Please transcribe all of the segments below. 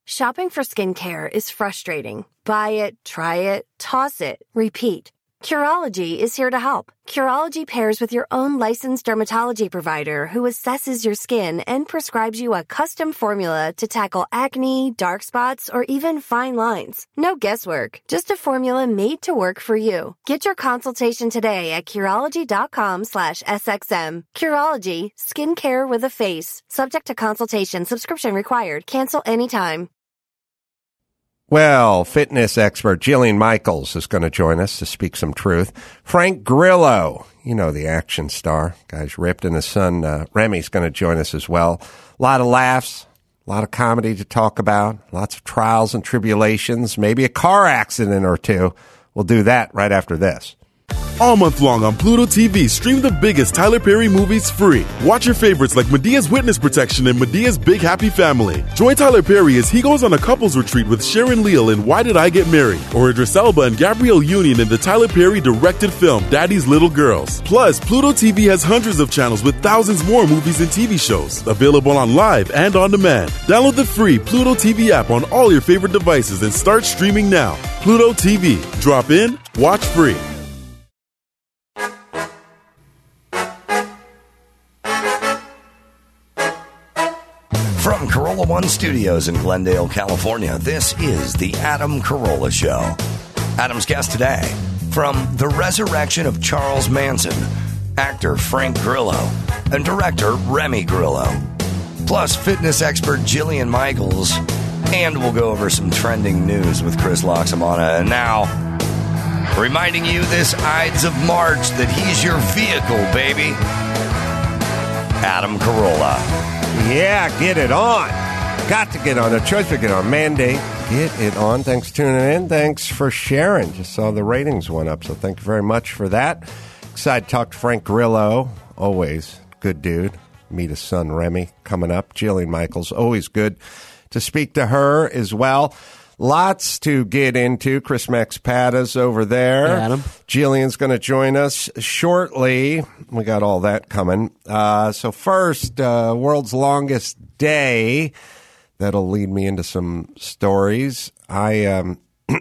Shopping for skincare is frustrating. Buy it, try it, toss it, repeat. Curology is here to help. Curology pairs with your own licensed dermatology provider who assesses your skin and prescribes you a custom formula to tackle acne, dark spots, or even fine lines. No guesswork, just a formula made to work for you. Get your consultation today at Curology.com/SXM. Curology, skincare with a face. Subject to consultation, subscription required. Cancel anytime. Well, fitness expert Jillian Michaels is going to join us to speak some truth. Frank Grillo, you know, the action star, guy's ripped, and his son Remy's going to join us as well. A lot of laughs, a lot of comedy to talk about, lots of trials and tribulations, maybe a car accident or two. We'll do that right after this. All month long on Pluto TV, stream the biggest Tyler Perry movies free. Watch your favorites like Medea's Witness Protection and Medea's Big Happy Family. Join Tyler Perry as he goes on a couples retreat with Sharon Leal in Why Did I Get Married? Or Idris Elba and Gabrielle Union in the Tyler Perry directed film Daddy's Little Girls. Plus, Pluto TV has hundreds of channels with thousands more movies and TV shows. Available on live and on demand. Download the free Pluto TV app on all your favorite devices and start streaming now. Pluto TV. Drop in, watch free. From Corolla One Studios in Glendale, California, this is The Adam Carolla Show. Adam's guest today, from The Resurrection of Charles Manson, actor Frank Grillo and director Remy Grillo, plus fitness expert Jillian Michaels, and we'll go over some trending news with Chris Loxamana. And now, reminding you this Ides of March that he's your vehicle, baby. Adam Carolla. Yeah, get it on. Got to get on. No choice but get on. Mandate. Get it on. Thanks for tuning in. Thanks for sharing. Just saw the ratings went up, so thank you very much for that. Excited to talk to Frank Grillo. Always good dude. Meet his son, Remy, coming up. Jillian Michaels. Always good to speak to her as well. Lots to get into. Chris Max Pata's over there. Hey, Adam. Jillian's going to join us shortly. We got all that coming. So first, world's longest day. That'll lead me into some stories. I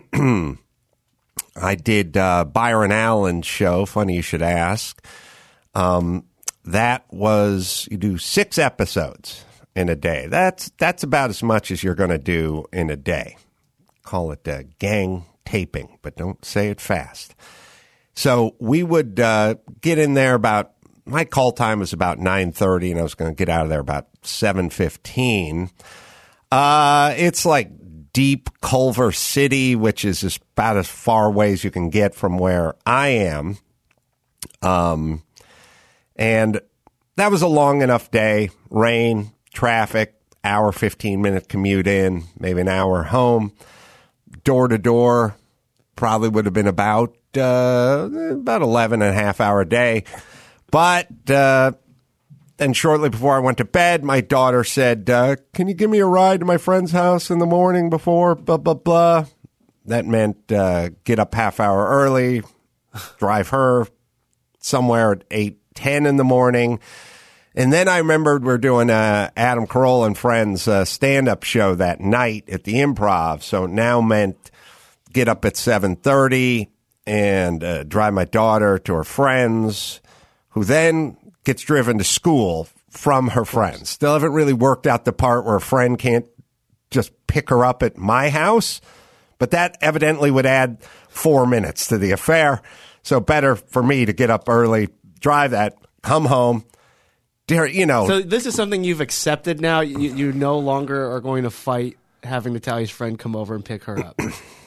did Byron Allen's show. Funny you should ask. That was, you do 6 episodes in a day. That's about as much as you're going to do in a day. Call it gang taping, but don't say it fast. So we would get in there about, my call time was about 9:30, and I was going to get out of there about 7:15. It's like deep Culver City, which is just about as far away as you can get from where I am. And that was a long enough day. Rain, traffic, hour, 15-minute commute in, maybe an hour home. Door to door, probably would have been about 11 and a half hour day. But then shortly before I went to bed, my daughter said, can you give me a ride to my friend's house in the morning before blah, blah, blah. That meant get up half hour early, drive her somewhere at 8:10 in the morning. And then I remembered we're doing Adam Carolla and Friends stand-up show that night at the Improv. So now meant get up at 7:30 and drive my daughter to her friends, who then gets driven to school from her friends. Still haven't really worked out the part where a friend can't just pick her up at my house. But that evidently would add 4 minutes to the affair. So better for me to get up early, drive that, come home. You know. So this is something you've accepted now? You no longer are going to fight having Natalia's friend come over and pick her up?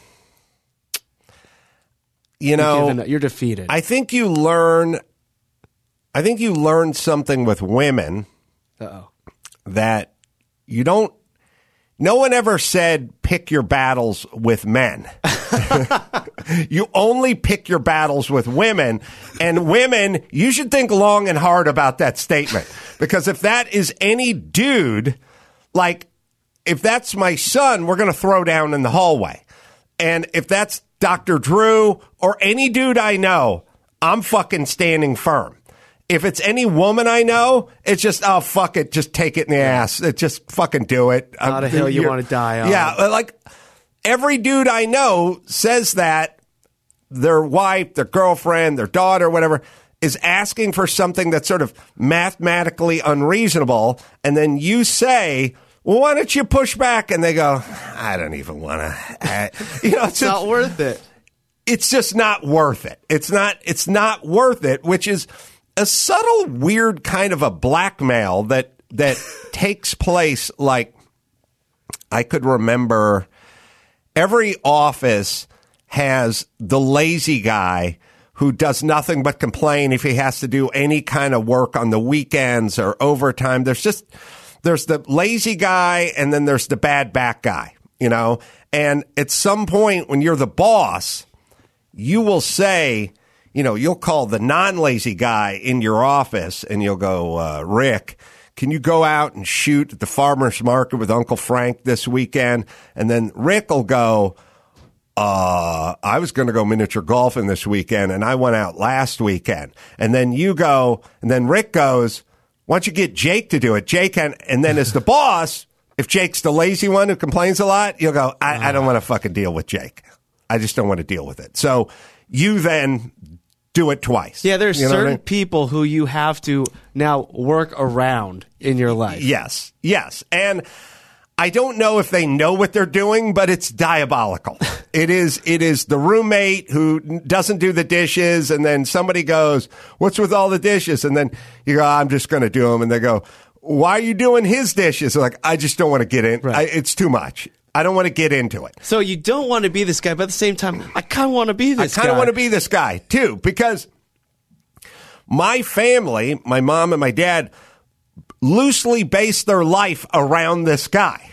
You're defeated. I think you learn something with women. That you don't. No one ever said pick your battles with men. You only pick your battles with women. And women, you should think long and hard about that statement. Because if that is any dude, like, if that's my son, we're going to throw down in the hallway. And if that's Dr. Drew or any dude I know, I'm fucking standing firm. If it's any woman I know, it's just, oh, fuck it. Just take it in the ass. Just fucking do it. Not a hill you want to die on. Yeah. Like every dude I know says that their wife, their girlfriend, their daughter, whatever, is asking for something that's sort of mathematically unreasonable. And then you say, well, why don't you push back? And they go, I don't even want to. It's not worth it. It's just not worth it. It's not worth it, which is a subtle, weird kind of a blackmail that takes place. Like, I could remember every office has the lazy guy who does nothing but complain if he has to do any kind of work on the weekends or overtime. There's the lazy guy, and then there's the bad back guy, and at some point when you're the boss, you will say, you'll call the non-lazy guy in your office and you'll go, Rick, can you go out and shoot at the farmer's market with Uncle Frank this weekend? And then Rick will go, I was going to go miniature golfing this weekend, and I went out last weekend. And then you go, and then Rick goes, why don't you get Jake to do it? Jake and then as the boss, if Jake's the lazy one who complains a lot, you'll go, I don't want to fucking deal with Jake. I just don't want to deal with it. So you then do it twice. Yeah, there's certain people who you have to now work around in your life. Yes. And I don't know if they know what they're doing, but it's diabolical. It is the roommate who doesn't do the dishes, and then somebody goes, what's with all the dishes? And then you go, I'm just going to do them. And they go, why are you doing his dishes? They're like, I just don't want to get in. Right. It's too much. I don't want to get into it. So you don't want to be this guy, but at the same time, I kind of want to be this guy. I kind of want to be this guy, too, because my family, my mom and my dad, loosely base their life around this guy.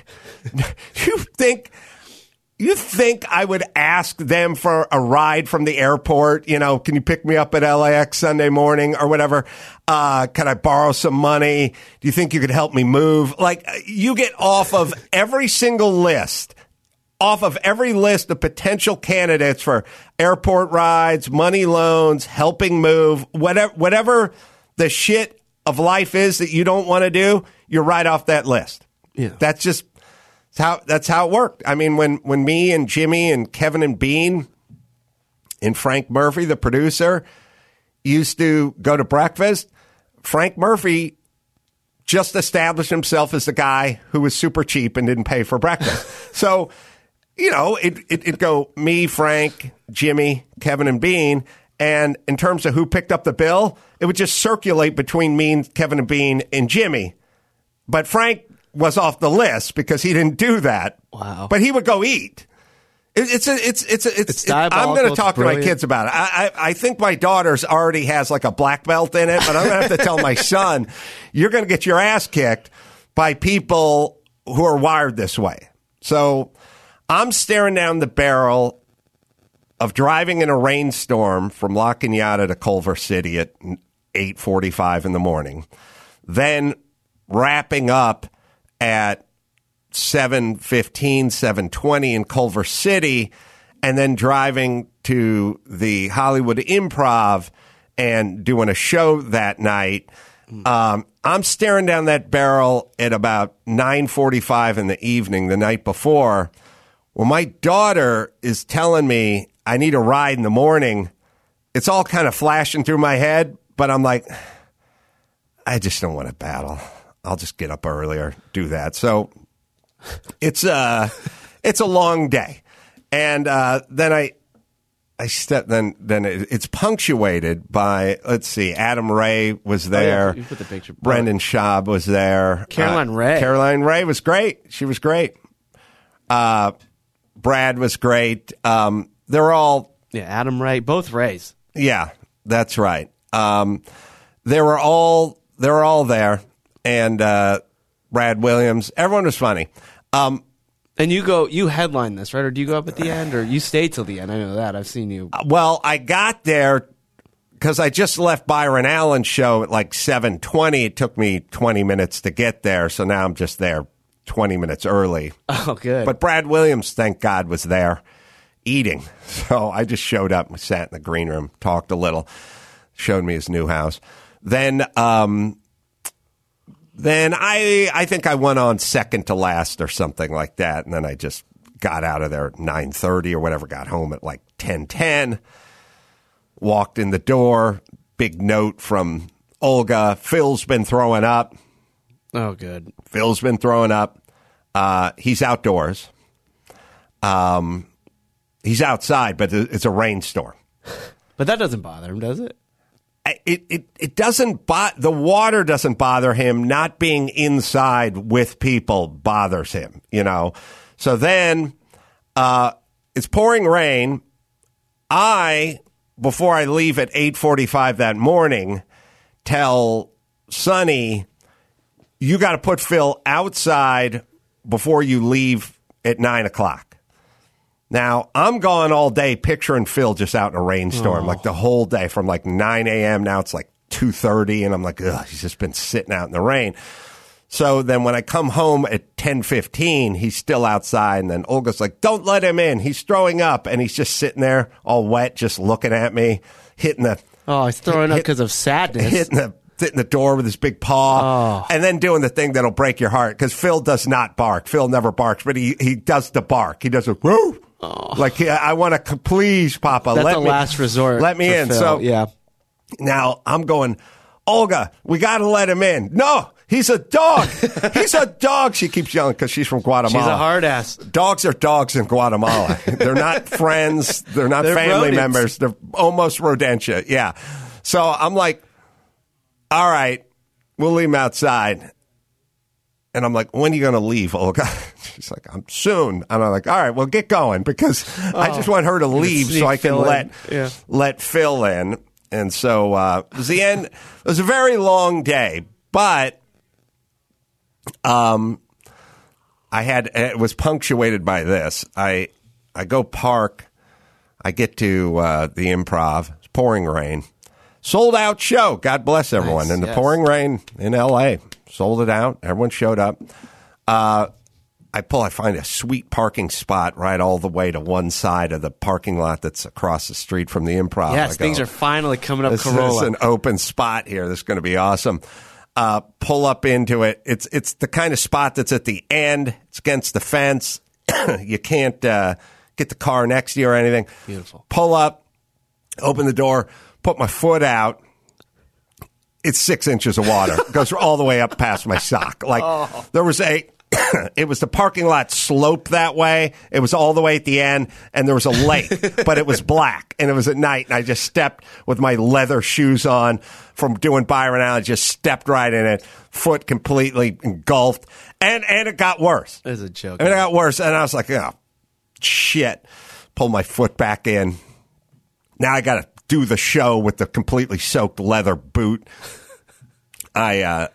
You think I would ask them for a ride from the airport? Can you pick me up at LAX Sunday morning or whatever? Can I borrow some money? Do you think you could help me move? Like, you get off of every single list, off of every list of potential candidates for airport rides, money loans, helping move, whatever the shit of life is that you don't want to do, you're right off that list. Yeah. That's how it worked. I mean, when me and Jimmy and Kevin and Bean and Frank Murphy, the producer, used to go to breakfast, Frank Murphy just established himself as the guy who was super cheap and didn't pay for breakfast. So, it'd go me, Frank, Jimmy, Kevin, and Bean. And in terms of who picked up the bill, it would just circulate between me and Kevin and Bean and Jimmy. But Frank was off the list because he didn't do that. Wow. But he would go eat. It's I'm going to talk to my kids about it. I think my daughter's already has like a black belt in it, but I'm going to have to tell my son, you're going to get your ass kicked by people who are wired this way. So I'm staring down the barrel of driving in a rainstorm from La Cañada to Culver City at 8:45 in the morning, then wrapping up at 7:15, 7:20 in Culver City, and then driving to the Hollywood Improv and doing a show that night. I'm staring down that barrel at about 9:45 in the evening the night before. Well, my daughter is telling me I need a ride in the morning. It's all kind of flashing through my head, but I'm like, I just don't want to battle. I'll just get up earlier, do that. So it's a long day, and then it's punctuated by, let's see, Adam Ray was there. You put the picture. Brendan Schaub was there. Caroline Ray. Caroline Ray was great. She was great. Brad was great. They're all Adam Ray, both Rays. Yeah, that's right. They were all there. And Brad Williams, everyone was funny. And you headline this, right? Or do you go up at the end, or you stay till the end? I know that. I've seen you. Well, I got there because I just left Byron Allen's show at like 7:20. It took me 20 minutes to get there, so now I'm just there 20 minutes early. Oh, good. But Brad Williams, thank God, was there eating. So I just showed up and sat in the green room, talked a little, showed me his new house. Then I think I went on second to last or something like that, and then I just got out of there at 9:30 or whatever, got home at like 10:10, walked in the door, big note from Olga, Phil's been throwing up. Oh, good. Phil's been throwing up. He's outdoors. He's outside, but it's a rainstorm. But that doesn't bother him, does it? It doesn't the water doesn't bother him. Not being inside with people bothers him, you know. So then it's pouring rain. Before I leave at 8:45 that morning, tell Sonny, you got to put Phil outside before you leave at 9 o'clock. Now, I'm gone all day picturing Phil just out in a rainstorm, like the whole day from like 9 a.m. Now it's like 2:30, and I'm like, ugh, he's just been sitting out in the rain. So then when I come home at 10:15, he's still outside, and then Olga's like, don't let him in. He's throwing up, and he's just sitting there all wet, just looking at me, hitting the... Oh, he's throwing up because of sadness. Hitting the door with his big paw, and then doing the thing that'll break your heart, because Phil does not bark. Phil never barks, but he does the bark. He does a woo. Like, I want to, please, Papa, That's a last resort. Let me in. Phil. So yeah. Now I'm going, Olga, we got to let him in. No, he's a dog. He's a dog. She keeps yelling because she's from Guatemala. She's a hard ass. Dogs are dogs in Guatemala. They're not friends. They're not family rodents. members. They're almost rodentia. Yeah. So I'm like, all right, we'll leave him outside. And I'm like, when are you going to leave, Olga? She's like, I'm soon. And I'm like, all right, well, get going, because I just want her to leave so I can let Phil in. And so it was the end. It was a very long day, but it was punctuated by this. I go park. I get to the Improv. It's pouring rain. Sold out show. God bless everyone. Nice, And the pouring rain in L.A. Sold it out. Everyone showed up. I find a sweet parking spot right all the way to one side of the parking lot that's across the street from the Improv. Yes, things are finally coming up. This Corolla. is an open spot here. This is going to be awesome. Pull up into it. It's the kind of spot that's at the end. It's against the fence. You can't get the car next to you or anything. Beautiful. Pull up, open the door, put my foot out. It's 6 inches of water. It goes all the way up past my sock. Like, there was it was the parking lot sloped that way. It was all the way at the end, and there was a lake, but it was black, and it was at night, and I just stepped with my leather shoes on from doing Byron Allen, just stepped right in it, foot completely engulfed, and it got worse. It's a joke. And it got worse, and I was like, oh, shit. Pull my foot back in. Now I got to do the show with the completely soaked leather boot. Sorry, I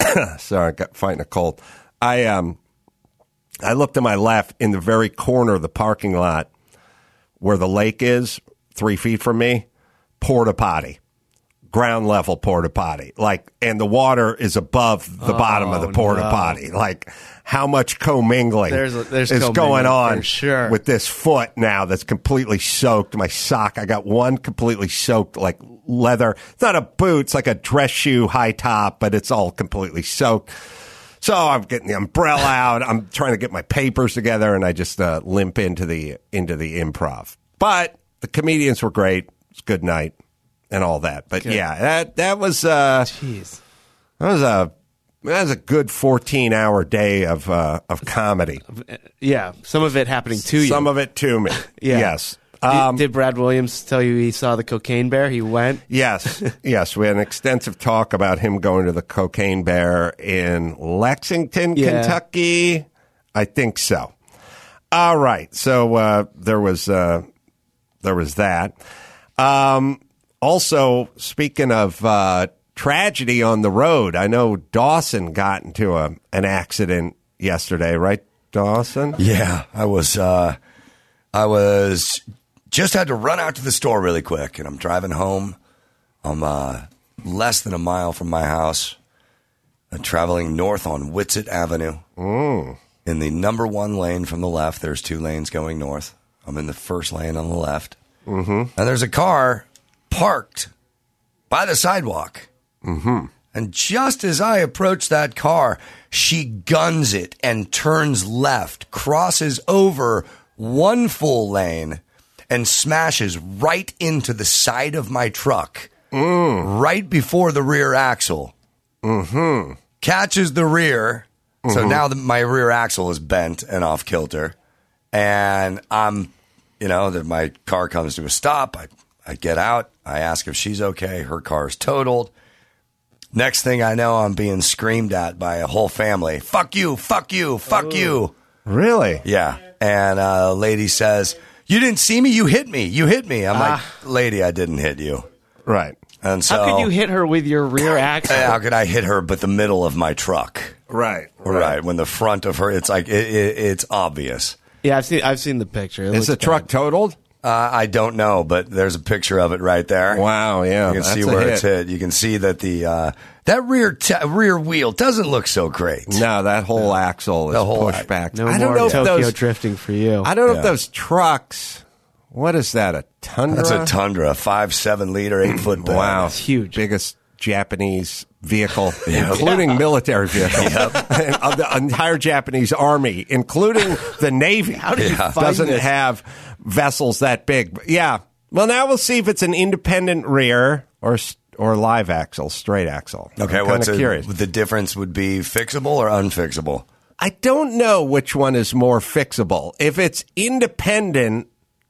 got fighting a cold. I looked to my left in the very corner of the parking lot where the lake is, 3 feet from me, porta potty, ground level porta potty. Like, and the water is above the bottom of the porta potty. Like, how much commingling there's is going on for sure. with this foot now that's completely soaked. My sock, I got one completely soaked, like leather. It's not a boot, it's like a dress shoe high top, but it's all completely soaked. So I'm getting the umbrella out. I'm trying to get my papers together, and I just limp into the Improv. But the comedians were great. It's a good night and all that. But good. Yeah, that was Jeez. That was a good 14-hour day of comedy. Yeah, some of it happening to you. Some of it to me. Yeah. Yes. Did Brad Williams tell you he saw the Cocaine Bear? He went? Yes. Yes. We had an extensive talk about him going to the Cocaine Bear in Lexington, Kentucky. I think so. All right. So there was that. Also, speaking of tragedy on the road, I know Dawson got into an accident yesterday, right, Dawson? Yeah, I was just had to run out to the store really quick, and I'm driving home. I'm less than a mile from my house, traveling north on Whitsett Avenue. In the number one lane from the left, there's 2 lanes going north. I'm in the first lane on the left. And there's a car parked by the sidewalk Mm-hmm. And just as I approach that car, she guns it and turns left, crosses over one full lane, and smashes right into the side of my truck, right before the rear axle. Mm-hmm. Catches the rear, so now my rear axle is bent and off kilter, and my car comes to a stop. I get out. I ask if she's okay. Her car's totaled. Next thing I know, I'm being screamed at by a whole family. Fuck you, fuck you, fuck you. Really? Yeah. And a lady says, you didn't see me? You hit me. You hit me. I'm like, lady, I didn't hit you. Right. And so, how could you hit her with your rear axle? How could I hit her but the middle of my truck? Right. When the front of her, it's like, it's obvious. Yeah, I've seen the picture. Is the truck totaled? I don't know, but there's a picture of it right there. Wow, yeah. You can see where it's hit. You can see that that rear wheel doesn't look so great. No, that whole axle is pushed back. No more Tokyo drifting for you. I don't know if those trucks, what is that, a Tundra? That's a Tundra, 5.7 liter, 8-foot bed. Wow. It's huge. Biggest Japanese vehicle, including military vehicle. Of the entire Japanese army, including the Navy. How did you find doesn't this? have vessels that big. Yeah. Well, now we'll see if it's an independent rear or live axle, straight axle. Okay, I'm kind of curious. The difference would be fixable or unfixable? I don't know which one is more fixable. If it's independent,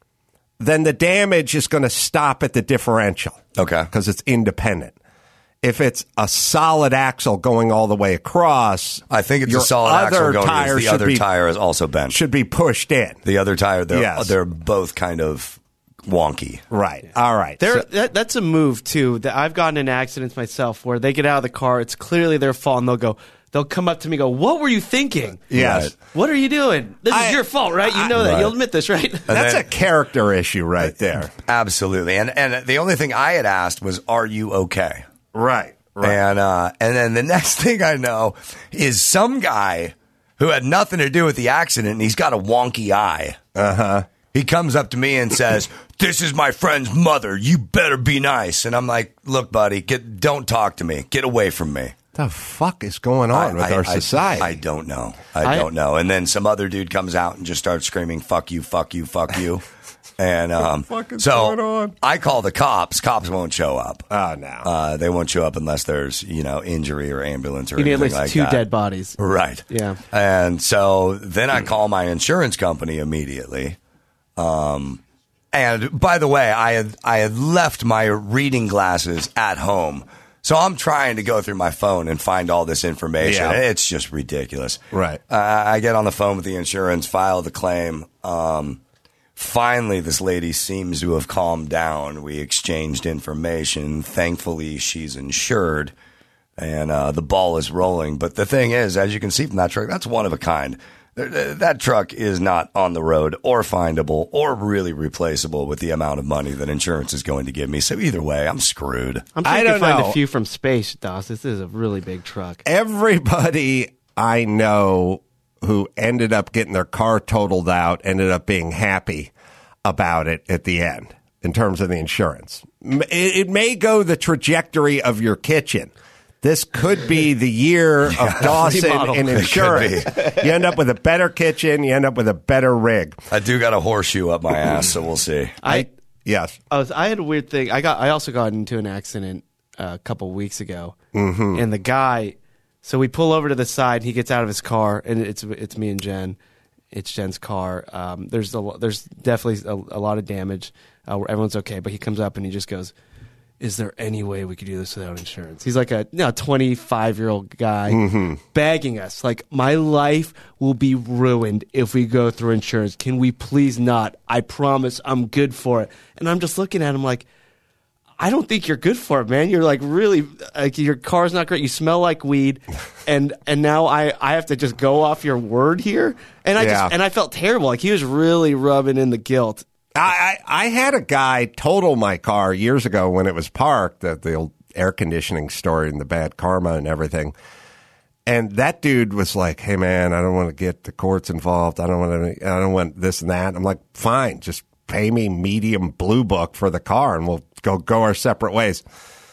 then the damage is going to stop at the differential. Okay. Because it's independent. If it's a solid axle going all the way across, I think it's your a solid axle going because the other tire is also bent. Should be pushed in. The other tire, they're both kind of wonky. Right. All right. That's a move, too. That I've gotten in accidents myself where they get out of the car, it's clearly their fault, and they'll come up to me and go, what were you thinking? Yes. Right. What are you doing? This is your fault, right? You know that. Right. You'll admit this, right? That's a character issue right there. Absolutely. And the only thing I had asked was, are you okay? Right. And then the next thing I know is some guy who had nothing to do with the accident, and he's got a wonky eye. Uh-huh. He comes up to me and says, this is my friend's mother. You better be nice. And I'm like, look, buddy, don't talk to me. Get away from me. The fuck is going on with our society? I don't know. I don't know. And then some other dude comes out and just starts screaming, fuck you, fuck you, fuck you. And going on? I call the cops. Cops won't show up. Oh, no. They won't show up unless there's, injury or ambulance or You need at anything least like 2 dead bodies. Right. Yeah. And so then I call my insurance company immediately. And by the way, I had left my reading glasses at home. So I'm trying to go through my phone and find all this information. Yeah. It's just ridiculous. Right. I get on the phone with the insurance, file the claim. Finally, this lady seems to have calmed down. We exchanged information. Thankfully, she's insured, and the ball is rolling. But the thing is, as you can see from that truck, that's one of a kind. That truck is not on the road or findable or really replaceable with the amount of money that insurance is going to give me. So either way, I'm screwed. I'm sure I you don't can find know. a few from space, Doss. This is a really big truck. Everybody I know who ended up getting their car totaled out ended up being happy about it at the end in terms of the insurance. It may go the trajectory of your kitchen. This could be the year of Dawson remodel. in insurance. You end up with a better kitchen. You end up with a better rig. I do got a horseshoe up my ass, so we'll see. Yes. I had a weird thing. I also got into an accident a couple weeks ago, and the guy. So we pull over to the side. He gets out of his car, and it's me and Jen. It's Jen's car. There's definitely a lot of damage. Everyone's okay, but he comes up and he just goes, "Is there any way we could do this without insurance?" He's like a 25-year-old guy begging us, like, "My life will be ruined if we go through insurance. Can we please not? I promise I'm good for it." And I'm just looking at him like, I don't think you're good for it, man. You're like really, like, your car's not great. You smell like weed, and now I have to just go off your word here. And I felt terrible. Like, he was really rubbing in the guilt. I had a guy total my car years ago when it was parked, the old air conditioning story and the bad karma and everything. And that dude was like, "Hey man, I don't want to get the courts involved. I don't want this and that." I'm like, "Fine, just pay me medium blue book for the car and we'll go our separate ways."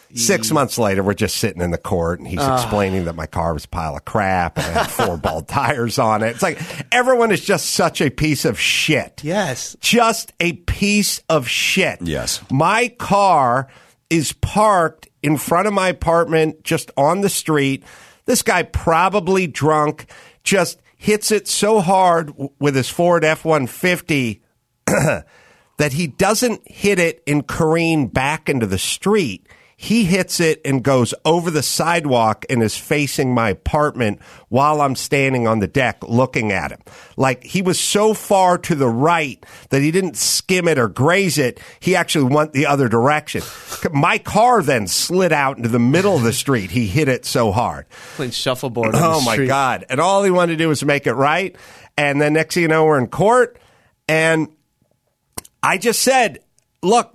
6 months later, we're just sitting in the court, and he's explaining that my car was a pile of crap and I had 4 bald tires on it. It's like everyone is just such a piece of shit. Yes. Just a piece of shit. Yes. My car is parked in front of my apartment, just on the street. This guy, probably drunk, just hits it so hard with his Ford F-150 that he doesn't hit it and careen back into the street. He hits it and goes over the sidewalk and is facing my apartment while I'm standing on the deck looking at him. Like, he was so far to the right that he didn't skim it or graze it. He actually went the other direction. My car then slid out into the middle of the street. He hit it so hard. Playing shuffleboard on Oh, the my street. God. And all he wanted to do was make it right. And then next thing you know, we're in court. And I just said, look,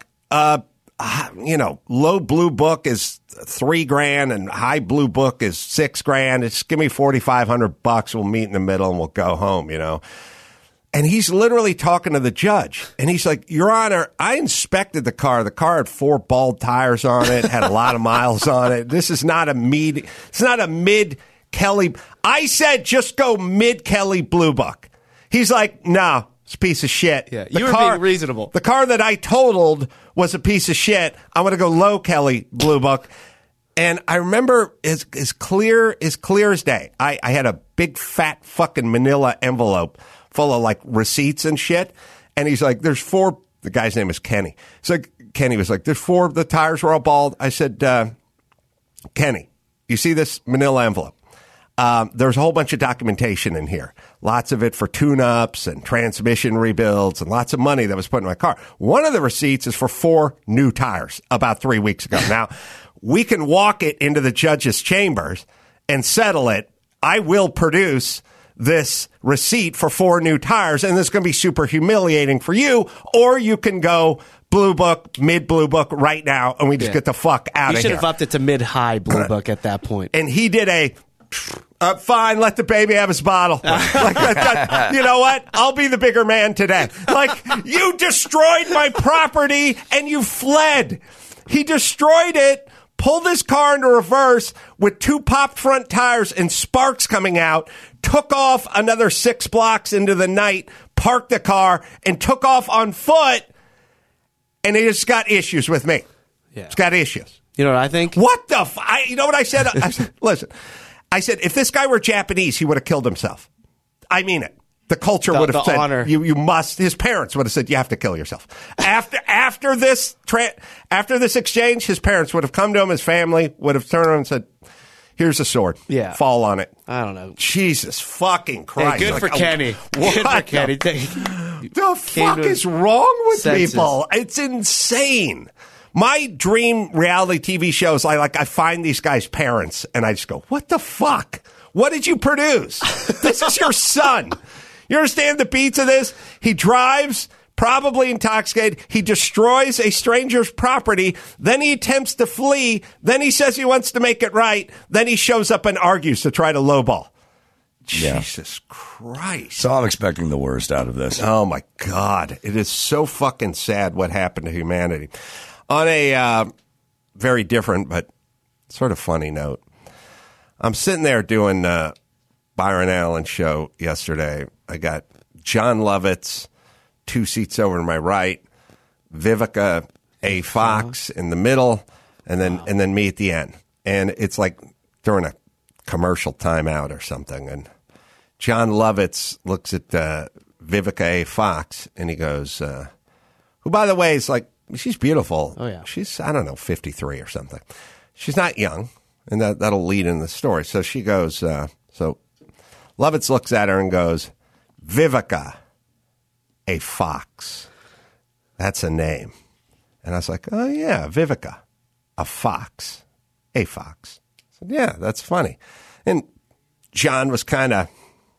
low blue book is $3,000 and high blue book is $6,000. Just give me $4,500. We'll meet in the middle and we'll go home, And he's literally talking to the judge. And he's like, Your Honor, I inspected the car. The car had 4 bald tires on it, had a lot of miles on it. This is not a mid Kelly. I said, just go mid Kelly blue book. He's like, no. It's a piece of shit. Yeah, you were being reasonable. The car that I totaled was a piece of shit. I'm going to go low Kelly Blue Book. And I remember as clear as day, I had a big fat fucking manila envelope full of like receipts and shit. And he's like, there's 4, the guy's name is Kenny. So Kenny was like, there's 4, the tires were all bald. I said, Kenny, you see this manila envelope? There's a whole bunch of documentation in here. Lots of it for tune-ups and transmission rebuilds and lots of money that was put in my car. One of the receipts is for 4 new tires about 3 weeks ago. Now, we can walk it into the judge's chambers and settle it. I will produce this receipt for 4 new tires, and this is going to be super humiliating for you, or you can go blue book, mid blue book right now, and we just get the fuck out of here. You should have upped it to mid-high blue book at that point. And he did fine, let the baby have his bottle. You know what? I'll be the bigger man today. Like, you destroyed my property and you fled. He destroyed it, pulled his car into reverse with 2 popped front tires and sparks coming out, took off another 6 blocks into the night, parked the car, and took off on foot. And he just got issues with me. Yeah. He's got issues. You know what I think? What the you know what I said? I said, listen. I said, if this guy were Japanese, he would have killed himself. I mean it. The culture would have said, honor. you must. His parents would have said, you have to kill yourself. After this exchange, his parents would have come to him, his family would have turned around and said, here's a sword. Yeah. Fall on it. I don't know. Jesus fucking Christ. Hey, good for Kenny. Good for Kenny. The fuck is wrong with people? It's insane. My dream reality TV shows, I find these guys' parents, and I just go, what the fuck? What did you produce? This is your son. You understand the beats of this? He drives, probably intoxicated. He destroys a stranger's property. Then he attempts to flee. Then he says he wants to make it right. Then he shows up and argues to try to lowball. Yeah. Jesus Christ. So I'm expecting the worst out of this. Oh, my God. It is so fucking sad what happened to humanity. On a very different but sort of funny note, I'm sitting there doing Byron Allen's show yesterday. I got John Lovitz 2 seats over to my right, Vivica A. Fox in the middle, and then me at the end. And it's like during a commercial timeout or something. And John Lovitz looks at Vivica A. Fox, and he goes, who, by the way, is like, she's beautiful. Oh, yeah. She's, 53 or something. She's not young, and that'll lead in the story. So she goes, so Lovitz looks at her and goes, Vivica A. Fox. That's a name. And I was like, oh, yeah, Vivica, a fox, a fox. I said, yeah, that's funny. And John was kind of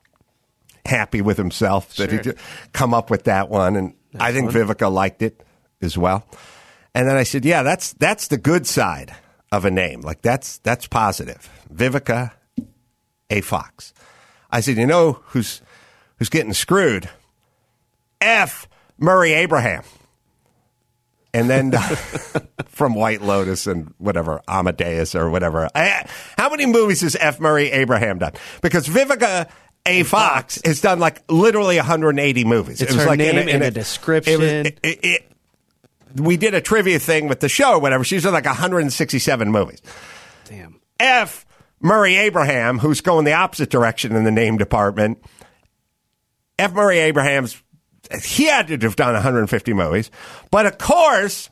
happy with himself that he'd come up with that one. And I think Vivica liked it as well. And then I said, yeah, that's the good side of a name. Like, that's positive. Vivica A. Fox. I said, you know who's getting screwed? F. Murray Abraham. And then from White Lotus and whatever, Amadeus or whatever. How many movies has F. Murray Abraham done? Because Vivica A. Fox has done like literally 180 movies. It's it was her like name and a description. We did a trivia thing with the show or whatever. She's done like 167 movies. Damn. F. Murray Abraham, who's going the opposite direction in the name department. F. Murray Abraham's, he had to have done 150 movies. But of course,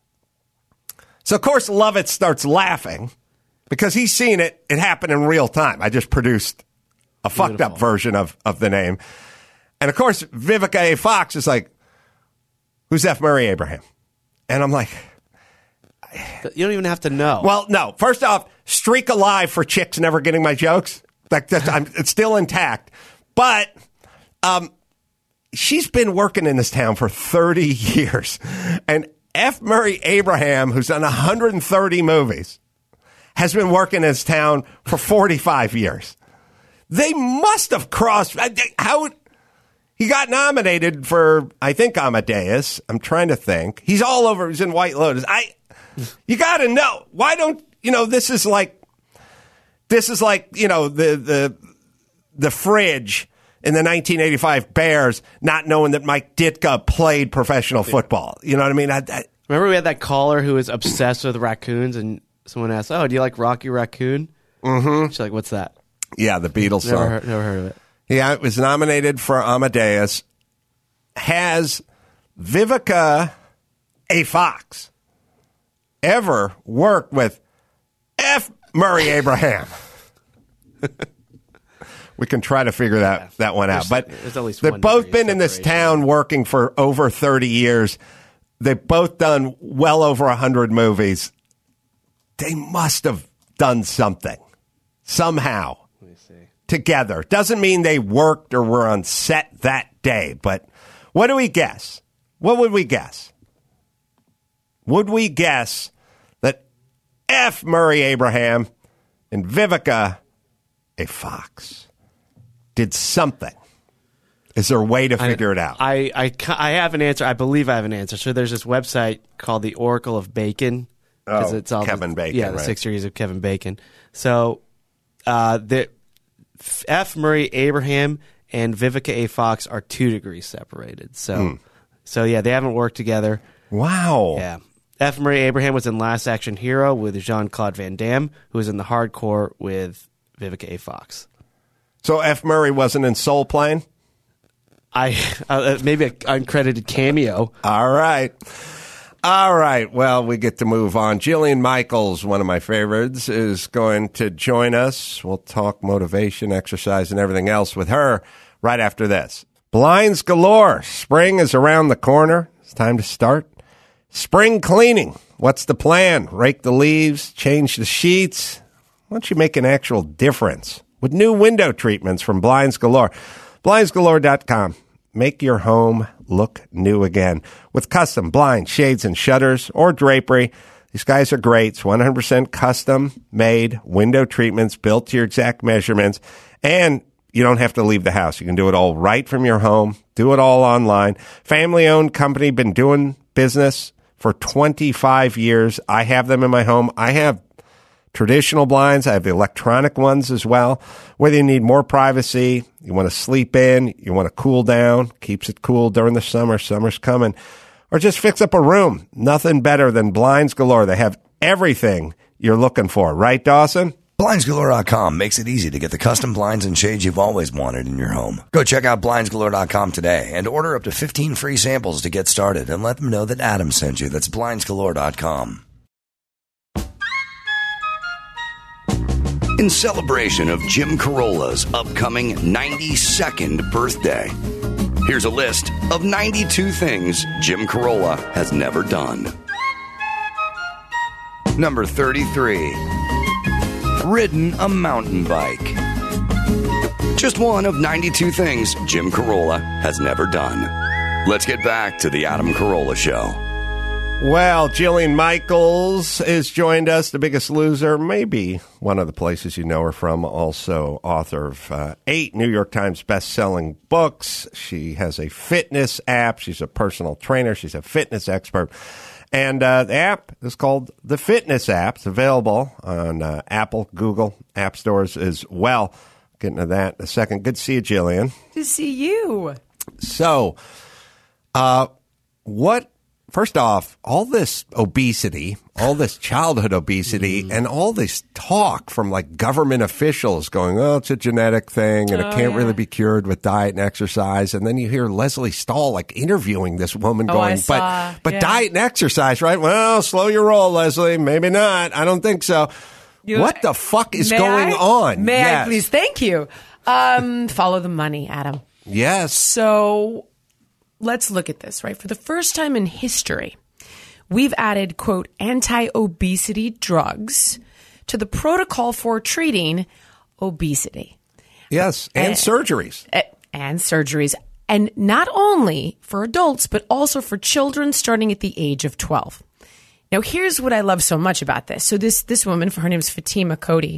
Lovett starts laughing because he's seen it happen in real time. I just produced a fucked up version of the name. And of course, Vivica A. Fox is like, who's F. Murray Abraham? And I'm like, you don't even have to know. Well, no. First off, streak alive for chicks never getting my jokes. Like it's still intact. But she's been working in this town for 30 years. And F. Murray Abraham, who's done 130 movies, has been working in this town for 45 years. They must have crossed. How? He got nominated for, I think, Amadeus. I'm trying to think. He's all over. He's in White Lotus. You got to know. Why don't, this is like, the fridge in the 1985 Bears not knowing that Mike Ditka played professional football. You know what I mean? Remember we had that caller who was obsessed with raccoons and someone asked, oh, do you like Rocky Raccoon? Mm-hmm. She's like, what's that? Yeah, the Beatles song. Never heard of it. Yeah, it was nominated for Amadeus. Has Vivica A. Fox ever worked with F. Murray Abraham? We can try to figure that one out. But there's at least they've one both degree been in this separation. town working for over 30 years. They've both done well over 100 movies. They must have done something somehow together. Doesn't mean they worked or were on set that day, but what do we guess? What would we guess? Would we guess that F. Murray Abraham and Vivica A. Fox did something? Is there a way to figure it out? I have an answer. I believe I have an answer. So there's this website called the Oracle of Bacon. It's all Kevin Bacon. Yeah, the 6 degrees of Kevin Bacon. So the F. Murray Abraham and Vivica A. Fox are 2 degrees separated. So yeah, they haven't worked together. Wow. Yeah. F. Murray Abraham was in Last Action Hero with Jean-Claude Van Damme, who was in The Hardcore with Vivica A. Fox. So F. Murray wasn't in Soul Plane? Maybe an uncredited cameo. All right. Well, we get to move on. Jillian Michaels, one of my favorites, is going to join us. We'll talk motivation, exercise, and everything else with her right after this. Blinds galore. Spring is around the corner. It's time to start spring cleaning. What's the plan? Rake the leaves, change the sheets. Why don't you make an actual difference with new window treatments from Blinds Galore? BlindsGalore.com. Make your home look new again with custom blinds, shades, and shutters or drapery. These guys are great. It's 100% custom-made window treatments built to your exact measurements, and you don't have to leave the house. You can do it all right from your home. Do it all online. Family-owned company, been doing business for 25 years. I have them in my home. I have traditional blinds. I have the electronic ones as well. Whether you need more privacy, you want to sleep in, you want to cool down, keeps it cool during the summer. Summer's coming. Or just fix up a room. Nothing better than Blinds Galore. They have everything you're looking for. Right, Dawson? BlindsGalore.com makes it easy to get the custom blinds and shades you've always wanted in your home. Go check out BlindsGalore.com today and order up to 15 free samples to get started and let them know that Adam sent you. That's BlindsGalore.com. In celebration of Jim Carolla's upcoming 92nd birthday, here's a list of 92 things Jim Carolla has never done. Number 33. Ridden a mountain bike. Just one of 92 things Jim Carolla has never done. Let's get back to the Adam Carolla Show. Well, Jillian Michaels has joined us, The Biggest Loser, maybe one of the places you know her from, also author of 8 New York Times best-selling books. She has a fitness app. She's a personal trainer. She's a fitness expert. And the app is called the Fitness app. It's available on Apple, Google, app stores as well. Get into that in a second. Good to see you, Jillian. To see you. So, first off, all this obesity, all this childhood obesity, and all this talk from like government officials going, oh, it's a genetic thing and it can't really be cured with diet and exercise. And then you hear Leslie Stahl like interviewing this woman going, but diet and exercise, right? Well, slow your roll, Leslie. Maybe not. I don't think so. What the fuck is going on? May I please? Thank you. Follow the money, Adam. Yes. So let's look at this, right? For the first time in history, we've added, quote, anti-obesity drugs to the protocol for treating obesity. Yes, and surgeries. And surgeries. And not only for adults, but also for children starting at the age of 12. Now, here's what I love so much about this. So this woman, her name is Fatima Cody,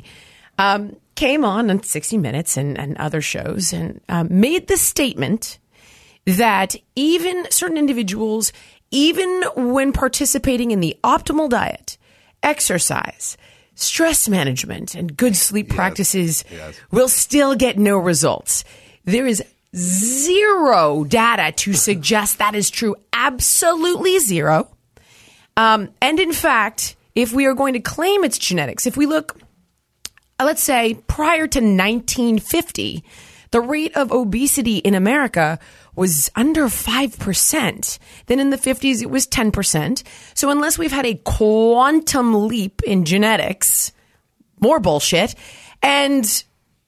came on 60 Minutes and other shows and made the statement that even certain individuals, even when participating in the optimal diet, exercise, stress management, and good sleep practices, will still get no results. There is zero data to suggest that is true. Absolutely zero. And in fact, if we are going to claim it's genetics, if we look, let's say, prior to 1950, the rate of obesity in America was under 5%. Then in the 50s, it was 10%. So unless we've had a quantum leap in genetics, more bullshit. And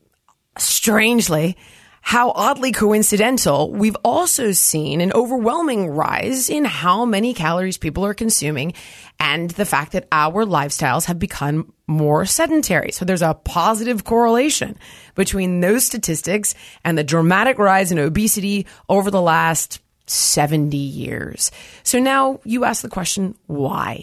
strangely, how oddly coincidental, we've also seen an overwhelming rise in how many calories people are consuming and the fact that our lifestyles have become more sedentary. So there's a positive correlation between those statistics and the dramatic rise in obesity over the last 70 years. So now you ask the question, why?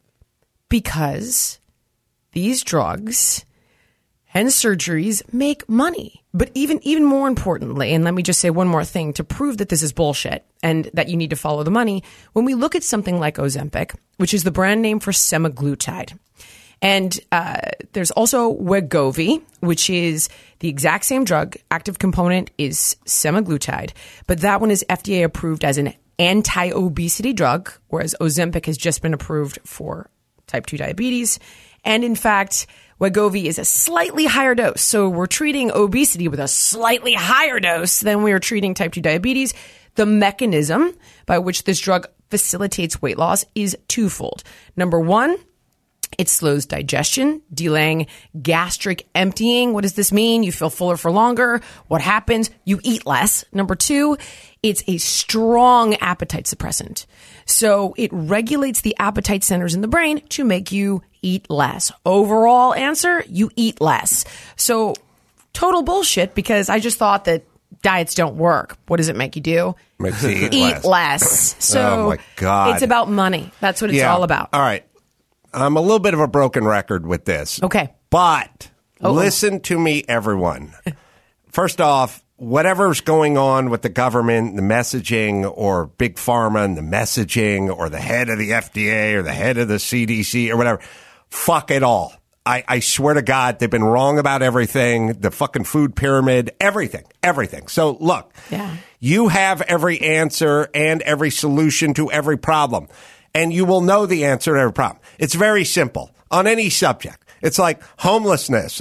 Because these drugs and surgeries make money. But even more importantly, and let me just say one more thing to prove that this is bullshit and that you need to follow the money, when we look at something like Ozempic, which is the brand name for semaglutide, and there's also Wegovy, which is the exact same drug. Active component is semaglutide, but that one is FDA approved as an anti-obesity drug, whereas Ozempic has just been approved for type 2 diabetes. And in fact, Wegovy is a slightly higher dose. So we're treating obesity with a slightly higher dose than we are treating type 2 diabetes. The mechanism by which this drug facilitates weight loss is twofold. Number one, it slows digestion, delaying gastric emptying. What does this mean? You feel fuller for longer. What happens? You eat less. Number two, it's a strong appetite suppressant. So it regulates the appetite centers in the brain to make you eat less. Overall answer, you eat less. So total bullshit, because I just thought that diets don't work. What does it make you do? Makes you eat less. So oh my God. It's about money. That's what it's all about. All right. I'm a little bit of a broken record with this. Okay. But listen to me, everyone. First off, whatever's going on with the government, the messaging, or Big Pharma and the messaging, or the head of the FDA or the head of the CDC or whatever, fuck it all. I swear to God, they've been wrong about everything, the fucking food pyramid, everything. So look, you have every answer and every solution to every problem. And you will know the answer to every problem. It's very simple on any subject. It's like homelessness.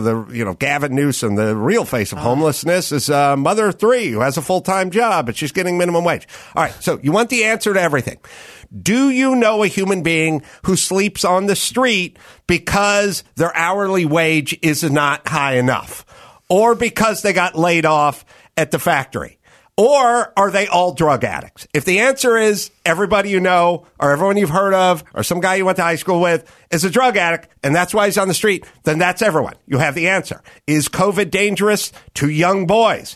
Gavin Newsom, the real face of homelessness is a mother of three who has a full-time job, but she's getting minimum wage. All right. So you want the answer to everything. Do you know a human being who sleeps on the street because their hourly wage is not high enough, or because they got laid off at the factory? Or are they all drug addicts? If the answer is everybody you know or everyone you've heard of or some guy you went to high school with is a drug addict and that's why he's on the street, then that's everyone. You have the answer. Is COVID dangerous to young boys?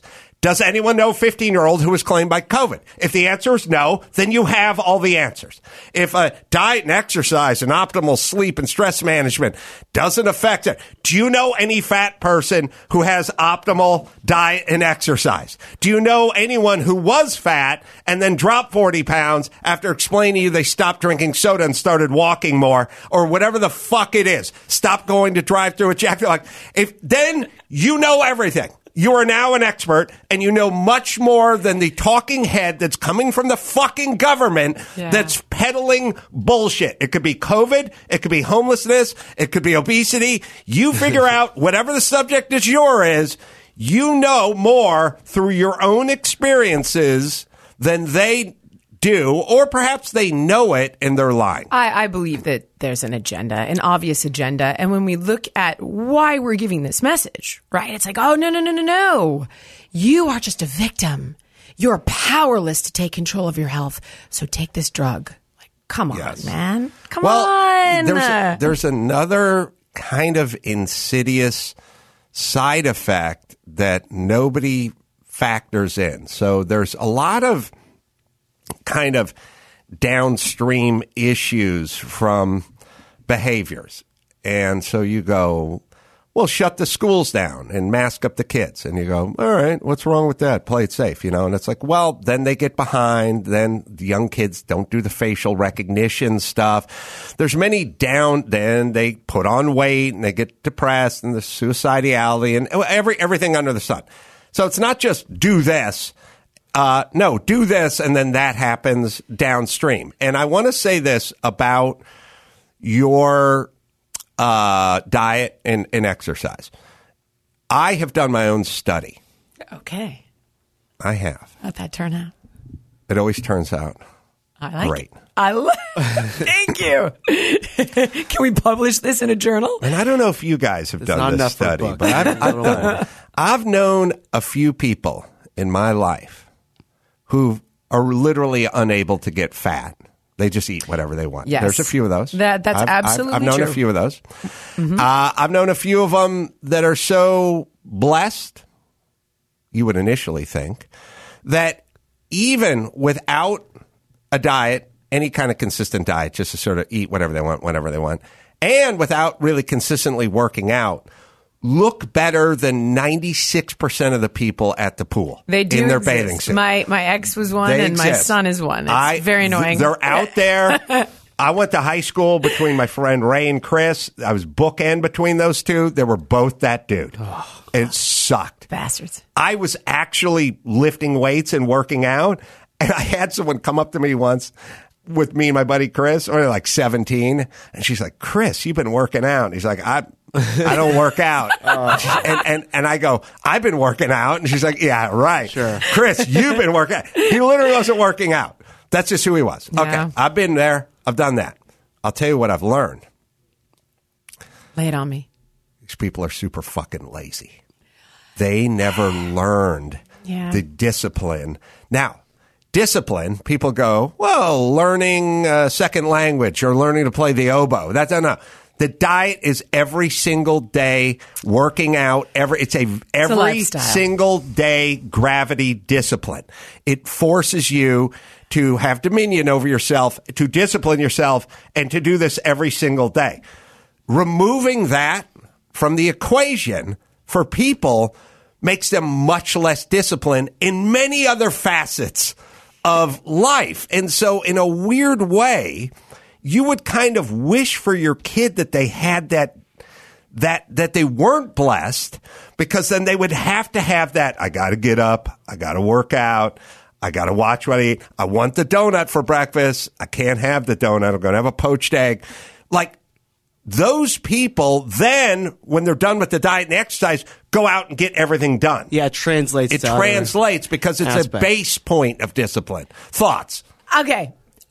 Does anyone know a 15-year-old who was claimed by COVID? If the answer is no, then you have all the answers. If diet and exercise and optimal sleep and stress management doesn't affect it, do you know any fat person who has optimal diet and exercise? Do you know anyone who was fat and then dropped 40 pounds after explaining to you they stopped drinking soda and started walking more, or whatever the fuck it is? Stop going to drive-through at Jack. Like, then you know everything. You are now an expert, and you know much more than the talking head that's coming from the fucking government that's peddling bullshit. It could be COVID. It could be homelessness. It could be obesity. You figure out whatever the subject du jour is. You know more through your own experiences than they do, or perhaps they know it and they're lying. I believe that there's an agenda, an obvious agenda. And when we look at why we're giving this message, right, it's like, oh, no. You are just a victim. You're powerless to take control of your health. So take this drug. Like, come on, man. Come on. There's another kind of insidious side effect that nobody factors in. So there's a lot of kind of downstream issues from behaviors. And so you go, well, shut the schools down and mask up the kids. And you go, all right, what's wrong with that? Play it safe, And it's like, well, then they get behind. Then the young kids don't do the facial recognition stuff. There's many then they put on weight and they get depressed and the suicidality and everything under the sun. So it's not just do this. No, do this, and then that happens downstream. And I want to say this about your diet and exercise. I have done my own study. Okay. I have. How'd that turn out? It always turns out great. Thank you. Can we publish this in a journal? And I don't know if you guys have done this study, but I've known a few people in my life who are literally unable to get fat. They just eat whatever they want. Yes. There's a few of those. That's absolutely I've known true. a few of those. Mm-hmm. I've known a few of them that are so blessed, you would initially think, that even without a diet, any kind of consistent diet, just to sort of eat whatever they want, whenever they want, and without really consistently working out, look better than 96% of the people at the pool. They do in their exist. bathing suit. My ex was one, and my son is one. It's very annoying. They're out there. I went to high school between my friend Ray and Chris. I was bookend between those two. They were both that dude. Oh, it sucked. Bastards. I was actually lifting weights and working out, and I had someone come up to me once with me and my buddy Chris, or like 17, and she's like, Chris, you've been working out. And he's like, I don't work out. And I go, I've been working out. And she's like, yeah, right. Sure. Chris, you've been working out. He literally wasn't working out. That's just who he was. Yeah. Okay, I've been there. I've done that. I'll tell you what I've learned. Lay it on me. These people are super fucking lazy. They never learned the discipline. Now, discipline, people go, well, learning a second language or learning to play the oboe. That's no. The diet is every single day working out. It's every single day gravity discipline. It forces you to have dominion over yourself, to discipline yourself, and to do this every single day. Removing that from the equation for people makes them much less disciplined in many other facets of life. And so in a weird way, you would kind of wish for your kid that they had that they weren't blessed, because then they would have to have that, I got to get up, I got to work out, I got to watch what I eat, I want the donut for breakfast, I can't have the donut, I'm going to have a poached egg. Like, those people then, when they're done with the diet and exercise, go out and get everything done. Yeah, it translates. It translates because it's aspects. A base point of discipline. Thoughts? Okay.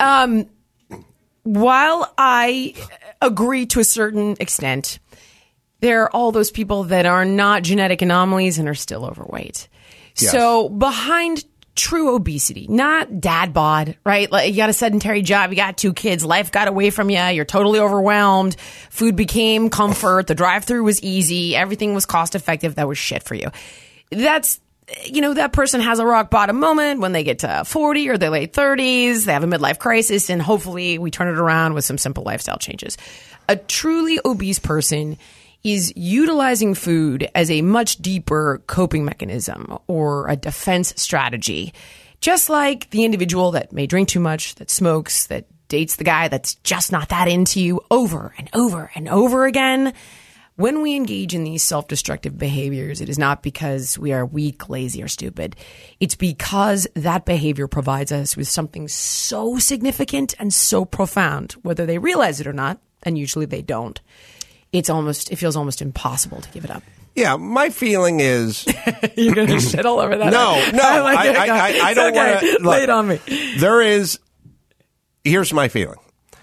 While I agree to a certain extent, there are all those people that are not genetic anomalies and are still overweight. Yes. So behind true obesity, not dad bod, right? Like, you got a sedentary job, you got 2 kids, life got away from you, you're totally overwhelmed, food became comfort, the drive-through was easy, everything was cost effective, that was shit for you. That's that person has a rock bottom moment when they get to 40 or their late 30s. They have a midlife crisis, and hopefully we turn it around with some simple lifestyle changes. A truly obese person is utilizing food as a much deeper coping mechanism or a defense strategy. Just like the individual that may drink too much, that smokes, that dates the guy that's just not that into you over and over and over again. When we engage in these self-destructive behaviors, it is not because we are weak, lazy, or stupid. It's because that behavior provides us with something so significant and so profound, whether they realize it or not, and usually they don't. It feels almost impossible to give it up. Yeah, my feeling is... You're going to shit all over that. No, I don't want to... Lay it on me. Here's my feeling.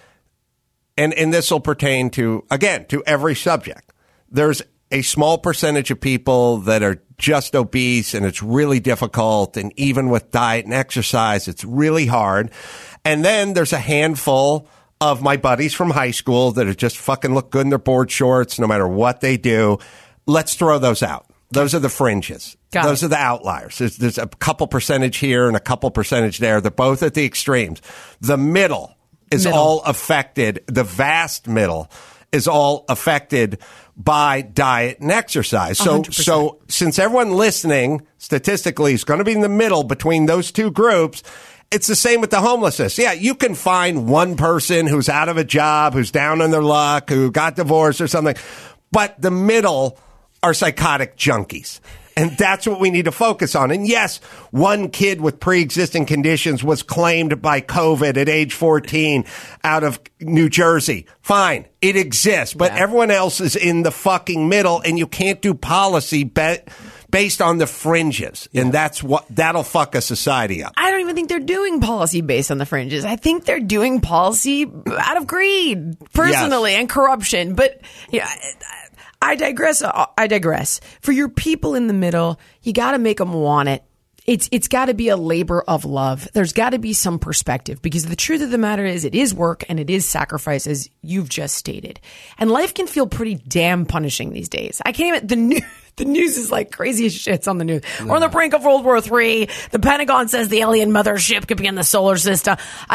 And this will pertain to every subject. There's a small percentage of people that are just obese, and it's really difficult. And even with diet and exercise, it's really hard. And then there's a handful of my buddies from high school that are just fucking look good in their board shorts no matter what they do. Let's throw those out. Those are the fringes. Those are the outliers. There's a couple percentage here and a couple percentage there. They're both at the extremes. The middle is all affected. The vast middle is all affected by diet and exercise. So since everyone listening statistically is going to be in the middle between those two groups, it's the same with the homelessness. Yeah, you can find one person who's out of a job, who's down on their luck, who got divorced or something. But the middle are psychotic junkies. And that's what we need to focus on. And yes, one kid with pre-existing conditions was claimed by COVID at age 14 out of New Jersey. Fine. It exists. But everyone else is in the fucking middle, and you can't do policy based on the fringes. Yeah. And that'll fuck a society up. I don't even think they're doing policy based on the fringes. I think they're doing policy out of greed, personally, and corruption. But yeah, I digress. For your people in the middle, you got to make them want it. It's got to be a labor of love. There's got to be some perspective, because the truth of the matter is it is work and it is sacrifice, as you've just stated. And life can feel pretty damn punishing these days. I can't even... The news is like crazy as shit's on the news. We're on the brink of World War III. The Pentagon says the alien mothership could be in the solar system.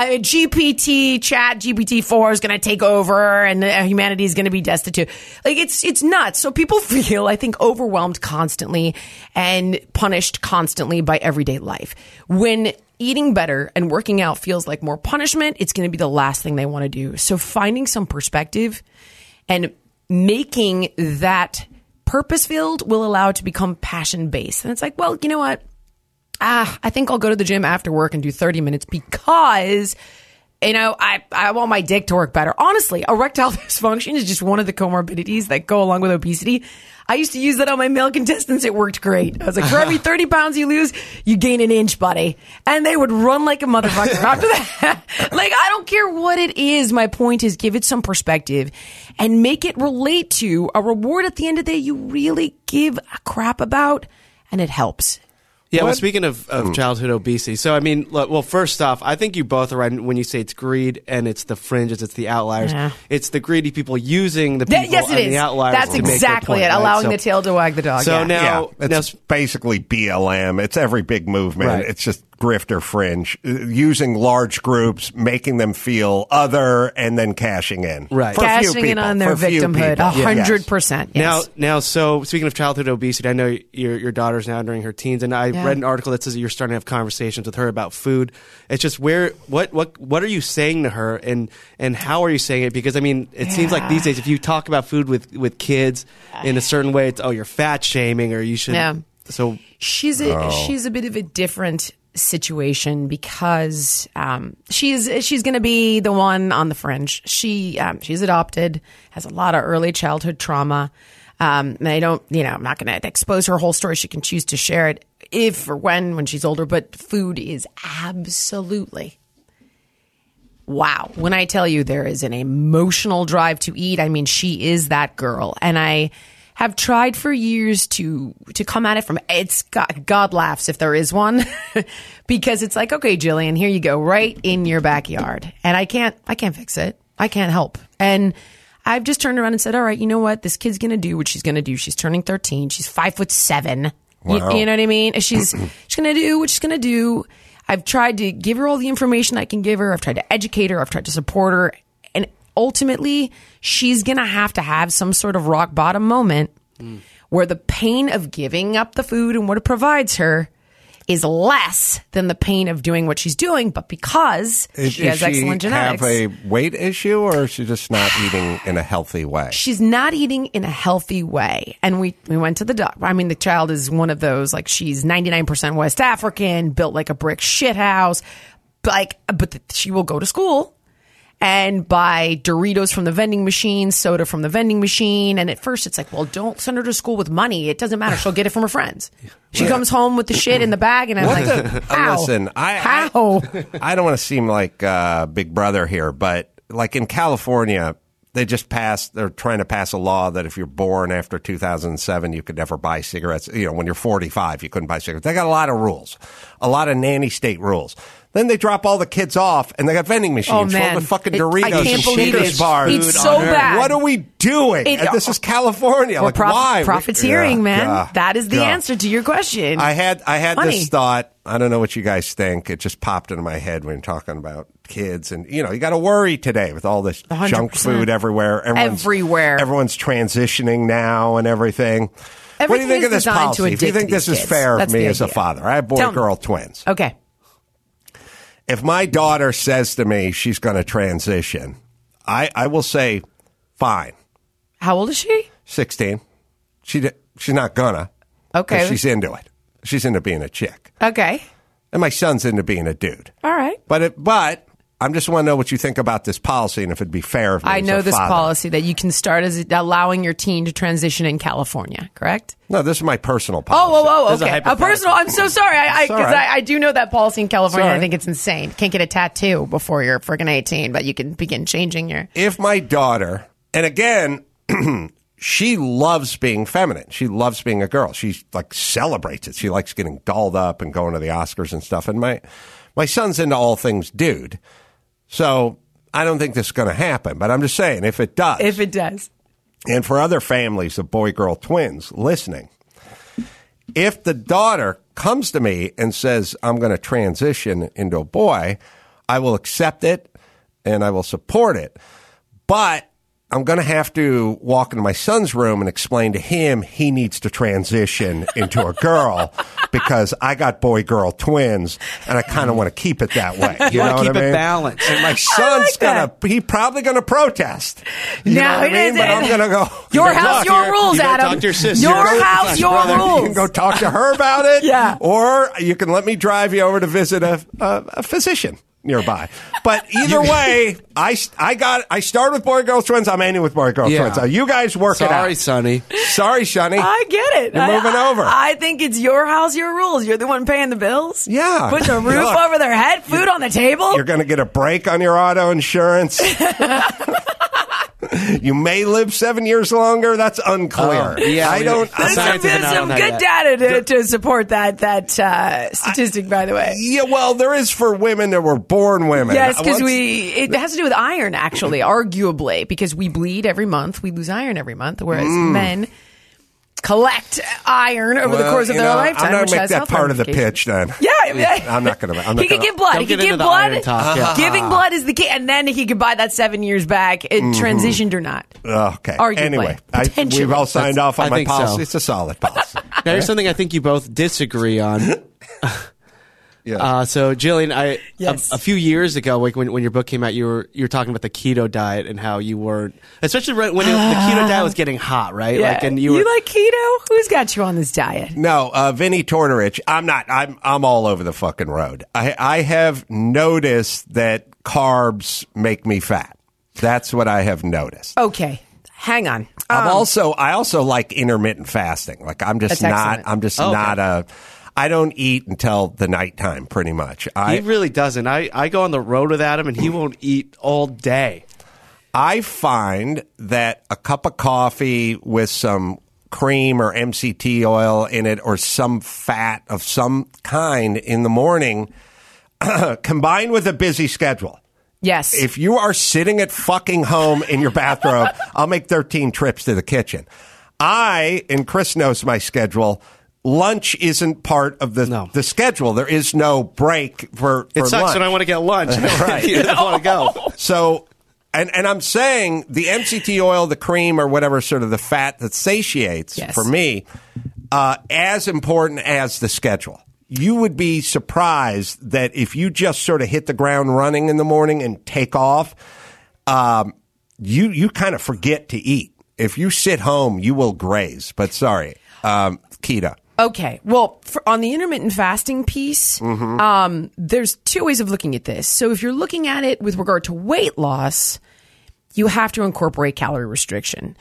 GPT-4 is going to take over, and humanity is going to be destitute. Like, it's nuts. So people feel, I think, overwhelmed constantly and punished constantly by everyday life. When eating better and working out feels like more punishment, it's going to be the last thing they want to do. So finding some perspective and making that purpose-filled will allow it to become passion-based. And it's like, well, you know what? I think I'll go to the gym after work and do 30 minutes because, I want my dick to work better. Honestly, erectile dysfunction is just one of the comorbidities that go along with obesity. I used to use that on my male contestants. It worked great. I was like, for every 30 pounds you lose, you gain an inch, buddy. And they would run like a motherfucker after that. Like, I don't care what it is. My point is, give it some perspective and make it relate to a reward at the end of the day you really give a crap about, and it helps. Yeah, well, speaking of childhood obesity, so I mean, well, first off, I think you both are right when you say it's greed and it's the fringes, it's the outliers. Yeah. It's the greedy people using the people and the outliers. That's to exactly make their point, it, allowing the tail to wag the dog. So now it's basically BLM. It's every big movement. Right. It's just grifter fringe, using large groups, making them feel other, and then cashing in. Right. Cashing in on their victimhood, 100%. Yes. Now, so speaking of childhood obesity, I know your daughter's now entering her teens, and I read an article that says that you're starting to have conversations with her about food. It's just what are you saying to her, and how are you saying it? Because I mean, it seems like these days, if you talk about food with kids in a certain way, it's you're fat shaming, or you should. Yeah. So she's a bit of a different situation because she's going to be the one on the fringe. She's adopted, has a lot of early childhood trauma. And I don't, I'm not going to expose her whole story. She can choose to share it if or when she's older. But food is absolutely wow. When I tell you there is an emotional drive to eat, I mean, she is that girl. And I have tried for years to come at it from, God laughs if there is one, because it's like, okay, Jillian, here you go, right in your backyard. And I can't fix it. I can't help. And I've just turned around and said, all right, you know what? This kid's going to do what she's going to do. She's turning 13. She's 5'7". Wow. You know what I mean? She's going to do what she's going to do. I've tried to give her all the information I can give her. I've tried to educate her. I've tried to support her. And ultimately, she's going to have some sort of rock bottom moment where the pain of giving up the food and what it provides her is less than the pain of doing what she's doing, but because she has excellent genetics. Does she have a weight issue, or is she just not eating in a healthy way? She's not eating in a healthy way. And we went to the doctor. I mean, the child is one of those, like, she's 99% West African, built like a brick shithouse. But she will go to school and buy Doritos from the vending machine, soda from the vending machine. And at first it's like, well, don't send her to school with money. It doesn't matter. She'll get it from her friends. She comes home with the shit in the bag, and I'm like, how? Listen, how? I don't want to seem like Big Brother here, but like in California, they're trying to pass a law that if you're born after 2007, you could never buy cigarettes. You know, when you're 45, you couldn't buy cigarettes. They got a lot of rules, a lot of nanny state rules. Then they drop all the kids off, and they got vending machines filled with fucking Doritos and Snickers bars. It's so bad. What are we doing? And this is California. Like, why? Profiteering, man. That is the answer to your question. I had this thought. I don't know what you guys think. It just popped into my head when you're talking about kids. And, you know, you got to worry today with all this 100%. Junk food everywhere. Everyone's transitioning now and everything. What do you think of this policy? Do you think this is fair of me as a father? I have boy-girl twins. Okay. If my daughter says to me she's going to transition, I will say, fine. How old is she? 16. She's not gonna. Okay. She's into it. She's into being a chick. Okay. And my son's into being a dude. All right. But I just want to know what you think about this policy and if it'd be fair of me I as know a this father. policy that you can start as allowing your teen to transition in California, correct? No, this is my personal policy. Okay. A personal. I'm so sorry. I do know that policy in California. Sorry. I think it's insane. Can't get a tattoo before you're freaking 18, but you can begin changing your. If my daughter, and again, she loves being feminine. She loves being a girl. She like celebrates it. She likes getting dolled up and going to the Oscars and stuff. And my son's into all things dude. So I don't think this is going to happen. But I'm just saying, if it does. If it does. And for other families of boy-girl twins listening, if the daughter comes to me and says, I'm going to transition into a boy, I will accept it and I will support it. But I'm going to have to walk into my son's room and explain to him he needs to transition into a girl because I got boy-girl twins and I kind of want to keep it that way. You know what I mean? Keep it balanced. And my son's he's probably going to protest. You know what I mean? But I'm going to go. Your house, your rules, Adam. Talk to your sister. Your house, your rules. You can go talk to her about it. Yeah. Or you can let me drive you over to visit a physician nearby. But either way, I start with boy-girl twins. I'm ending with boy-girl twins. So you guys work it out. Sorry, Sonny. Sorry, Sonny. I get it. You're moving over. I think it's your house, your rules. You're the one paying the bills. Yeah. Putting a roof over their head, food on the table. You're going to get a break on your auto insurance. You may live 7 years longer. That's unclear. Yeah, There's some good data to support that statistic, by the way. Yeah, well, there is for women that were born women. Yes, because it has to do with iron, actually, arguably, because we bleed every month. We lose iron every month, whereas men collect iron over the course of their lifetime. I'm not which going to make has that health part of the ramifications. pitch then. Yeah, I'm not going to. He could give blood. He could give blood. Giving blood is the key, and then he could buy that 7 years back. It transitioned or not. Okay. Arguably. Anyway, we've all signed off on my policy. So. It's a solid policy. Now, here's something I think you both disagree on. Yeah. So, Jillian, a few years ago, like when your book came out, you were talking about the keto diet and how you weren't, especially when the keto diet was getting hot, right? Yeah. Like, and you like keto? Who's got you on this diet? No, Vinny Tortorich. I'm not. I'm all over the fucking road. I have noticed that carbs make me fat. That's what I have noticed. Okay. Hang on. I also like intermittent fasting. Like I'm just not. I'm just not a. I don't eat until the nighttime, pretty much. He really doesn't. I go on the road with Adam, and he won't eat all day. I find that a cup of coffee with some cream or MCT oil in it or some fat of some kind in the morning, combined with a busy schedule. Yes. If you are sitting at fucking home in your bathrobe, I'll make 13 trips to the kitchen. And Chris knows my schedule, lunch isn't part of the schedule. There is no break for It sucks lunch. when I want to get lunch. Right. You don't want to go. So, and I'm saying the MCT oil, the cream, or whatever sort of the fat that satiates, Yes. for me, as important as the schedule. You would be surprised that if you just sort of hit the ground running in the morning and take off, you kind of forget to eat. If you sit home, you will graze. But sorry, keto. Okay. Well, on the intermittent fasting piece, there's two ways of looking at this. So if you're looking at it with regard to weight loss, you have to incorporate calorie restriction.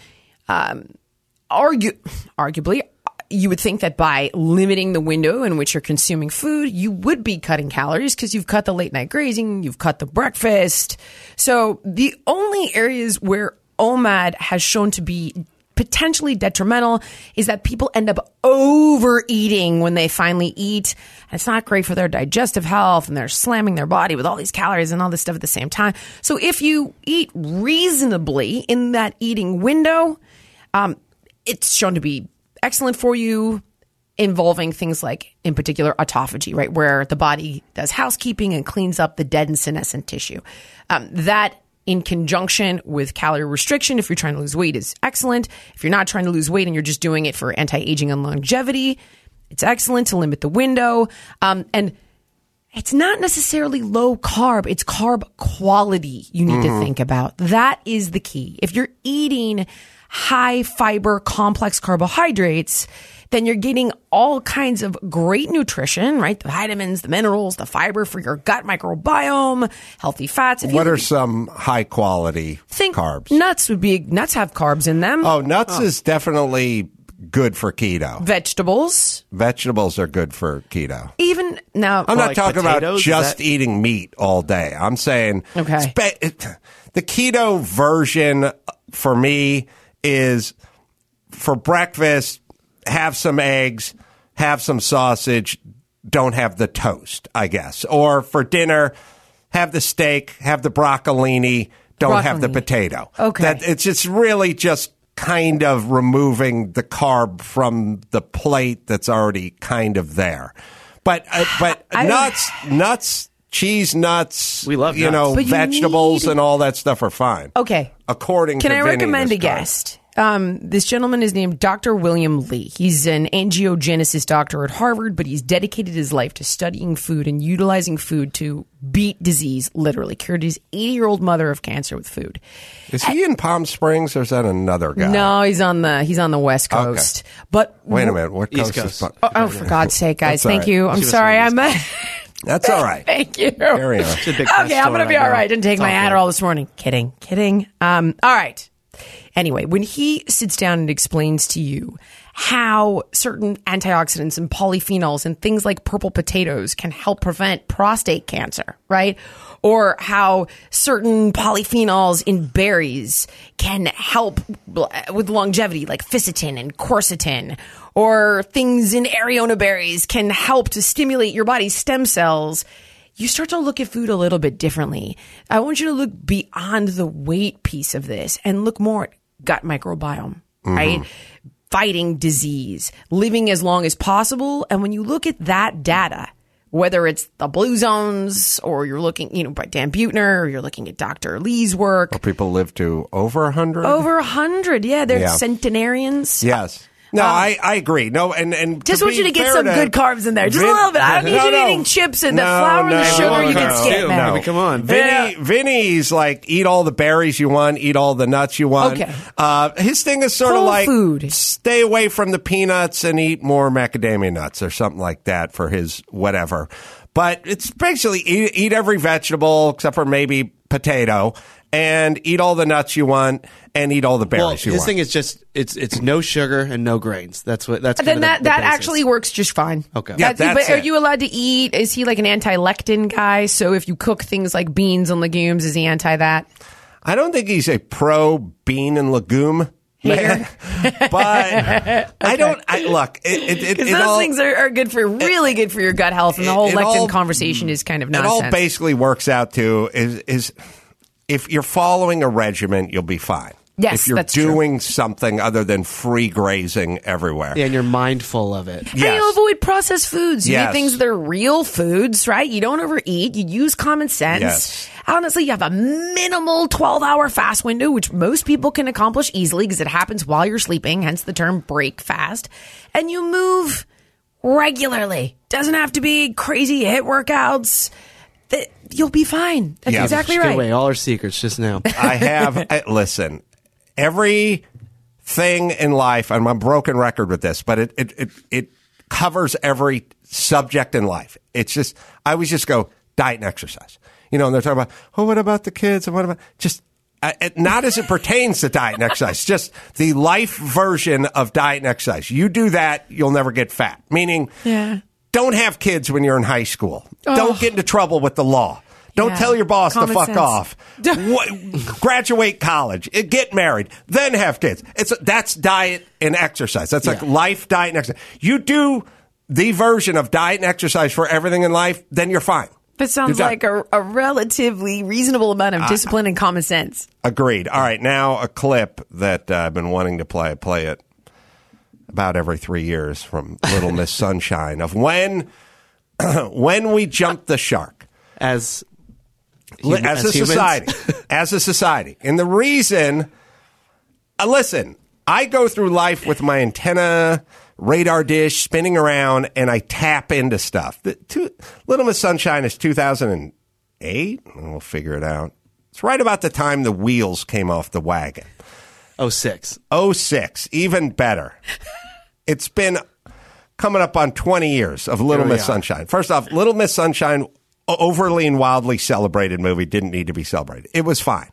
Arguably, you would think that by limiting the window in which you're consuming food, you would be cutting calories because you've cut the late night grazing, you've cut the breakfast. So the only areas where OMAD has shown to be potentially detrimental is that people end up overeating when they finally eat. And it's not great for their digestive health, and they're slamming their body with all these calories and all this stuff at the same time. So if you eat reasonably in that eating window, it's shown to be excellent for you, involving things like, in particular, autophagy, right, where the body does housekeeping and cleans up the dead and senescent tissue. That, in conjunction with calorie restriction, if you're trying to lose weight, is excellent. If you're not trying to lose weight and you're just doing it for anti-aging and longevity, it's excellent to limit the window. And it's not necessarily low carb. It's carb quality you need to think about. That is the key. If you're eating high fiber complex carbohydrates, then you're getting all kinds of great nutrition, right? The vitamins, the minerals, the fiber for your gut microbiome, healthy fats. What are some high quality carbs? Nuts have carbs in them. Oh, nuts is definitely good for keto. Vegetables. Vegetables are good for keto. Even now, I'm not like talking about potatoes? just eating meat all day. I'm saying Okay. The keto version for me is for breakfast, have some eggs, have some sausage, don't have the toast, I guess. Or for dinner, have the steak, have the broccolini, don't have the potato. Okay. It's just really just kind of removing the carb from the plate that's already kind of there. But nuts, cheese nuts, We love you nuts. know, But you vegetables need- and all that stuff are fine. okay. According Can to I Vinny recommend this a time. guest? This gentleman is named Dr. William Lee. He's an angiogenesis doctor at Harvard, but he's dedicated his life to studying food and utilizing food to beat disease, literally. Cured his 80-year-old mother of cancer with food. Is he in Palm Springs or is that another guy? No, he's on the West Okay. Coast. But Wait a minute. What East coast is Coast. oh, for God's sake, guys. That's all Thank right. you. I'm She was sorry. from I'm That's all right. Thank you. Carry on. It's a big Okay, I'm going to be all right. Didn't take It's my all good. Adderall this morning. Kidding. All right. Anyway, when he sits down and explains to you how certain antioxidants and polyphenols and things like purple potatoes can help prevent prostate cancer, right? Or how certain polyphenols in berries can help with longevity, like ficitin and quercetin, or things in Areona berries can help to stimulate your body's stem cells, you start to look at food a little bit differently. I want you to look beyond the weight piece of this and look more at gut microbiome, right? Fighting disease, living as long as possible. And when you look at that data, whether it's the Blue Zones or you're looking, by Dan Buettner, or you're looking at Dr. Lee's work, People live to over 100? over 100. Yeah, they're Yeah. centenarians. Yes. No, I agree. No, and Just to want you be to get fair some good carbs in there. Just a little bit. I don't need you eating chips and the flour and the sugar. You can skip, man. I mean, come on. Vinny's like, eat all the berries you want, eat all the nuts you want. Okay. His thing is sort of Whole like, food. stay away from the peanuts and eat more macadamia nuts or something like that for his whatever. But it's basically eat every vegetable except for maybe potato, and eat all the nuts you want, and eat all the berries you his want. thing is just it's no sugar and no grains. That's Then kinda that the basis. actually works just fine. Okay. Yeah, But that's are it. you allowed to eat? Is he like an anti-lectin guy? So if you cook things like beans and legumes, is he anti that? I don't think he's a pro bean and legume man, but I don't. Look, Because those things are good for really good for your gut health, and the whole it lectin all- conversation is kind of it nonsense. all basically works out to is if you're following a regimen, you'll be fine. Yes, if you're that's true. doing something other than free grazing everywhere. Yeah, and you're mindful of it. And you avoid processed foods. You Yes. eat things that are real foods, right? You don't overeat. You use common sense. Yes. Honestly, you have a minimal 12-hour fast window, which most people can accomplish easily because it happens while you're sleeping, hence the term break fast. And you move regularly. Doesn't have to be crazy HIIT workouts. You'll be fine. That's Yeah. exactly Just give right. away all our secrets just now. I have, listen, everything in life, and I'm a broken record with this, but it covers every subject in life. It's just, I always just go, diet and exercise. You know, and they're talking about, what about the kids? And what about, just, not as it pertains to diet and exercise, just the life version of diet and exercise. You do that, you'll never get fat. Meaning, don't have kids when you're in high school. Don't get into trouble with the law. Don't tell your boss Common to fuck sense. off. Graduate college, get married, then have kids. That's diet and exercise. That's like life, diet, and exercise. You do the version of diet and exercise for everything in life, then you're fine. That sounds like a relatively reasonable amount of discipline and common sense. Agreed. All right, now a clip that I've been wanting to play. I play it about every 3 years from Little Miss Sunshine of when we jumped the shark. As a society. As a society. And the reason, listen, I go through life with my antenna radar dish spinning around and I tap into stuff. Little Miss Sunshine is 2008. We'll figure it out. It's right about the time the wheels came off the wagon. 06. 06, even better. It's been coming up on 20 years of Little Miss Sunshine. First off, Little Miss Sunshine, overly and wildly celebrated movie, didn't need to be celebrated. It was fine.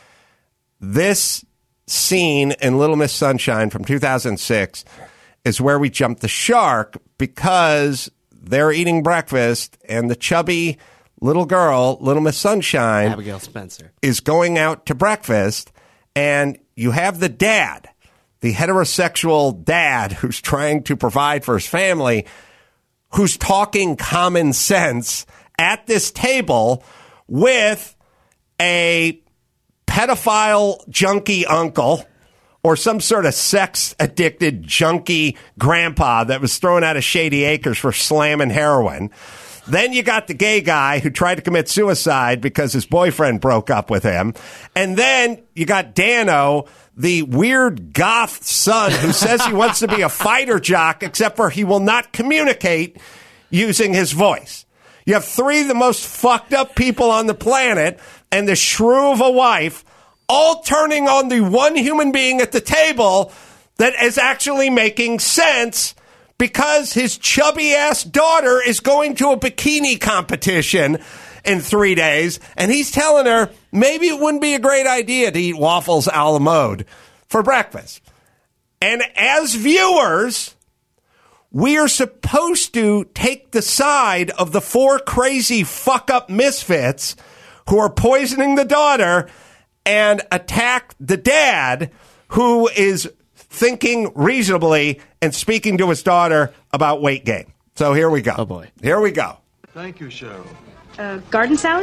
This scene in Little Miss Sunshine from 2006 is where we jumped the shark because they're eating breakfast and the chubby little girl, Little Miss Sunshine, Abigail Spencer, is going out to breakfast, and you have the dad, the heterosexual dad who's trying to provide for his family, who's talking common sense at this table with a pedophile junkie uncle or some sort of sex-addicted junkie grandpa that was thrown out of Shady Acres for slamming heroin. Then you got the gay guy who tried to commit suicide because his boyfriend broke up with him. And then you got Dano, the weird goth son who says he wants to be a fighter jock, except for he will not communicate using his voice. You have three of the most fucked up people on the planet and the shrew of a wife all turning on the one human being at the table that is actually making sense because his chubby-ass daughter is going to a bikini competition in 3 days, and he's telling her maybe it wouldn't be a great idea to eat waffles a la mode for breakfast. And as viewers, we are supposed to take the side of the four crazy fuck-up misfits who are poisoning the daughter and attack the dad who is thinking reasonably and speaking to his daughter about weight gain. So here we go. Oh, boy. Here we go. Thank you, Cheryl. Garden salad?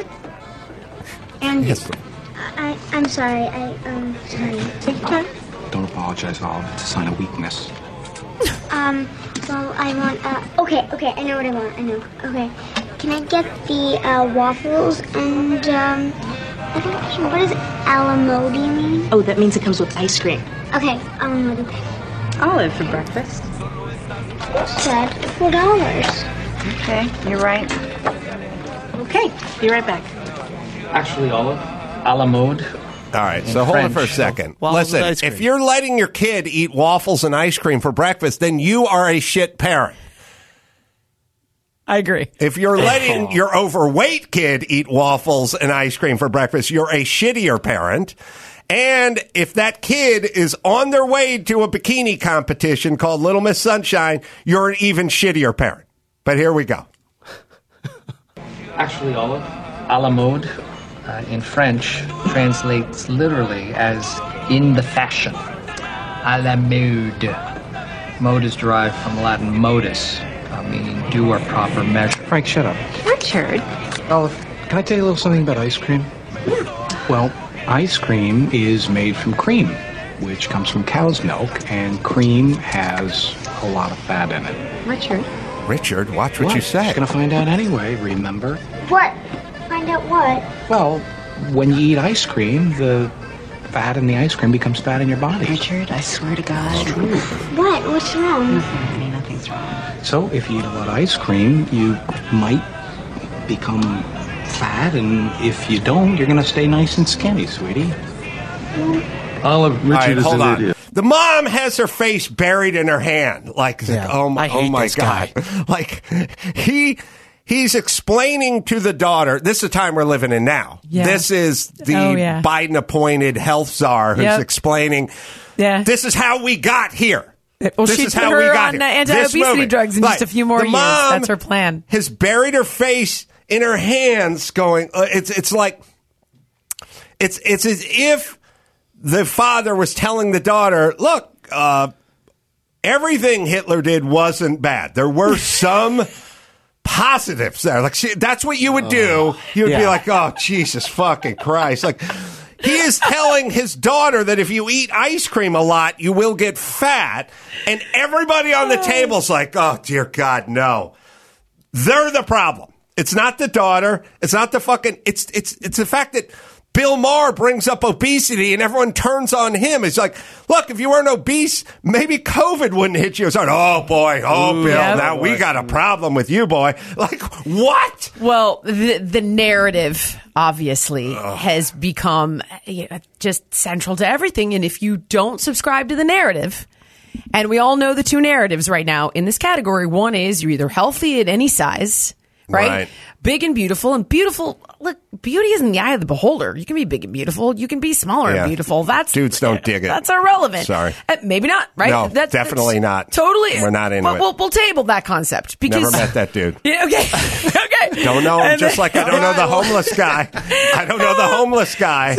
And Yes. I'm sorry. Sorry. Take your time. Don't apologize, Olive. It's a sign of weakness. Well, I want, okay, I know what I want. I know. Okay. Can I get the, waffles and, I don't know, what does alamodi mean? Oh, that means it comes with ice cream. Okay, alamodi. Olive for breakfast. Said $4. Okay, you're right. Okay, be right back. Actually, Olive, a la mode. All right, so hold it for a second. Waffles with ice Listen, cream. if you're letting your kid eat waffles and ice cream for breakfast, then you are a shit parent. I agree. If you're letting your overweight kid eat waffles and ice cream for breakfast, you're a shittier parent. And if that kid is on their way to a bikini competition called Little Miss Sunshine, you're an even shittier parent. But here we go. Actually, Olive, a la mode in French translates literally as in the fashion. A la mode. Mode is derived from Latin modus, meaning due or proper measure. Frank, shut up. Richard. Olive, can I tell you a little something about ice cream? Well, ice cream is made from cream. which comes from cow's milk, and cream has a lot of fat in it. Richard, watch what you say. You're going to find out anyway, remember? What? Find out what? Well, when you eat ice cream, the fat in the ice cream becomes fat in your body. Richard, I swear to God. It's true. What? What's wrong? Nothing, honey, nothing's wrong. So if you eat a lot of ice cream, you might become fat, and if you don't, you're going to stay nice and skinny, sweetie. Olive, Richard is hold an on. idiot. The mom has her face buried in her hand, like, oh I hate my this God. guy. Like, he's explaining to the daughter, this is the time we're living in now. Yeah. This is the Biden-appointed health czar who's explaining, this is how we got here. Well, this she is put how her we got on here. anti-obesity drugs in just a few more years. Mom That's her plan. has buried her face in her hands, going. It's like it's as if the father was telling the daughter, "Look, everything Hitler did wasn't bad. There were some." Positives there. Like, that's what you would do. You would be like, oh, Jesus fucking Christ. Like, he is telling his daughter that if you eat ice cream a lot, you will get fat. And everybody on the table's like, oh, dear God, no. They're the problem. It's not the daughter. It's not the fucking, it's the fact that Bill Maher brings up obesity and everyone turns on him. It's like, look, if you weren't obese, maybe COVID wouldn't hit you. It's like, oh boy, Bill, now we got a problem with you, boy. Like, what? Well, the narrative obviously has become just central to everything. And if you don't subscribe to the narrative, and we all know the two narratives right now in this category, one is you're either healthy at any size, right? Big and beautiful. And beautiful, look, beauty is in the eye of the beholder. You can be big and beautiful. You can be smaller and beautiful. Dudes don't dig it. That's irrelevant. Sorry. Maybe not, right? No, definitely not. Totally. We're not into it. We'll table that concept. Because, never met that dude. Yeah, okay. Don't know him, just like I don't know the homeless guy. I don't know the homeless guy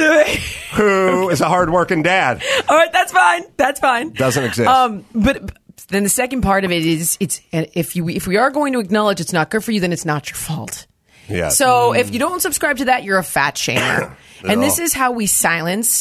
who is a hardworking dad. All right, that's fine. Doesn't exist. But then the second part of it is if we are going to acknowledge it's not good for you, then it's not your fault. Yeah. So if you don't subscribe to that, you're a fat shamer. And this is how we silence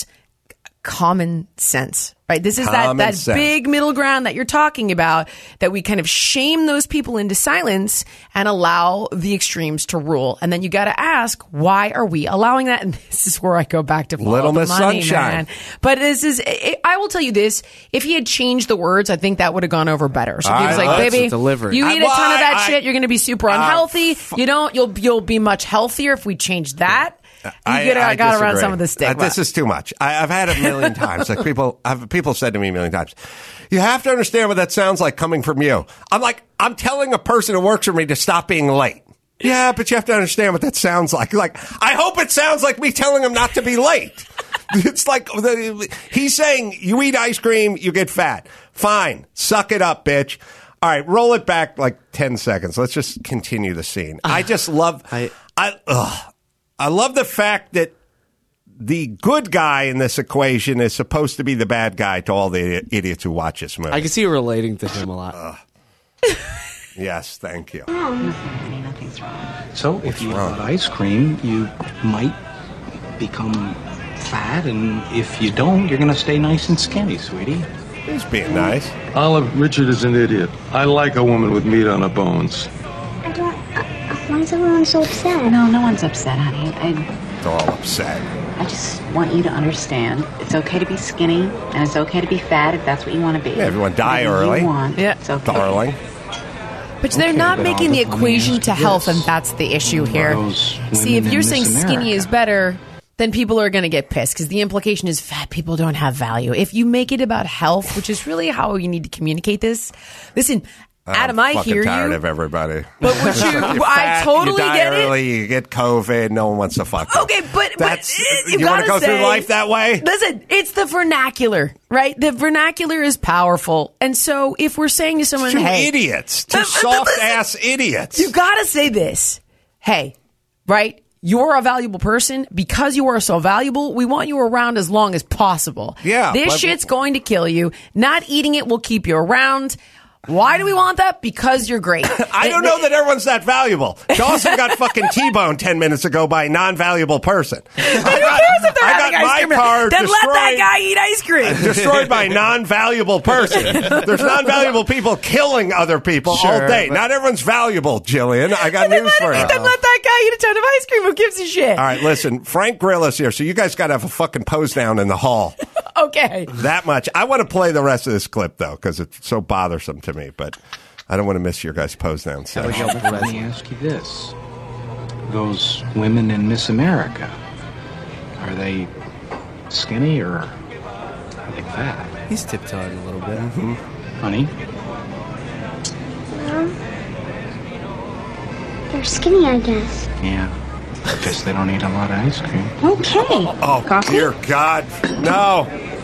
common sense, right? This is that big middle ground that you're talking about, that we kind of shame those people into silence and allow the extremes to rule. And then you got to ask, why are we allowing that? And this is where I go back to Little Miss Sunshine. Man. But I will tell you this, if he had changed the words, I think that would have gone over better. So he was like, baby, you eat a ton of that shit, you're going to be super unhealthy. You don't, you'll be much healthier if we change that. I got around some of the stigma. This is too much. I've had it a million times. Like people said to me a million times, you have to understand what that sounds like coming from you. I'm like, I'm telling a person who works for me to stop being late. Yeah, but you have to understand what that sounds like. Like, I hope it sounds like me telling him not to be late. It's like he's saying, you eat ice cream, you get fat. Fine. Suck it up, bitch. All right, roll it back like 10 seconds. Let's just continue the scene. I just love... I love the fact that the good guy in this equation is supposed to be the bad guy to all the idiots who watch this movie. I can see you relating to him a lot. Yes, thank you. Nothing's wrong. So if you eat a lot of ice cream, you might become fat, and if you don't, you're going to stay nice and skinny, sweetie. He's being nice. Olive, Richard is an idiot. I like a woman with meat on her bones. I don't... why is everyone so upset? No one's upset, honey. They're all upset. I just want you to understand it's okay to be skinny and it's okay to be fat if that's what you want to be. Yeah, everyone die early. It's okay. Darling. But they're not making the equation to health, and that's the issue here. See, if you're saying skinny is better, then people are going to get pissed because the implication is fat people don't have value. If you make it about health, which is really how you need to communicate this. Listen, Adam, I hear you. I'm tired of everybody. But I totally get it. Early, you get COVID. No one wants to fuck you. Okay, but you want to go through life that way? Listen, it's the vernacular, right? The vernacular is powerful. And so if we're saying to someone, two hey, idiots, two soft-ass idiots. You got to say this. Hey, right? You're a valuable person. Because you are so valuable, we want you around as long as possible. Yeah. This shit's going to kill you. Not eating it will keep you around. Why do we want that? Because you're great. I don't know that everyone's that valuable. Dawson got fucking T-boned 10 minutes ago by a non-valuable person. Who cares if they're having ice cream? Car then let that guy eat ice cream. Destroyed by a non-valuable person. There's non-valuable people killing other people all day. Not everyone's valuable, Jillian. I got news for you. Then let that guy eat a ton of ice cream. Who gives a shit? All right, listen. Frank Grillo's here, so you guys got to have a fucking pose down in the hall. Okay. That much. I want to play the rest of this clip, though, because it's so bothersome to me, but I don't want to miss your guys' pose down. So. Let me ask you this. Those women in Miss America, are they skinny or are they fat? He's tiptoeing a little bit. Mm-hmm. Honey? Well, they're skinny, I guess. Yeah. I guess they don't eat a lot of ice cream. Okay. Oh, Coffee? Dear God. No.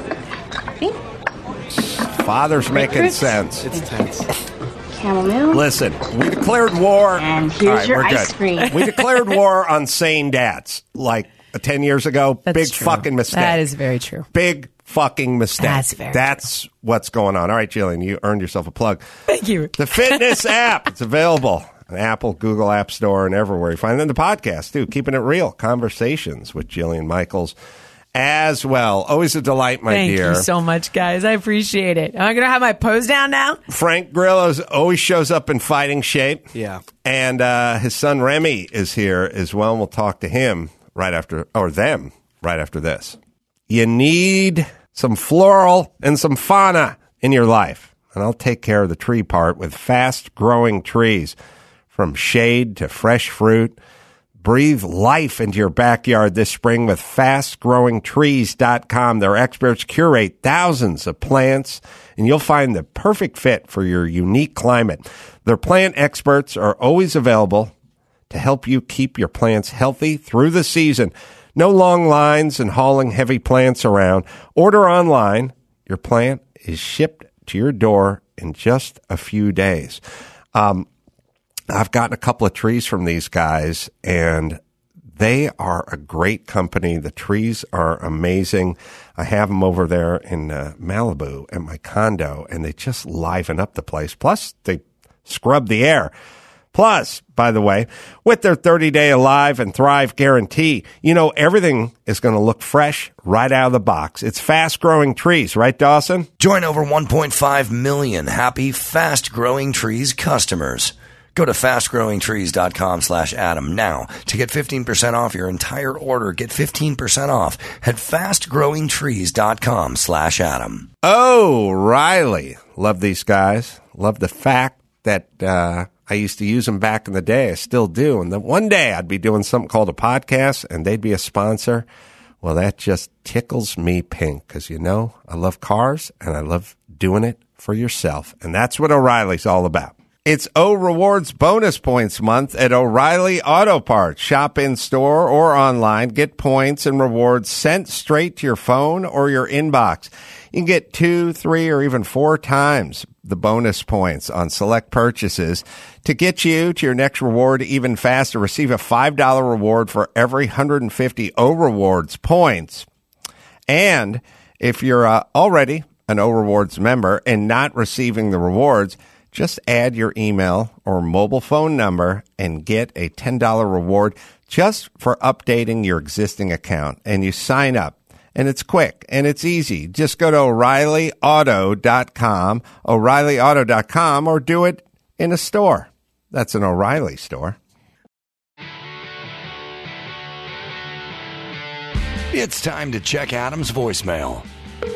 Father's making sense. It's tense. Chamomile. Listen, we declared war. And here's your ice cream. We declared war on sane dads like 10 years ago. That's Big true. fucking mistake. That is very true. Big fucking mistake. That's what's going on. All right, Jillian, you earned yourself a plug. Thank you. The fitness app. It's available on Apple, Google App Store, and everywhere. You find it in the podcast, too. Keeping it real. Conversations with Jillian Michaels as well. Always a delight, my dear. Thank you so much, guys. I appreciate it. Am I going to have my pose down now? Frank Grillo always shows up in fighting shape. Yeah. And his son Remy is here as well. And we'll talk to him right after this. You need some floral and some fauna in your life. And I'll take care of the tree part with fast-growing trees. From shade to fresh fruit. Breathe life into your backyard this spring with fastgrowingtrees.com. Their experts curate thousands of plants, and you'll find the perfect fit for your unique climate. Their plant experts are always available to help you keep your plants healthy through the season. No long lines and hauling heavy plants around. Order online. Your plant is shipped to your door in just a few days. I've gotten a couple of trees from these guys, and they are a great company. The trees are amazing. I have them over there in Malibu at my condo, and they just liven up the place. Plus, they scrub the air. Plus, by the way, with their 30-day Alive and Thrive guarantee, you know everything is going to look fresh right out of the box. It's fast-growing trees, right, Dawson? Join over 1.5 million happy, fast-growing trees customers. Go to fastgrowingtrees.com/Adam now to get 15% off your entire order. Get 15% off at fastgrowingtrees.com/Adam. Oh, Riley. Love these guys. Love the fact that I used to use them back in the day. I still do. And then one day I'd be doing something called a podcast and they'd be a sponsor. Well, that just tickles me pink because, you know, I love cars and I love doing it for yourself. And that's what O'Reilly's all about. It's O Rewards bonus points month at O'Reilly Auto Parts. Shop in store or online. Get points and rewards sent straight to your phone or your inbox. You can get 2, 3, or even 4 times the bonus points on select purchases. To get you to your next reward even faster, receive a $5 reward for every 150 O Rewards points. And if you're already an O Rewards member and not receiving the rewards, just add your email or mobile phone number and get a $10 reward just for updating your existing account. And you sign up. And it's quick and it's easy. Just go to O'ReillyAuto.com, O'ReillyAuto.com, or do it in a store. That's an O'Reilly store. It's time to check Adam's voicemail.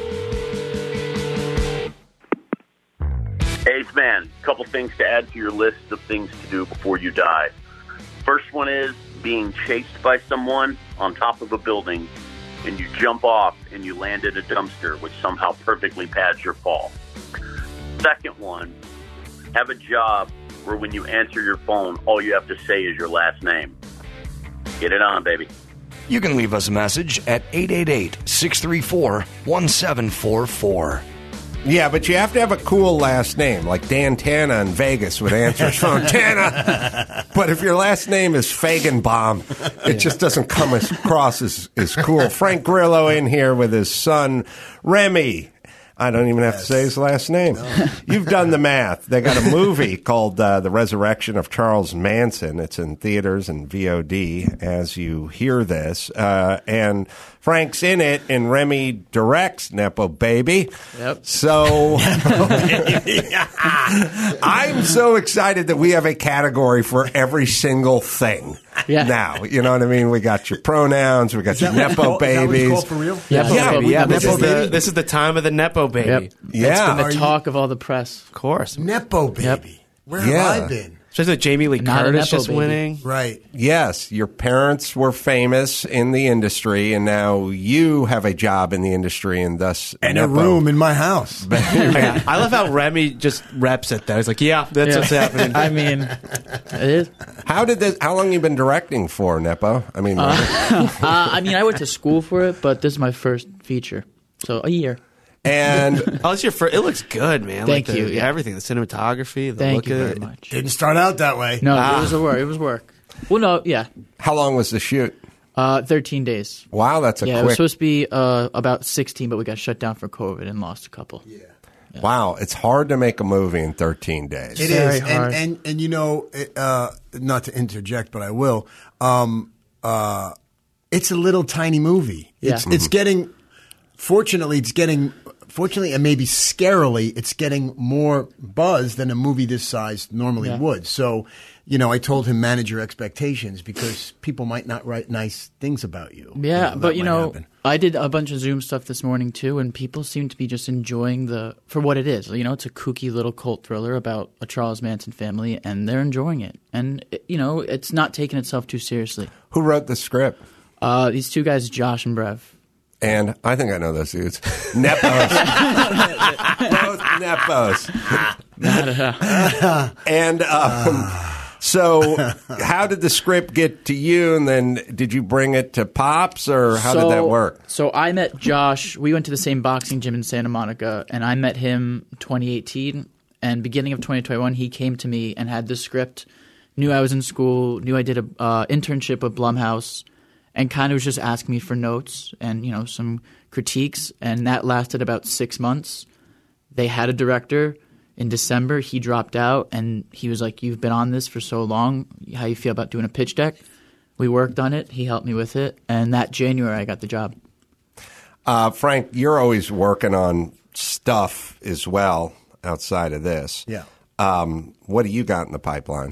Ace Man, a couple things to add to your list of things to do before you die. First one is being chased by someone on top of a building, and you jump off and you land in a dumpster, which somehow perfectly pads your fall. Second one, have a job where when you answer your phone, all you have to say is your last name. Get it on, baby. You can leave us a message at 888-634-1744. Yeah, but you have to have a cool last name, like Dan Tana in Vegas would answer his phone, Tana. But if your last name is Fagenbaum, it just doesn't come across as cool. Frank Grillo in here with his son, Remy. I don't even have to say his last name. No. You've done the math. They got a movie called The Resurrection of Charles Manson. It's in theaters and VOD as you hear this. And Frank's in it, and Remy directs Nepo Baby. Yep. So I'm so excited that we have a category for every single thing. Yeah. Now, you know what I mean? We got your pronouns, we got your Nepo babies. Is that what it's called for real? This is the time of the Nepo Baby. Yep. Yeah. It's been the talk of all the press. Of course. Nepo Baby. Yep. Where have I been? Especially with Jamie Lee Not a Curtis Nepo just baby. winning. Right. Yes, your parents were famous in the industry, and now you have a job in the industry, and thus And a room in my house. I love how Remy just reps it, though. He's like, yeah, that's what's happening. I mean, it is. How long you been directing for, Nepo? I mean, I went to school for it, but this is my first feature, so a year. and It's your first. It looks good, man. Thank like you, yeah. Everything, the cinematography, the Thank look you of very it. much. Didn't start out that way. No, it was work. Well, no, yeah. how long was the shoot? 13 days. Wow, that's a Yeah, it was quick. supposed to be about 16, but we got shut down for COVID and lost a couple. Yeah. Wow, it's hard to make a movie in 13 days. It Very is, hard. and you know, not to interject, but I will. It's a little tiny movie. It's getting. Fortunately, and maybe scarily, it's getting more buzz than a movie this size normally would. So, you know, I told him manage your expectations because people might not write nice things about you. Yeah, but that might happen. I did a bunch of Zoom stuff this morning too, and people seem to be just enjoying for what it is. You know, it's a kooky little cult thriller about a Charles Manson family, and they're enjoying it. And you know, it's not taking itself too seriously. Who wrote the script? These two guys, Josh and Brev. And I think I know those dudes. Nepos. Both Nepos. And so how did the script get to you? And then did you bring it to Pops, or how did that work? So I met Josh. We went to the same boxing gym in Santa Monica, and I met him 2018. And beginning of 2021, he came to me and had the script, knew I was in school, knew I did an internship with Blumhouse, and kind of was just asking me for notes and, you know, some critiques. And that lasted about 6 months. They had a director. In December, he dropped out, and he was like, you've been on this for so long. How you feel about doing a pitch deck? We worked on it. He helped me with it. And that January, I got the job. Frank, you're always working on stuff as well outside of this. Yeah. What do you got in the pipeline?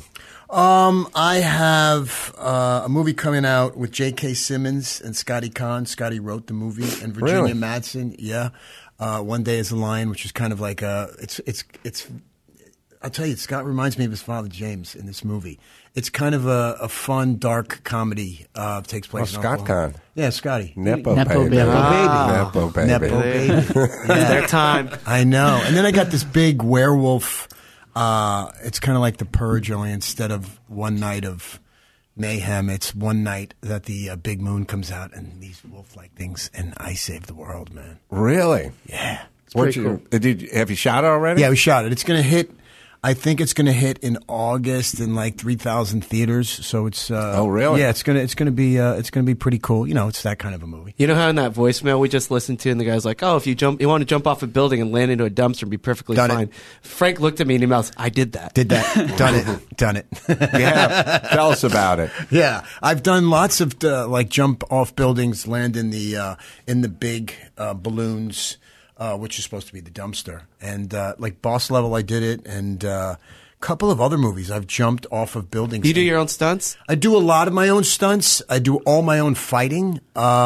I have a movie coming out with J.K. Simmons and Scotty Kahn. Scotty wrote the movie, and Virginia Really? Madsen. Yeah, One Day as a Lion, which is kind of like it's. I'll tell you, Scott reminds me of his father James in this movie. It's kind of a fun, dark comedy. Takes place. in Scott Oklahoma. Kahn. Yeah, Scotty. Nepo Nepo baby. baby. Nepo baby. Nepo baby. Their time. I know. And then I got this big werewolf. It's kind of like The Purge, only instead of one night of mayhem, it's one night that the big moon comes out and these wolf-like things, and I save the world, man. Really? Yeah. Have you shot it already? Yeah, we shot it. It's going to hit. I think it's going to hit in August in like 3,000 theaters. So it's. Oh, really? Yeah, it's going to be pretty cool. You know, it's that kind of a movie. You know how in that voicemail we just listened to, and the guy's like, "Oh, if you want to jump off a building and land into a dumpster and be perfectly Done it. fine." Frank looked at me and he mouthed, "I did that." Did that. Done it. Yeah. Tell us about it. Yeah, I've done lots of like jump off buildings, land in the big balloons, which is supposed to be the dumpster, and like Boss Level, I did it, and a couple of other movies. I've jumped off of buildings. You do your own stunts? I do a lot of my own stunts. I do all my own fighting.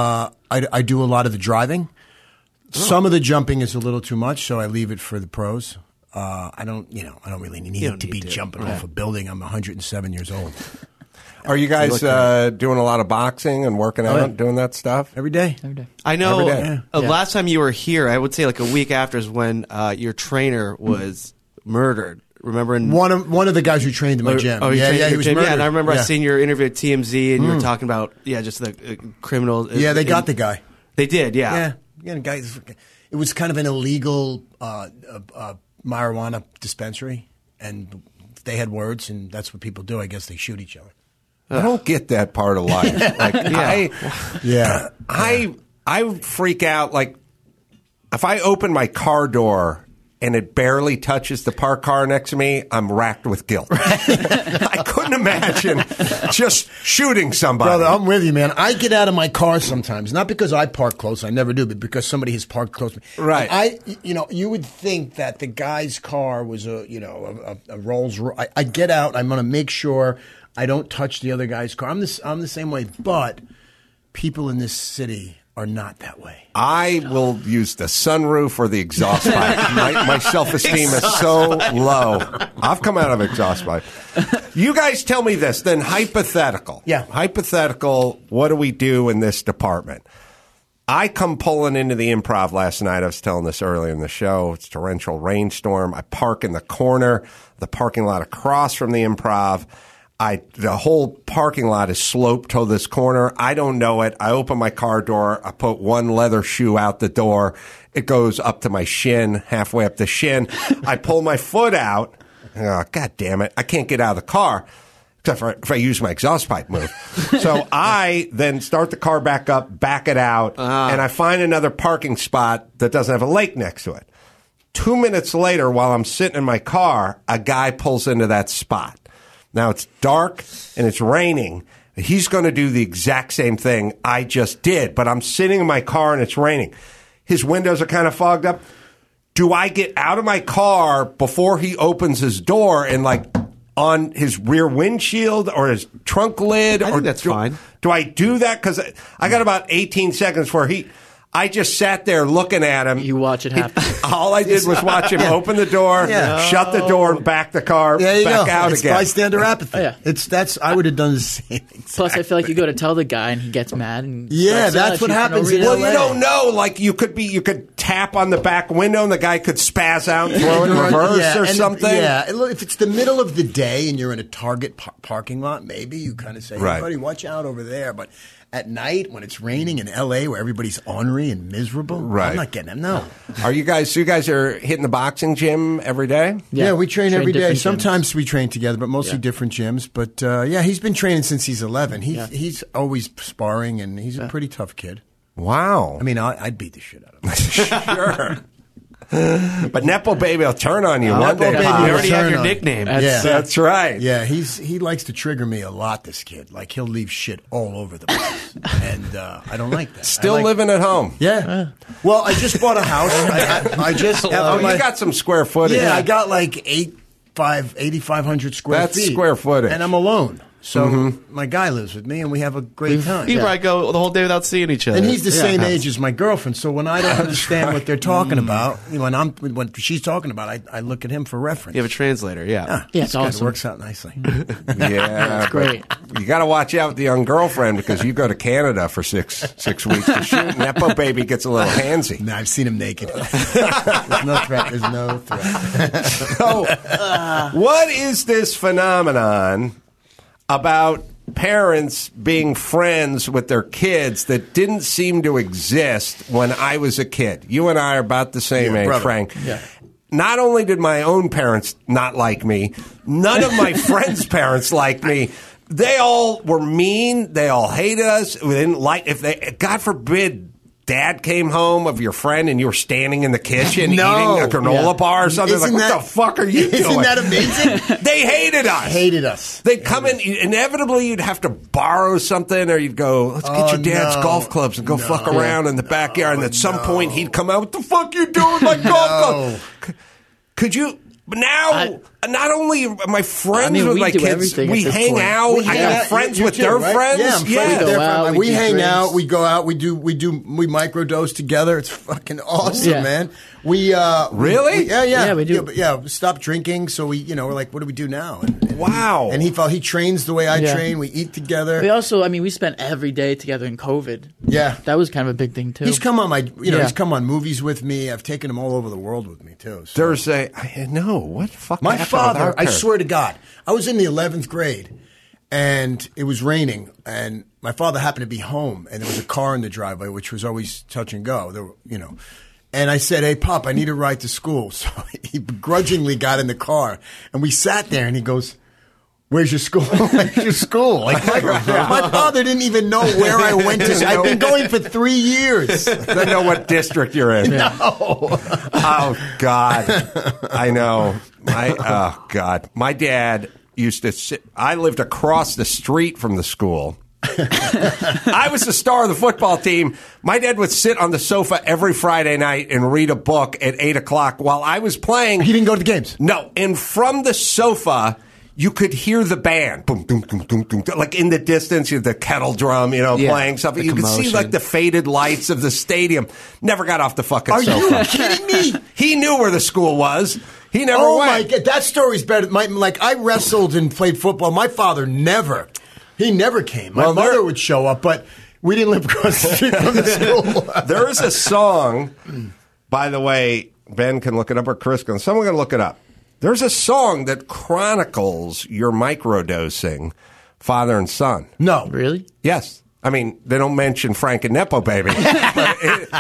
I do a lot of the driving. Some of the jumping is a little too much, so I leave it for the pros. I don't really need to be jumping off a building. I'm 107 years old. Are you guys doing a lot of boxing and working out, doing that stuff? Every day. I know. Every day. Last time you were here, I would say like a week after is when your trainer was murdered. Remember? One of the guys who trained in my gym. Oh, he was murdered. Yeah, and I remember I Yeah. seen your interview at TMZ, and you were talking about just the criminal. Yeah, they got the guy. They did. Yeah. Yeah, the guy. It was kind of an illegal marijuana dispensary, and they had words, and that's what people do. I guess they shoot each other. I don't get that part of life. Like I freak out. Like if I open my car door and it barely touches the parked car next to me, I'm racked with guilt. I couldn't imagine just shooting somebody. Brother, I'm with you, man. I get out of my car sometimes, not because I park close, I never do, but because somebody has parked close to me. Right. You would think that the guy's car was a Rolls Royce. I get out, I'm going to make sure I don't touch the other guy's car. I'm the same way, but people in this city are not that way. I will use the sunroof or the exhaust pipe. My self-esteem is so low. I've come out of exhaust pipe. You guys tell me this, then hypothetical. Yeah. Hypothetical, what do we do in this department? I come pulling into the Improv last night. I was telling this earlier in the show. It's torrential rainstorm. I park in the corner, the parking lot across from the Improv. The whole parking lot is sloped to this corner. I don't know it. I open my car door. I put one leather shoe out the door. It goes up to my shin, halfway up the shin. I pull my foot out. Oh, God damn it. I can't get out of the car except for if I use my exhaust pipe move. So I then start the car back up, back it out, and I find another parking spot that doesn't have a lake next to it. 2 minutes later, while I'm sitting in my car, a guy pulls into that spot. Now, it's dark and it's raining. He's going to do the exact same thing I just did, but I'm sitting in my car and it's raining. His windows are kind of fogged up. Do I get out of my car before he opens his door and on his rear windshield or his trunk lid? I think that's fine. Do I do that? Because I got about 18 seconds where I just sat there looking at him. You watch it happen. All I did was watch him open the door, shut the door, and back the car back out it's again. Bystander apathy. Oh, yeah. I would have done the same. Plus, I feel like you go to tell the guy and he gets mad. And that's what happens. Well, you don't know. Like you could tap on the back window and the guy could spaz out and throw it in reverse or something. If it's the middle of the day and you're in a Target parking lot, maybe you kind of say, "Hey, buddy, watch out over there." But at night, when it's raining in L.A., where everybody's ornery and miserable, I'm not getting them. No. Are you guys? So you guys are hitting the boxing gym every day? Yeah, we train every day. Gyms. Sometimes we train together, but mostly different gyms. But he's been training since he's 11. He's always sparring, and he's a pretty tough kid. Wow. I mean, I'd beat the shit out of him. Sure. But Nepo Baby will turn on you one day. You already have your nickname. That's right. Yeah, he likes to trigger me a lot, this kid. Like, he'll leave shit all over the place. And I don't like that. Still living at home. Yeah. Well, I just bought a house. I just... you got some square footage. Yeah, I got like 8,500 square feet. That's square footage. And I'm alone. So my guy lives with me, and we have a great time. You probably go the whole day without seeing each other. And he's the same age as my girlfriend. So when I don't understand what they're talking about, when she's talking about, I look at him for reference. You have a translator, Yeah, it's awesome. It works out nicely. Yeah, it's great. You got to watch out with the young girlfriend because you go to Canada for six weeks to shoot. Nepo Baby gets a little handsy. No, I've seen him naked. There's no threat. There's no threat. So, what is this phenomenon about parents being friends with their kids that didn't seem to exist when I was a kid? You and I are about the same age, brother. Frank. Yeah. Not only did my own parents not like me, none of my friends' parents liked me. They all were mean. They all hated us. We didn't like God forbid, Dad came home of your friend and you were standing in the kitchen eating a granola bar or something. What the fuck are you doing? Isn't that amazing? They hated us. They'd come in. Inevitably, you'd have to borrow something or you'd go, let's get your dad's golf clubs and go fuck around in the backyard. And at some point, he'd come out, what the fuck you doing with my golf clubs? Could you... But now, not only am I friends with my kids, we hang out. I got friends with their friends. Yeah, I'm friends with their friends. We hang out. We go out. We microdose together. It's fucking awesome, man. We really? Yeah, we do. Yeah, stop drinking. So we're like, what do we do now? Wow. And he trains the way I train. We eat together. We also, we spent every day together in COVID. Yeah, that was kind of a big thing too. He's come on he's come on movies with me. I've taken him all over the world with me too. So. What the fuck? My father, I swear to God, I was in the 11th grade and it was raining and my father happened to be home and there was a car in the driveway, which was always touch and go, and I said, hey, Pop, I need a ride to school. So he begrudgingly got in the car and we sat there and he goes, Where's your school? Where's your school? Like my father didn't even know where I went to. I've been going for 3 years. They know what district you're in. No. Oh God, I know. Oh God, my dad used to sit. I lived across the street from the school. I was the star of the football team. My dad would sit on the sofa every Friday night and read a book at 8:00 while I was playing. He didn't go to the games. No, and from the sofa, you could hear the band, boom, boom, boom, boom, boom, like in the distance, the kettle drum, playing something. You could see like the faded lights of the stadium. Never got off the fucking sofa. Are you kidding me? He knew where the school was. He never went. My God, that story's better. Like I wrestled and played football. My father never. He never came. My mother would show up, but we didn't live across the street from the school. There is a song, by the way, Ben can look it up or Chris can. Someone can look it up. There's a song that chronicles your microdosing, father and son. No. Really? Yes. I mean, they don't mention Frank and Nepo Baby. But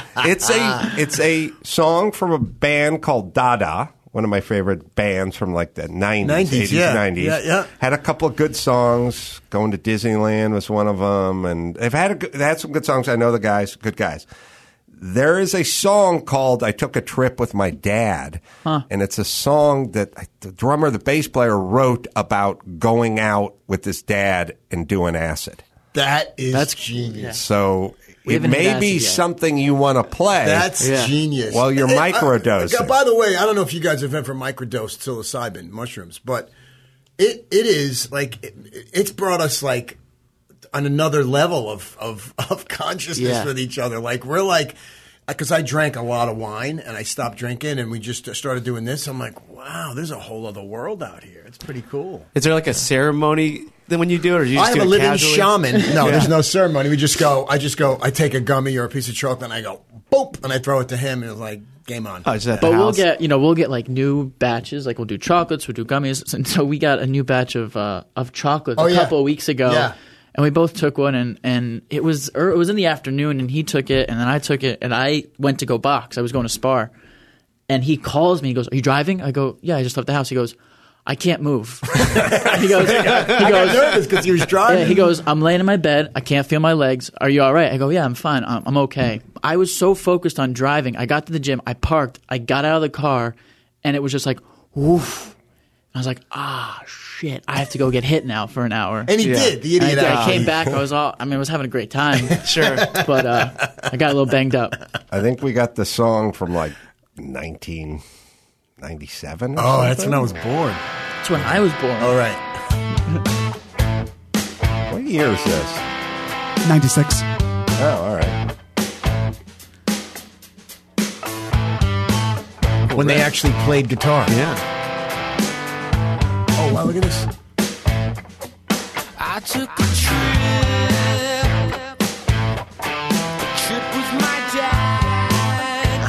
it's a song from a band called Dada. One of my favorite bands from like the 90s, 80s, yeah. 90s. Yeah. Had a couple of good songs. Going to Disneyland was one of them. And they had some good songs. I know the guys, good guys. There is a song called I Took a Trip with My Dad. And it's a song that the drummer, the bass player wrote about going out with his dad and doing acid. That's genius. So it may be something you want to play. That's genius. Well, you're microdosing. By the way, I don't know if you guys have ever microdosed psilocybin mushrooms, but it is like it's brought us like on another level of consciousness with each other. Like we're like, because I drank a lot of wine and I stopped drinking and we just started doing this. I'm like, wow, there's a whole other world out here. It's pretty cool. Is there like a ceremony then when you do it, or you just I do have it a living casually? shaman. No, there's no ceremony. I just go, I take a gummy or a piece of chocolate and I go, boop, and I throw it to him and it's like, game on. Oh, is that But we'll get like new batches. Like we'll do chocolates, we'll do gummies. And so we got a new batch of chocolates a couple of weeks ago. Yeah. And we both took one, and it was in the afternoon, and he took it, and then I took it, and I went to go box. I was going to spar, and he calls me. He goes, "Are you driving?" I go, "Yeah, I just left the house." He goes, "I can't move." he goes, I got nervous because he was driving. Yeah, he goes, "I'm laying in my bed. I can't feel my legs. Are you all right?" I go, "Yeah, I'm fine. I'm okay." I was so focused on driving. I got to the gym. I parked. I got out of the car, and it was just like, woof. I was like, shit, I have to go get hit now for an hour. And he did, the idiot. I came back. I was having a great time. Sure. But I got a little banged up. I think we got the song from like 1997 or Oh, something. that's when I was born. That's when I was born. All right. What year is this? 96. Oh, all right. When they actually played guitar. Yeah. Oh, wow, look at this. I took a trip with my dad.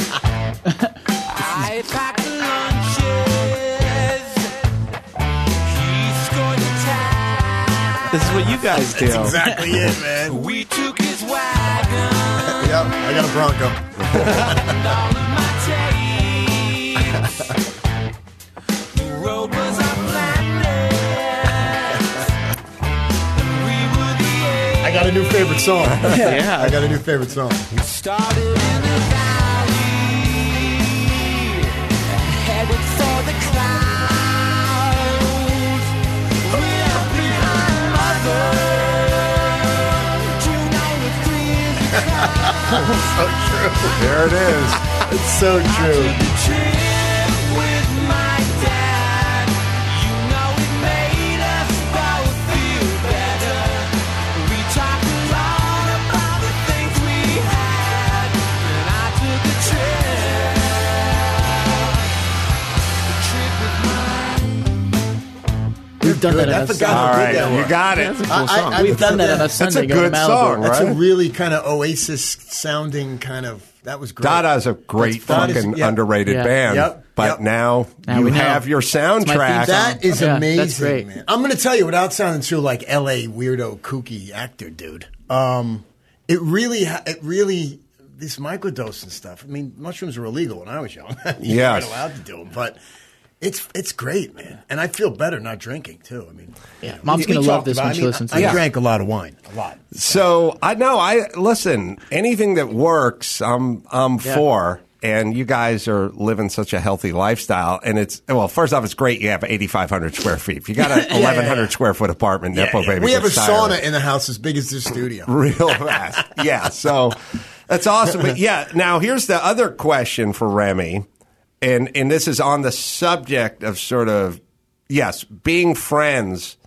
I packed the lunches. He scored the tab. This is what you guys do. That's exactly it, man. We took his wagon. Yep, I got a Bronco. And all of my tapes. The road was our I got a new favorite song. Yeah. I got a new favorite song. We started in the valley, headed for the clouds. We left behind mother. You know the thrills it comes. So true. There it is. It's so true. The trip with my dad. You know it made us both feel better. We talked a lot about the things we had, and I took a trip. The trip with We've done that I on a forgot Sunday. how All good right, that you was. got it. That's a cool song. We've done that on a That's Sunday. a going good to Malibu. song, That's right? a really kind of Oasis sounding kind of. That was great. Dada's a great fucking underrated Yeah. band. Yep. But Yep. now Now you we know. have your my theme soundtrack. That is Yeah, amazing, that's great. man. I'm going to tell you, without sounding too like L.A. weirdo, kooky actor, dude. It really, this microdosing stuff. I mean, mushrooms were illegal when I was young. You Yes. weren't allowed to do them, but It's great, man, and I feel better not drinking too. I mean, yeah, Mom's we gonna love talked this about- when she listens to I this. drank a lot of wine, a lot. So I know. Listen. Anything that works, I'm for. And you guys are living such a healthy lifestyle, and first off, it's great you have 8,500 square feet. If you got a 1,100 square foot apartment, Nepo baby, We have a gets tired. sauna in the house as big as this studio. Real fast. Yeah, so that's awesome. But yeah, now here's the other question for Remy, and this is on the subject of sort of, yes, being friends.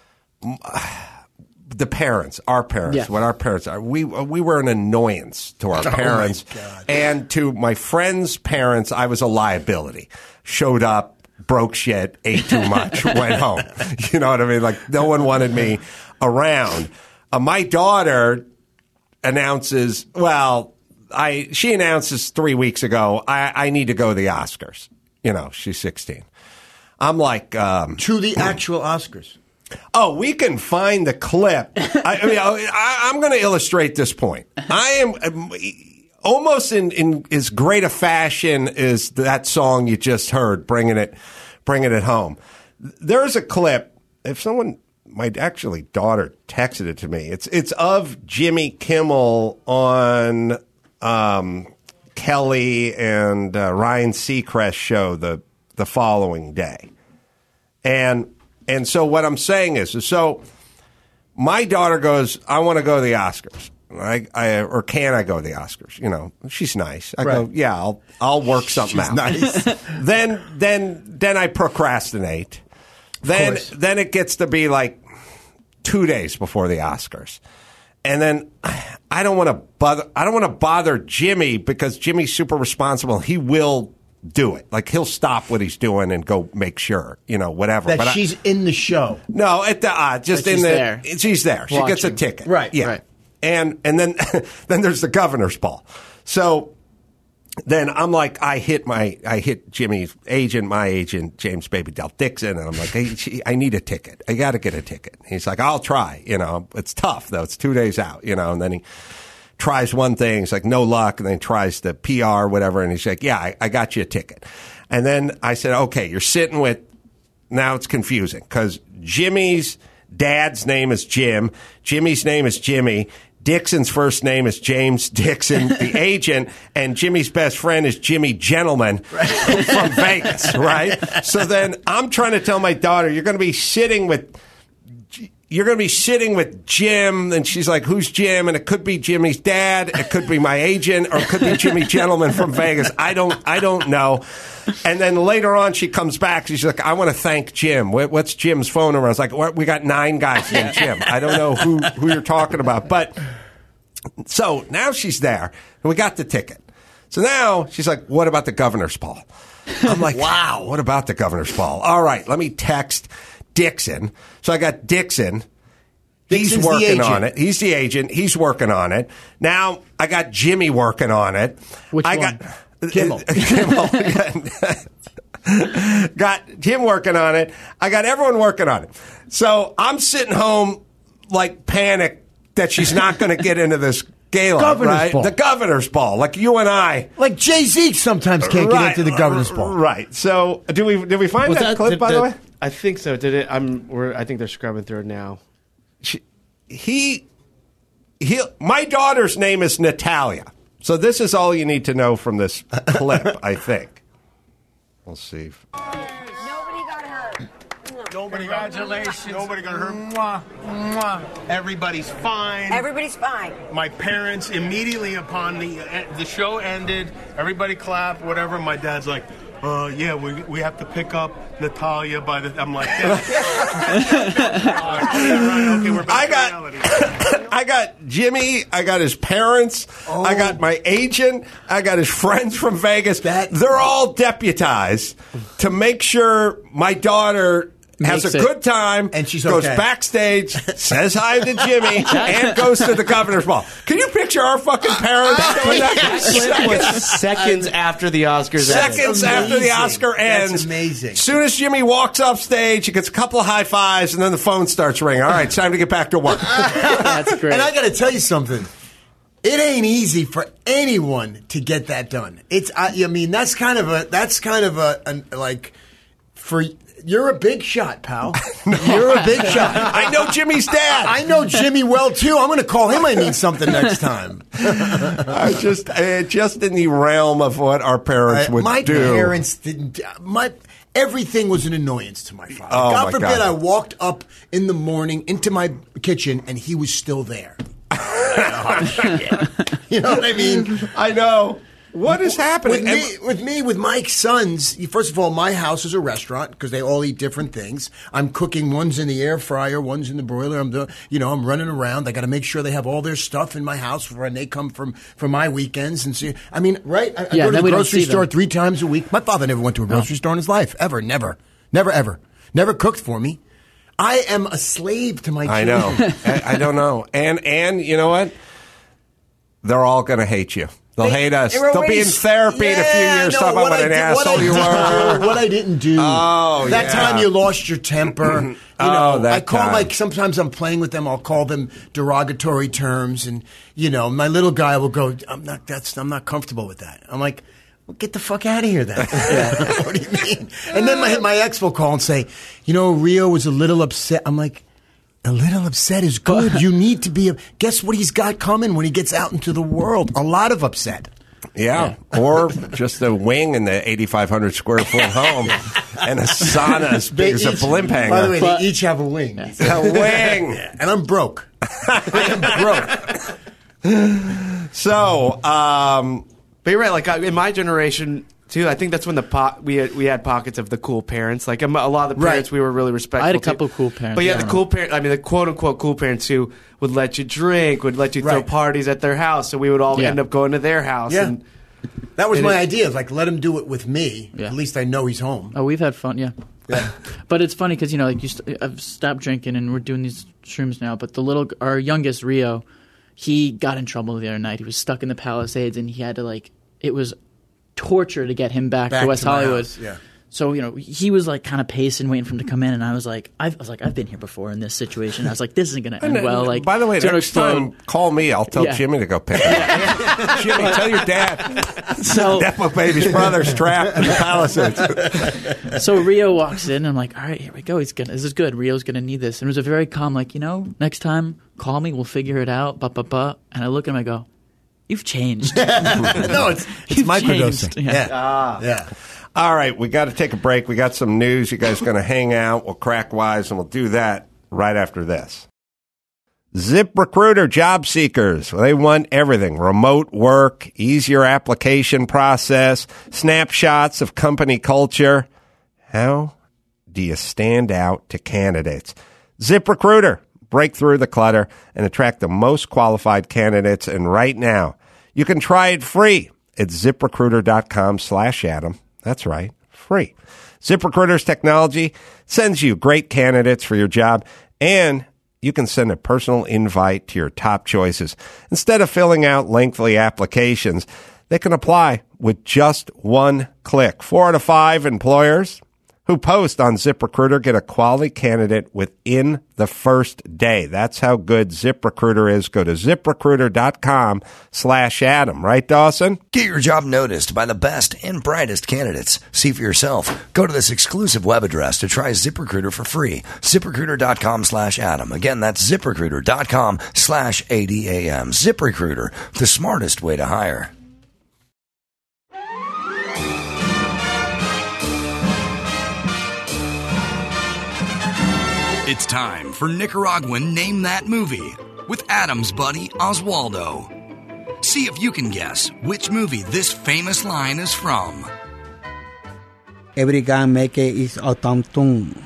The parents, our parents, what our parents are. We were an annoyance to our parents. My God. And to my friends' parents, I was a liability. Showed up, broke shit, ate too much, went home. You know what I mean? Like, no one wanted me around. My daughter announces, she announces 3 weeks ago, I need to go to the Oscars. You know, she's 16. I'm like... to the actual Oscars. Oh, we can find the clip. I'm going to illustrate this point. I am almost in as great a fashion as that song you just heard, bringing it home. There's a clip. If someone, my daughter texted it to me. It's of Jimmy Kimmel on Kelly and Ryan Seacrest show the following day, And so what I'm saying is, so my daughter goes, I want to go to the Oscars. Or can I go to the Oscars? You know, she's nice. I go, yeah, I'll work something out. Nice. Then I procrastinate. Then it gets to be like 2 days before the Oscars. And then I don't want to bother Jimmy because Jimmy's super responsible. He will do it. Like, he'll stop what he's doing and go make sure, whatever. That she's in the show. No, at the just in there. She's there. She gets a ticket. Right. Yeah. Right. And then then there's the governor's ball. So then I'm like, I hit Jimmy's agent, my agent, James Baby Del Dixon, and I'm like, hey, I need a ticket. I got to get a ticket. He's like, I'll try. It's tough though. It's 2 days out. And then he tries one thing, it's like no luck, and then tries the PR, whatever, and he's like, yeah, I got you a ticket. And then I said, okay, you're sitting with, now it's confusing, because Jimmy's dad's name is Jim, Jimmy's name is Jimmy, Dixon's first name is James Dixon, the agent, and Jimmy's best friend is Jimmy Gentleman from Vegas, right? So then I'm trying to tell my daughter, you're going to be sitting with Jim, and she's like, who's Jim? And it could be Jimmy's dad, it could be my agent, or it could be Jimmy Gentleman from Vegas. I don't know. And then later on, she comes back. She's like, I want to thank Jim. What's Jim's phone number? I was like, we got 9 guys named Jim. I don't know who you're talking about. But so now she's there, and we got the ticket. So now she's like, what about the governor's ball? I'm like, wow, what about the governor's ball? All right, let me text Dixon. So I got Dixon. He's Dixon's working on it. He's the agent. He's working on it. Now I got Jimmy working on it. Which one? Got Kimmel. Got Jim working on it. I got everyone working on it. So I'm sitting home like panicked that she's not going to get into this gala, Governor's right? ball. The governor's ball, like you and I. Like Jay-Z sometimes can't get into the governor's ball. Right. So did we find Was that clip, by the way? I think so. Did it? I think they're scrubbing through it now. My daughter's name is Natalia. So this is all you need to know from this clip, I think. We'll see. Nobody got hurt. Nobody Congratulations. Nobody got hurt. Mwah, mwah. Everybody's fine. Everybody's fine. My parents, immediately upon the show ended, everybody clapped, whatever. My dad's like, yeah, we have to pick up Natalia by the... I'm like, yeah. Okay, we're back to reality. I got Jimmy. I got his parents. I got my agent. I got his friends from Vegas. They're all deputized to make sure my daughter has a good time, and she's goes okay. backstage, says hi to Jimmy, and goes to the governor's ball. Can you picture our fucking parents doing that? That was seconds after the Oscars ended. Seconds after the Oscar ends. That's amazing. As soon as Jimmy walks off stage, he gets a couple of high fives, and then the phone starts ringing. All right, it's time to get back to work. That's great. And I got to tell you something. It ain't easy for anyone to get that done. It's, I mean, that's kind of a like, You're a big shot, pal. You're a big shot. I know Jimmy's dad. I know Jimmy well too. I'm going to call him. I need something next time. Just in the realm of what our parents would my do. My parents didn't. Everything was an annoyance to my father. Oh, God my forbid God. I walked up in the morning into my kitchen and he was still there. You know what I mean? I know. What is happening? With my sons, first of all, my house is a restaurant because they all eat different things. I'm cooking. One's in the air fryer, one's in the broiler. I'm running around. I got to make sure they have all their stuff in my house when they come from my weekends. And see, I mean, right? I go to the grocery store 3 times a week. My father never went to a grocery store in his life. Ever. Never, ever. Never cooked for me. I am a slave to my children. I know. I don't know. And you know what? They're all going to hate you. They'll hate us. They'll be in therapy in a few years. Talk about what an asshole you were. What I didn't do. Oh, that time you lost your temper. I call time. sometimes I'm playing with them. I'll call them derogatory terms, and my little guy will go, I'm not comfortable with that. I'm like, well, get the fuck out of here then. What do you mean? And then my ex will call and say, Rio was a little upset. I'm like, a little upset is good. You need to be. Guess what he's got coming when he gets out into the world? A lot of upset. Yeah. Or just a wing in the 8,500 square foot home and a sauna as big as a blimp hanger. By the way, they each have a wing. A wing. Yeah. And I'm broke. I am broke. So, but you're right. Like in my generation too, I think that's when we had pockets of the cool parents. Like a lot of the parents, we were really respectful. I had a to. couple of cool parents. But yeah, the cool parent. I mean, the quote unquote cool parents who would let you drink, would let you throw parties at their house, so we would all end up going to their house. Yeah. And that was my idea. Like, let him do it with me. Yeah. At least I know he's home. Oh, we've had fun. Yeah. But it's funny because I've stopped drinking and we're doing these shrooms now. But our youngest Rio, he got in trouble the other night. He was stuck in the Palisades and he had to it was torture to get him back to West Hollywood. Yeah. So, he was kind of pacing, waiting for him to come in, and I was like, I've been here before in this situation. I was like, this isn't going to end well. By the way, next time, call me. I'll tell Jimmy to go pick him up. Jimmy, tell your dad. So Nepo Baby's brother's trapped in the Palisades. So Rio walks in, and I'm like, all right, here we go. This is good. Rio's going to need this. And it was a very calm, next time, call me. We'll figure it out. And I look at him, I go, you've changed. No, it's microdosing. Yeah. All right, we got to take a break. We got some news. You guys are going to hang out. We'll crack wise, and we'll do that right after this. ZipRecruiter job seekers. They want everything. Remote work, easier application process, snapshots of company culture. How do you stand out to candidates? ZipRecruiter. Break through the clutter and attract the most qualified candidates. And right now, you can try it free at ZipRecruiter.com/Adam. That's right, free. ZipRecruiter's technology sends you great candidates for your job, and you can send a personal invite to your top choices. Instead of filling out lengthy applications, they can apply with just one click. 4 out of 5 employers who post on ZipRecruiter get a quality candidate within the first day. That's how good ZipRecruiter is. Go to ZipRecruiter.com/Adam. Right, Dawson? Get your job noticed by the best and brightest candidates. See for yourself. Go to this exclusive web address to try ZipRecruiter for free. ZipRecruiter.com/Adam. Again, that's ZipRecruiter.com/ADAM. ZipRecruiter, the smartest way to hire. It's time for Nicaraguan Name That Movie with Adam's buddy Oswaldo. See if you can guess which movie this famous line is from. Every guy make it is autumn.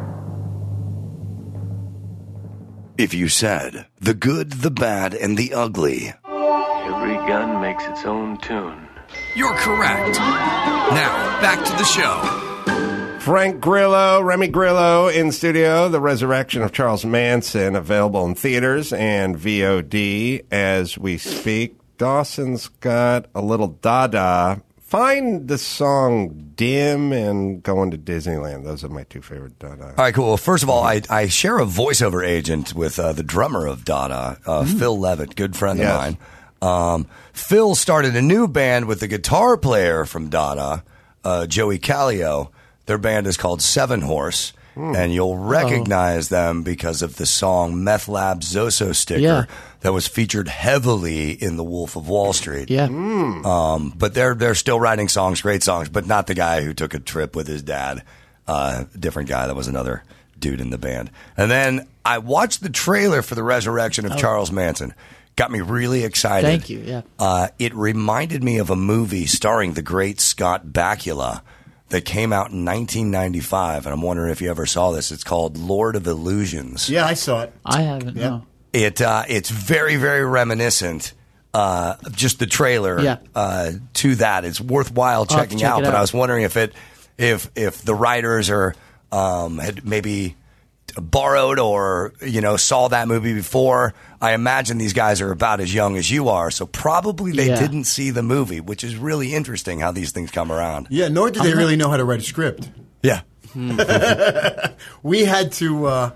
If you said the good, the bad, and the ugly, every gun makes its own tune. You're correct. Now, back to the show. Frank Grillo, Remy Grillo in studio. The Resurrection of Charles Manson, available in theaters and VOD as we speak. Dawson's got a little dada. Find the song Dim and Going to Disneyland. Those are my two favorite dada. All right, cool. Well, first of all, I share a voiceover agent with the drummer of Dada, Phil Levitt, good friend of mine. Phil started a new band with the guitar player from Dada, Joey Callio. Their band is called Seven Horse, and you'll recognize them because of the song Meth Lab Zoso sticker that was featured heavily in The Wolf of Wall Street. Yeah. But they're still writing songs, great songs, but not the guy who took a trip with his dad. Different guy. That was another dude in the band. And then I watched the trailer for The Resurrection of Charles Manson. Got me really excited. Thank you, yeah. It reminded me of a movie starring the great Scott Bakula that came out in 1995, and I'm wondering if you ever saw this. It's called Lord of Illusions. Yeah, I saw it. I haven't, no. It's very, very reminiscent, just the trailer to that. It's worthwhile checking out, but I was wondering if the writers are had maybe borrowed or saw that movie before. I imagine these guys are about as young as you are, so probably they didn't see the movie, which is really interesting how these things come around. Yeah, nor did they really know how to write a script. Yeah. We had to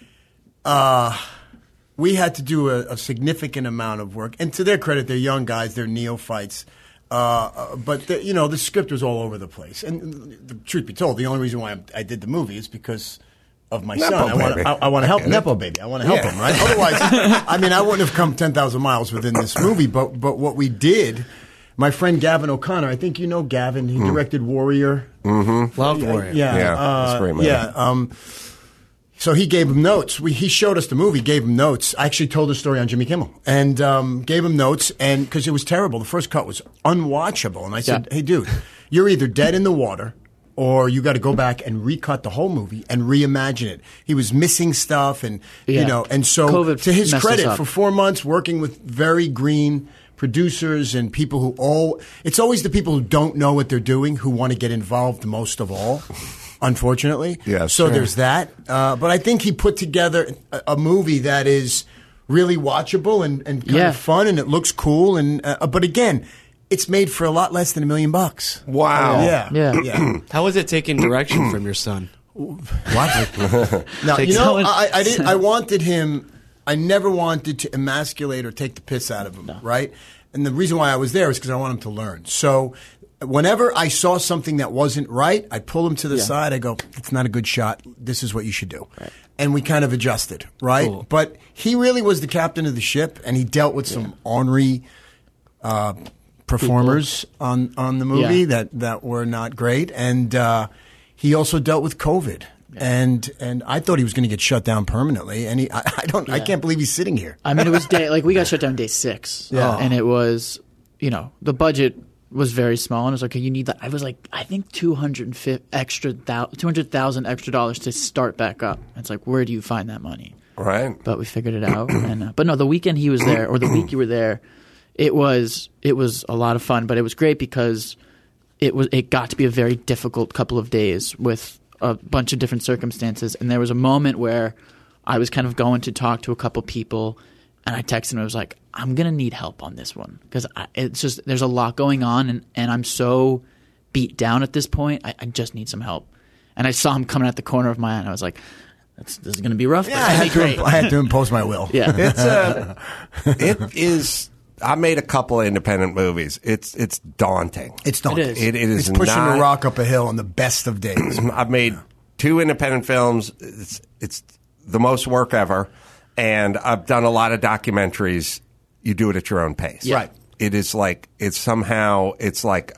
do a significant amount of work, and to their credit, they're young guys, they're neophytes. But the script was all over the place. And the truth be told, the only reason why I did the movie is because of my son. I want to help Nepo Baby. I want to help him, right? Otherwise, I wouldn't have come 10,000 miles within this movie. But what we did, my friend Gavin O'Connor, I think you know Gavin. He directed Warrior. Mm-hmm. Loved Warrior. Yeah, that's a great movie. Yeah. So he gave him notes. He showed us the movie, gave him notes. I actually told the story on Jimmy Kimmel and gave him notes, and because it was terrible. The first cut was unwatchable. And I said, hey, dude, you're either dead in the water or you got to go back and recut the whole movie and reimagine it. He was missing stuff, and and so COVID to his messed credit, us up. for 4 months working with very green producers and people who it's always the people who don't know what they're doing who want to get involved most of all. Unfortunately. Yeah, so sure. there's that. But I think he put together a movie that is really watchable and kind of fun, and it looks cool. And but again, it's made for a lot less than $1 million. Wow. Yeah. How was it taking direction from your son? What? No, I wanted him. I never wanted to emasculate or take the piss out of him, right? And the reason why I was there is because I want him to learn. So whenever I saw something that wasn't right, I'd pull him to the side. I go, it's not a good shot. This is what you should do. Right. And we kind of adjusted, right? Cool. But he really was the captain of the ship, and he dealt with some ornery performers on the movie that were not great. And he also dealt with COVID. And I thought he was going to get shut down permanently, and I can't believe he's sitting here. I mean, it was we got shut down day 6, and it was, the budget was very small, and it was like, okay, you need that. I was like, I think $200,000 extra dollars to start back up. It's like, where do you find that money? Right. But we figured it out. And but no, the weekend he was there, or the week you were there, it was a lot of fun. But it was great because it got to be a very difficult couple of days with a bunch of different circumstances. And there was a moment where I was kind of going to talk to a couple people, and I texted him. I was like, I'm going to need help on this one because it's just there's a lot going on, and I'm so beat down at this point. I just need some help. And I saw him coming out the corner of my eye, and I was like, this is going to be rough. Yeah, I had to impose my will. Yeah. It is. I made a couple of independent movies. It's daunting. It's daunting. It is it's pushing not, a rock up a hill on the best of days. I've made 2 independent films. It's the most work ever, and I've done a lot of documentaries. You do it at your own pace, right? It is like it's like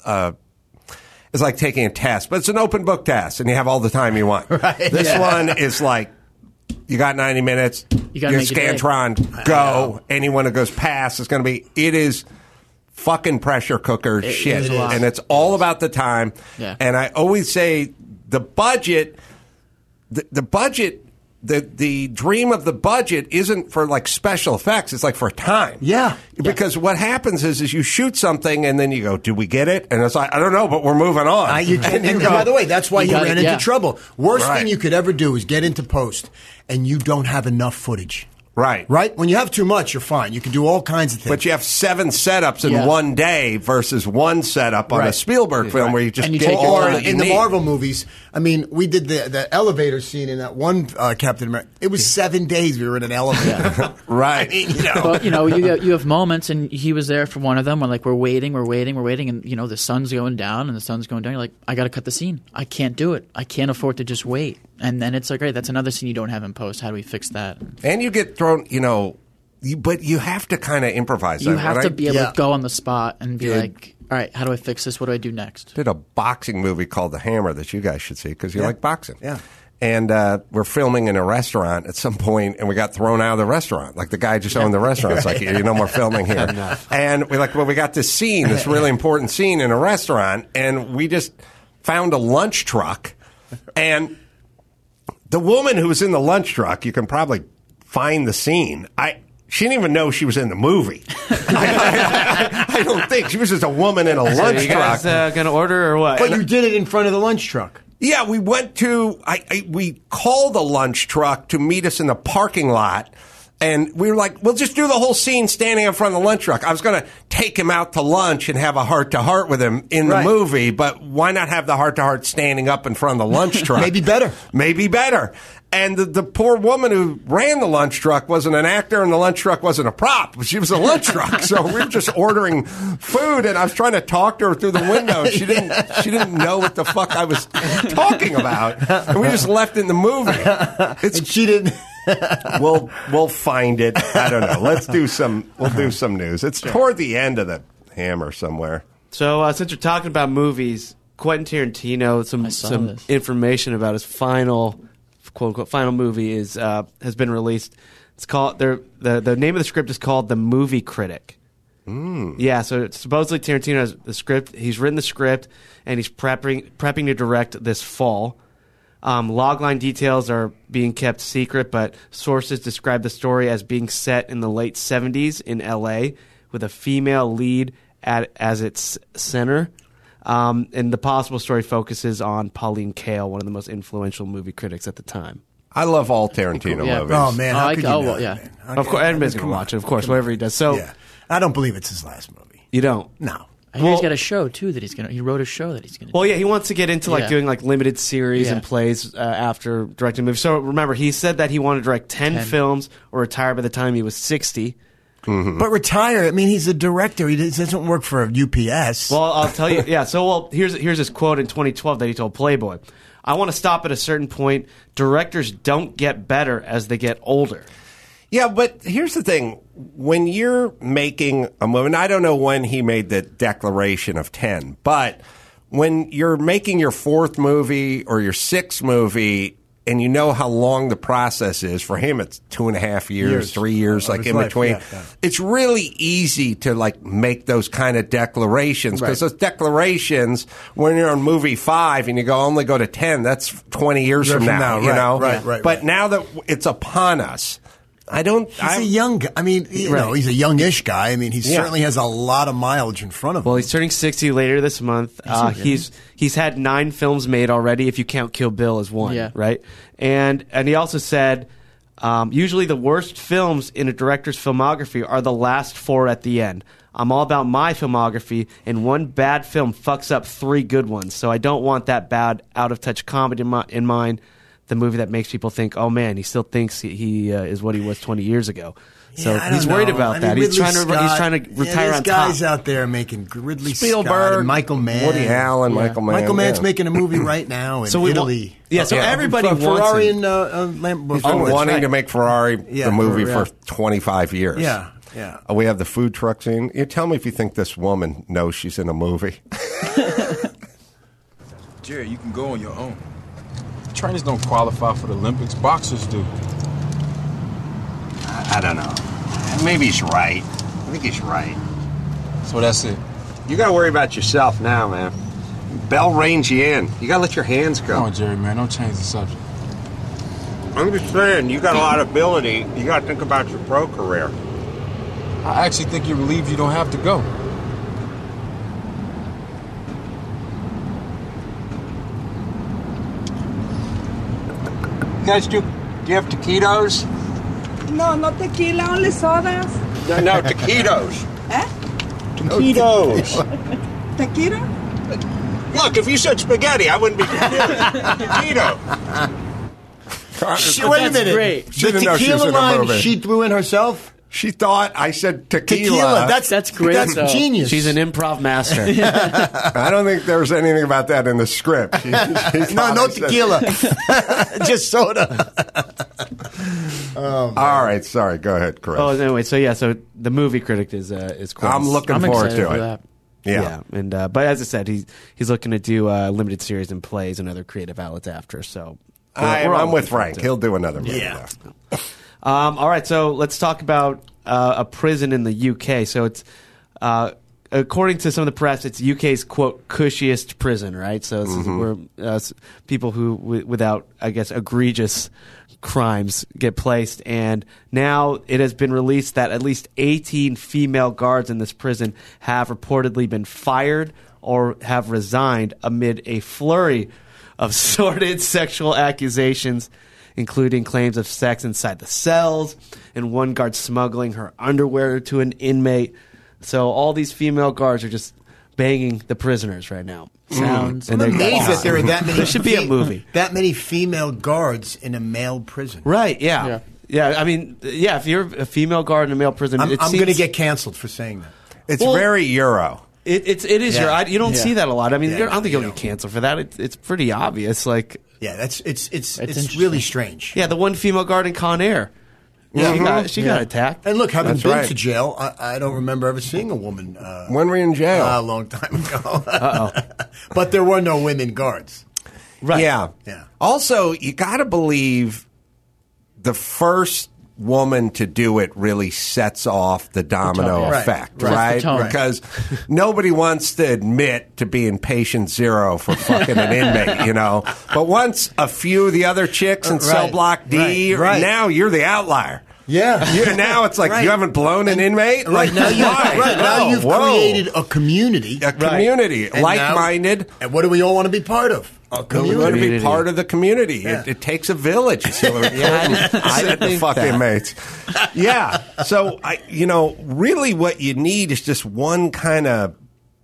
taking a test, but it's an open book test, and you have all the time you want. Right. This one is like. You got 90 minutes. Your Scantron, go. Anyone who goes past is going to be. It is fucking pressure cooker shit, and it's all about the time. Yeah. And I always say the budget, the budget. The dream of the budget isn't for like special effects. It's like for time. Yeah. Because what happens is you shoot something and then you go, "Do we get it?" And it's like, I don't know, but we're moving on. And by the way, that's why he ran into trouble. Worst thing you could ever do is get into post and you don't have enough footage. Right. Right? When you have too much, you're fine. You can do all kinds of things. But you have 7 setups in one day versus one setup on a Spielberg film where you just get or all in the Marvel movies. I mean, we did the elevator scene in that one Captain America. It was 7 days we were in an elevator. Right. I mean, you know. But, you have moments, and he was there for one of them where, like, we're waiting, and, the sun's going down, and the sun's going down. You're like, I got to cut the scene. I can't do it. I can't afford to just wait. And then it's like, great, that's another scene you don't have in post. How do we fix that? And you get thrown, but you have to kind of improvise. You have to be able to go on the spot and be like, all right, how do I fix this? What do I do next? Did a boxing movie called The Hammer that you guys should see because you like boxing. Yeah. And we're filming in a restaurant at some point, and we got thrown out of the restaurant. Like, the guy just owned the restaurant. It's like, no more filming here. And we're like, well, we got this scene, this really important scene in a restaurant, and we just found a lunch truck. And the woman who was in the lunch truck, you can probably find the scene. She didn't even know she was in the movie. I don't think. She was just a woman in a lunch you truck. guys going to order or what? But you did it in front of the lunch truck. Yeah, we went to, we called a lunch truck to meet us in the parking lot. And we were like, we'll just do the whole scene standing in front of the lunch truck. I was going to take him out to lunch and have a heart-to-heart with him in the movie, but why not have the heart-to-heart standing up in front of the lunch truck? Maybe better. And the poor woman who ran the lunch truck wasn't an actor, and the lunch truck wasn't a prop. She was a lunch truck. So we were just ordering food, and I was trying to talk to her through the window. She didn't know what the fuck I was talking about, and we just left it in the movie. And she didn't. We'll find it. I don't know. We'll do some news. It's toward the end of the Hammer somewhere. So since you're talking about movies, Quentin Tarantino, some information about his final, quote unquote, final movie has been released. It's called the name of the script is called The Movie Critic. Yeah, so supposedly Tarantino has the script. He's written the script and he's prepping to direct this fall. Logline details are being kept secret, but sources describe the story as being set in the late 70s in L.A. with a female lead as its center. And the possible story focuses on Pauline Kael, one of the most influential movie critics at the time. I love all Tarantino movies. Oh, man. How could you not, yeah. man? Of course, everybody's going to watch it, of course, whatever he does. So, I don't believe it's his last movie. You don't? No. I hear he's got a show too that he wrote a show that he's going to do. Well, yeah, he wants to get into doing limited series and plays after directing movies. So remember, he said that he wanted to direct 10 films or retire by the time he was 60. Mm-hmm. But retire, I mean, he's a director. He doesn't work for UPS. Well, I'll tell you. Yeah, so here's his quote in 2012 that he told Playboy. I want to stop at a certain point. Directors don't get better as they get older. Yeah, but here's the thing. When you're making a movie, and I don't know when he made the declaration of 10, but when you're making your 4th movie or your 6th movie and you know how long the process is, for him it's 2.5 years, 3 years, like in between. It's really easy to make those kind of declarations because those declarations, when you're on movie 5 and you only go to 10, that's 20 years from now, you know? Right. But now that it's upon us, He's a young guy. I mean, he's a youngish guy. I mean, he certainly has a lot of mileage in front of him. Well, he's turning 60 later this month. He's had 9 films made already, if you count Kill Bill as one, right? And he also said, usually the worst films in a director's filmography are the last 4 at the end. I'm all about my filmography, and one bad film fucks up 3 good ones. So I don't want that bad, out-of-touch comedy in mind. The movie that makes people think, oh man, he still thinks he is what he was 20 years ago. So he's worried about that. He's trying to retire on top. There's guys out there making Ridley Spielberg, Scott and Michael Mann, Woody Allen, Michael Mann. Michael Mann's making a movie right now in Italy. Everybody wants Ferrari it. and He's been wanting to make Ferrari the movie for 25 years. Yeah. We have the food truck scene. You tell me if you think this woman knows she's in a movie. Jerry, you can go on your own. Trainers don't qualify for the Olympics. Boxers do. I don't know. Maybe he's right. I think he's right. So that's it. You got to worry about yourself now, man. Bell reins you in. You got to let your hands go. Come on, Jerry, man. Don't change the subject. I'm just saying, you got a lot of ability. You got to think about your pro career. I actually think you're relieved you don't have to go. You guys do you have taquitos? No, no tequila, only sodas. No, taquitos. Eh? Taquitos. Tequila? Look, if you said spaghetti, I wouldn't be confused. Taquito. Wait a minute. She The didn't know she was tequila in a line movie. she threw in herself? She thought I said tequila. Tequila. That's great. That's though. genius. She's an improv master. I don't think there was anything about that in the script. She No, thought no I said- tequila. Just soda. All right, sorry. Go ahead, Chris. Oh, anyway, so the movie critic is Quinn. I'm looking forward to it. that. Yeah. and but as I said, he's looking to do limited series and plays and other creative outlets after. So we're all I'm with looking forward Frank. to it. He'll do another movie. Yeah. there. All right, so let's talk about a prison in the UK. So it's according to some of the press, it's UK's quote cushiest prison, right? So this is where people who without, I guess, egregious crimes get placed. And now it has been released that at least 18 female guards in this prison have reportedly been fired or have resigned amid a flurry of sordid sexual accusations, including claims of sex inside the cells and one guard smuggling her underwear to an inmate. So all these female guards are just banging the prisoners right now. Sounds I'm amazed that there are that many. There should be a movie. That many female guards in a male prison. Right, yeah. I mean, yeah, if you're a female guard in a male prison, I'm it going seems- to get canceled for saying that. It's very Euro. It is Yeah. your. You don't Yeah. see that a lot. I mean, Yeah, I don't think you you'll get canceled for that. It's pretty obvious. Like, Yeah, it's interesting. really strange. yeah, the one female guard in Con Air. She got attacked. And look, having That's been right. to jail, I don't remember ever seeing a woman. When were you in jail? A long time ago. But there were no women guards. Right. Yeah. Yeah. Also, you got to believe the first woman to do it really sets off the domino Right. effect, Right. right? Sets the tone. Because nobody wants to admit to being patient zero for fucking an inmate, you know. But once a few of the other chicks in cell Right. block D, Right. now you're the outlier. Yeah. Now it's like Right. you haven't blown an inmate. Right Like, now, why? now you've Whoa. created a community. A community, And like-minded. now- and what do we all want to be part of? A We want to community. be part of the community. Yeah. It takes a village. So I didn't the think fuck that. inmates. Yeah. So really, what you need is just one kind of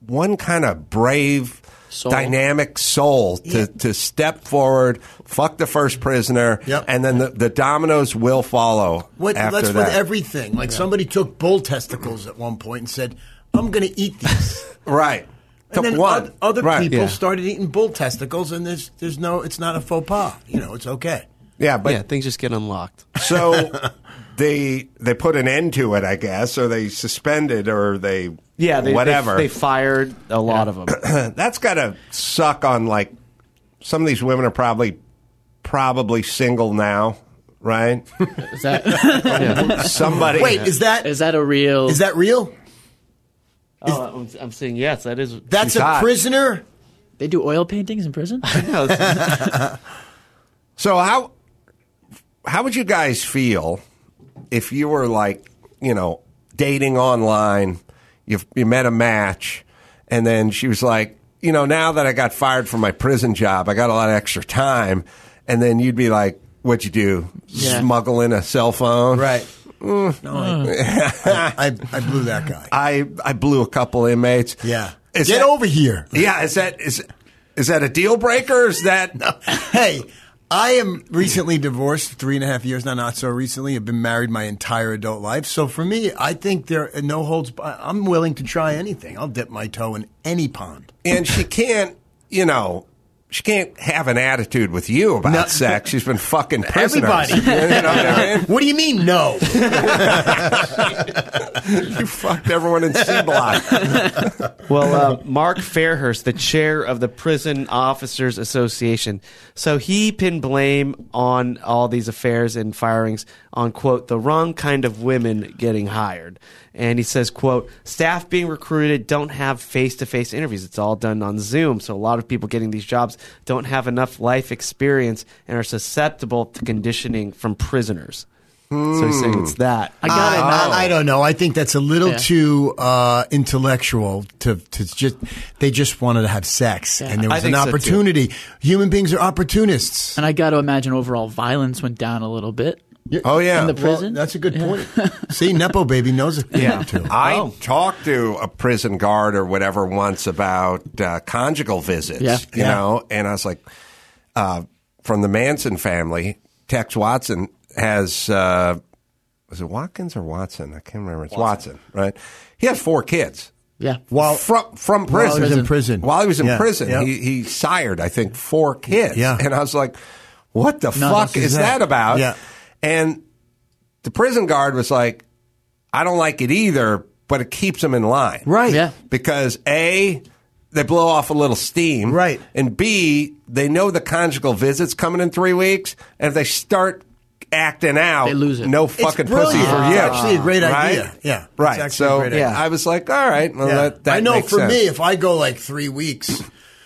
brave, Soul. dynamic soul to step forward, fuck the first prisoner, Yep. and then the dominoes will follow. After That's that. with everything. Like somebody took bull testicles at one point and said, "I'm going to eat these." Right. And Took then one. other Right. people Yeah. started eating bull testicles, and there's no, it's not a faux pas. It's okay. Yeah, but Yeah, things just get unlocked. so they put an end to it, I guess, or they suspended, or they whatever. They fired a lot of them. That's got to suck on, like, some of these women are probably single now, right? Is that Somebody. Wait, is that a real? is that real? Oh, I'm saying yes. That is. That's She's a hot. prisoner. They do oil paintings in prison. So how would you guys feel if you were, like, dating online, you met a match, and then she was like, now that I got fired from my prison job, I got a lot of extra time, and then you'd be like, what'd you do? Yeah. Smuggle in a cell phone? Right. No, I blew that guy. I blew a couple inmates. Yeah. Is Get that- over here. Yeah, is that a deal breaker? Is that Hey, I am recently divorced, 3.5 years now, not so recently. I've been married my entire adult life. So for me, I think there are no holds. I'm willing to try anything. I'll dip my toe in any pond. and she can't, she can't have an attitude with you about sex. She's been fucking prisoners. Everybody. You know what I mean? What do you mean, no? You fucked everyone in C Block. Well, Mark Fairhurst, the chair of the Prison Officers Association, so he pinned blame on all these affairs and firings on, quote, the wrong kind of women getting hired. And he says, quote, staff being recruited don't have face-to-face interviews. It's all done on Zoom. So a lot of people getting these jobs don't have enough life experience and are susceptible to conditioning from prisoners. So he's saying it's that. I don't know. I think that's a little Yeah. too intellectual to just. They just wanted to have sex, and there I was an think so, too. opportunity. Human beings are opportunists. And I got to imagine overall violence went down a little bit. Oh, yeah. In the prison? Well, that's a good point. See, Nepo Baby knows a thing or two. I talked to a prison guard or whatever once about conjugal visits, you know, and I was like, from the Manson family, Tex Watson has, was it Watkins or Watson? I can't remember. It's Watson, right? He has 4 kids. Yeah. From prison. While he was in prison. While he was in Yeah. prison, Yeah. he sired, I think, 4 kids. Yeah. And I was like, what the No, fuck this is is that that. about? Yeah. And the prison guard was like, I don't like it either, but it keeps them in line. Right. Yeah. Because A, they blow off a little steam. Right. And B, they know the conjugal visit's coming in 3 weeks, and if they start acting out, They lose it. no fucking pussy brilliant. for you. It's actually a great Right? idea. Yeah. It's Right. actually So a great idea. I was like, all right, well, Yeah. that I know makes for sense. me, if I go like 3 weeks,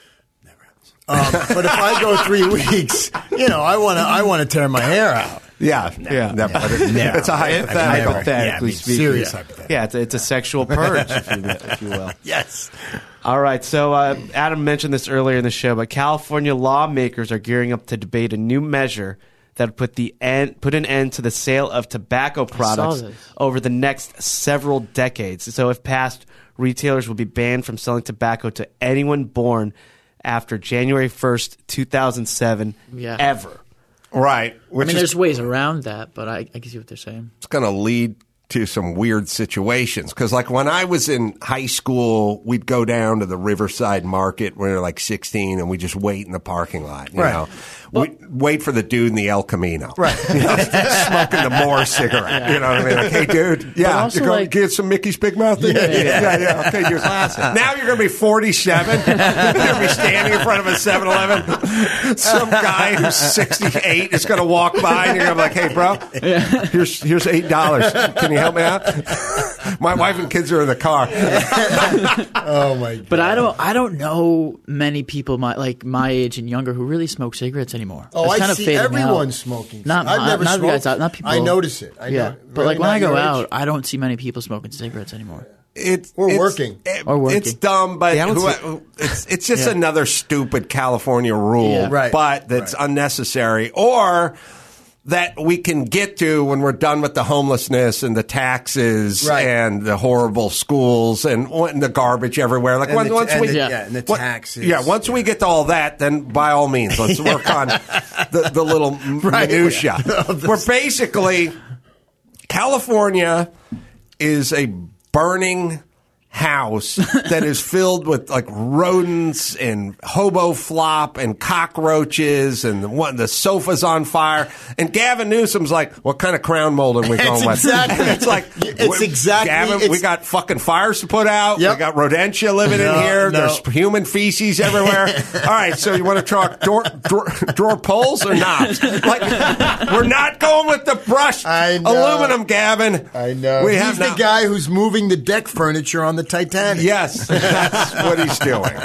but if I go 3 weeks, you know, I want to tear my hair out. Yeah. No, but it's a hypothetical. Hypothetically Yeah, speaking. serious hypothetical. Yeah, it's a sexual purge, if you will. Yes. All right, so Adam mentioned this earlier in the show, but California lawmakers are gearing up to debate a new measure that would put an end to the sale of tobacco products this. over the next several decades. So if passed, retailers will be banned from selling tobacco to anyone born after January 1st, 2007, Yeah. ever. Right. I Which mean, is there's ways around that, but I can see what they're saying. it's going to lead to some weird situations. Because, like, when I was in high school, we'd go down to the Riverside Market when we were like 16, and we just wait in the parking lot. You know, we wait for the dude in the El Camino, Right? You know, smoking the Moore cigarette. You know what I mean? Like, hey, dude, also, you go like- get some Mickey's Big Mouth. Yeah. Okay, you're now you're going to be 47. You're going to be standing in front of a 7-Eleven. Some guy who's 68 is going to walk by, and you're going to be like, hey, bro, here's $8. Can you help me out? My wife and kids are in the car. Oh my God. But I don't know many people my age and younger who really smoke cigarettes anymore. Oh, It's I kind of see fading everyone out. smoking. Not I've never not smoked. guys, not people. I notice it. I know, but really like when not I go your out, age. I don't see many people smoking cigarettes anymore. Or working. It's dumb, but Yeah, I don't it's just another stupid California rule, Yeah. Right. but that's unnecessary, or that we can get to when we're done with the homelessness and the taxes Right. and the horrible schools and the garbage everywhere. Like And once, the- once and we, the- yeah, and the what- taxes. Yeah, once we get to all that, then by all means, let's work on the little minutia. We're basically California is a burning house that is filled with like rodents and hobo flop and cockroaches and the sofa's on fire. And Gavin Newsom's like, what kind of crown mold are we going with? exactly- It's like, it's exactly- Gavin, we it's- got fucking fires to put out. Yep. We got rodentia living in No, here. no. There's human feces everywhere. All right, so you want to talk drawer pulls or knobs? Like, we're not going with the brushed I know. aluminum, Gavin. I know. We He's have the not- guy who's moving the deck furniture on the Titanic. Yes, that's what he's doing.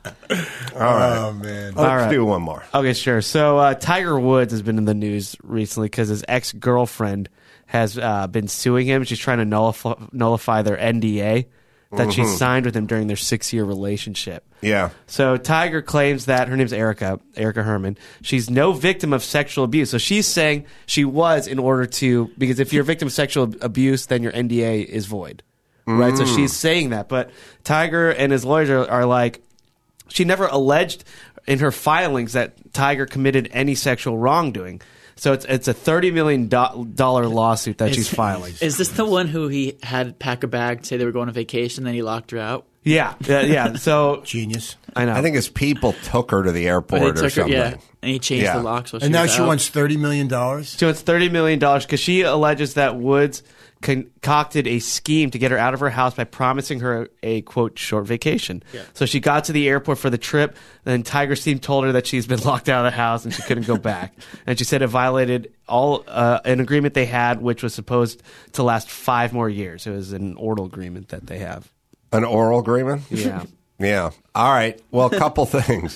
All right. Oh, man. Let's do one more. Okay, sure. So Tiger Woods has been in the news recently because his ex-girlfriend has been suing him. She's trying to nullify their NDA that she signed with him during their 6-year relationship. Yeah. So Tiger claims that her name's Erica Herman. She's no victim of sexual abuse. So she's saying she was in order to, because if you're a victim of sexual abuse, then your NDA is void. Right, so she's saying that, but Tiger and his lawyers are like, she never alleged in her filings that Tiger committed any sexual wrongdoing. So it's a $30 million lawsuit that she's filing. Is this the one who he had pack a bag, say they were going on vacation, then he locked her out? Yeah. So Genius. I know. I think his people took her to the Or airport they or took her, something. yeah, and he changed the locks. While And now was she out. wants $30 million. So it's $30 million because she alleges that Woods concocted a scheme to get her out of her house by promising her a, quote, short vacation. Yeah. So she got to the airport for the trip, and Tiger's team told her that she's been locked out of the house and she couldn't go back. And she said it violated an agreement they had, which was supposed to last 5 more years. It was an oral agreement that they have. An oral agreement? Yeah. Yeah. All right. Well, a couple things.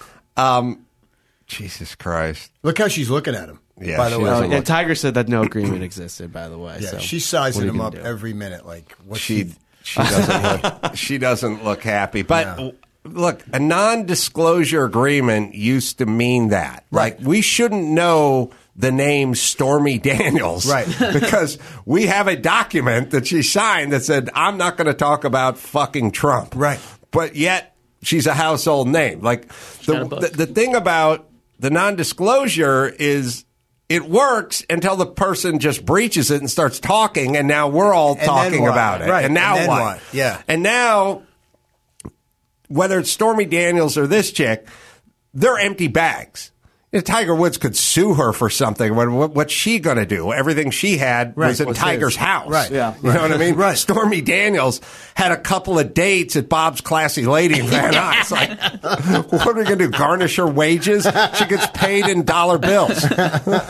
Jesus Christ. Look how she's looking at him. Yeah, by the she way. doesn't And Tiger said that no agreement existed, by the way. Yeah, so she's what sizing are you him gonna up do? every minute. Like, what She doesn't look happy. But Yeah. look, a non-disclosure agreement used to mean that. Right. Like, we shouldn't know the name Stormy Daniels. Right. Because we have a document that she signed that said, I'm not going to talk about fucking Trump. Right. But yet she's a household name. Like the thing about the non-disclosure is it works until the person just breaches it and starts talking, and now we're all talking about it. Right. And now then what? Yeah. And now, whether it's Stormy Daniels or this chick, they're empty bags. Tiger Woods could sue her for something. What's she going to do? Everything she had was in Tiger's house. Right. Yeah. You know what I mean? Right. Stormy Daniels had a couple of dates at Bob's Classy Lady in Van Nuys. Like, what are we going to do? Garnish her wages? She gets paid in dollar bills. And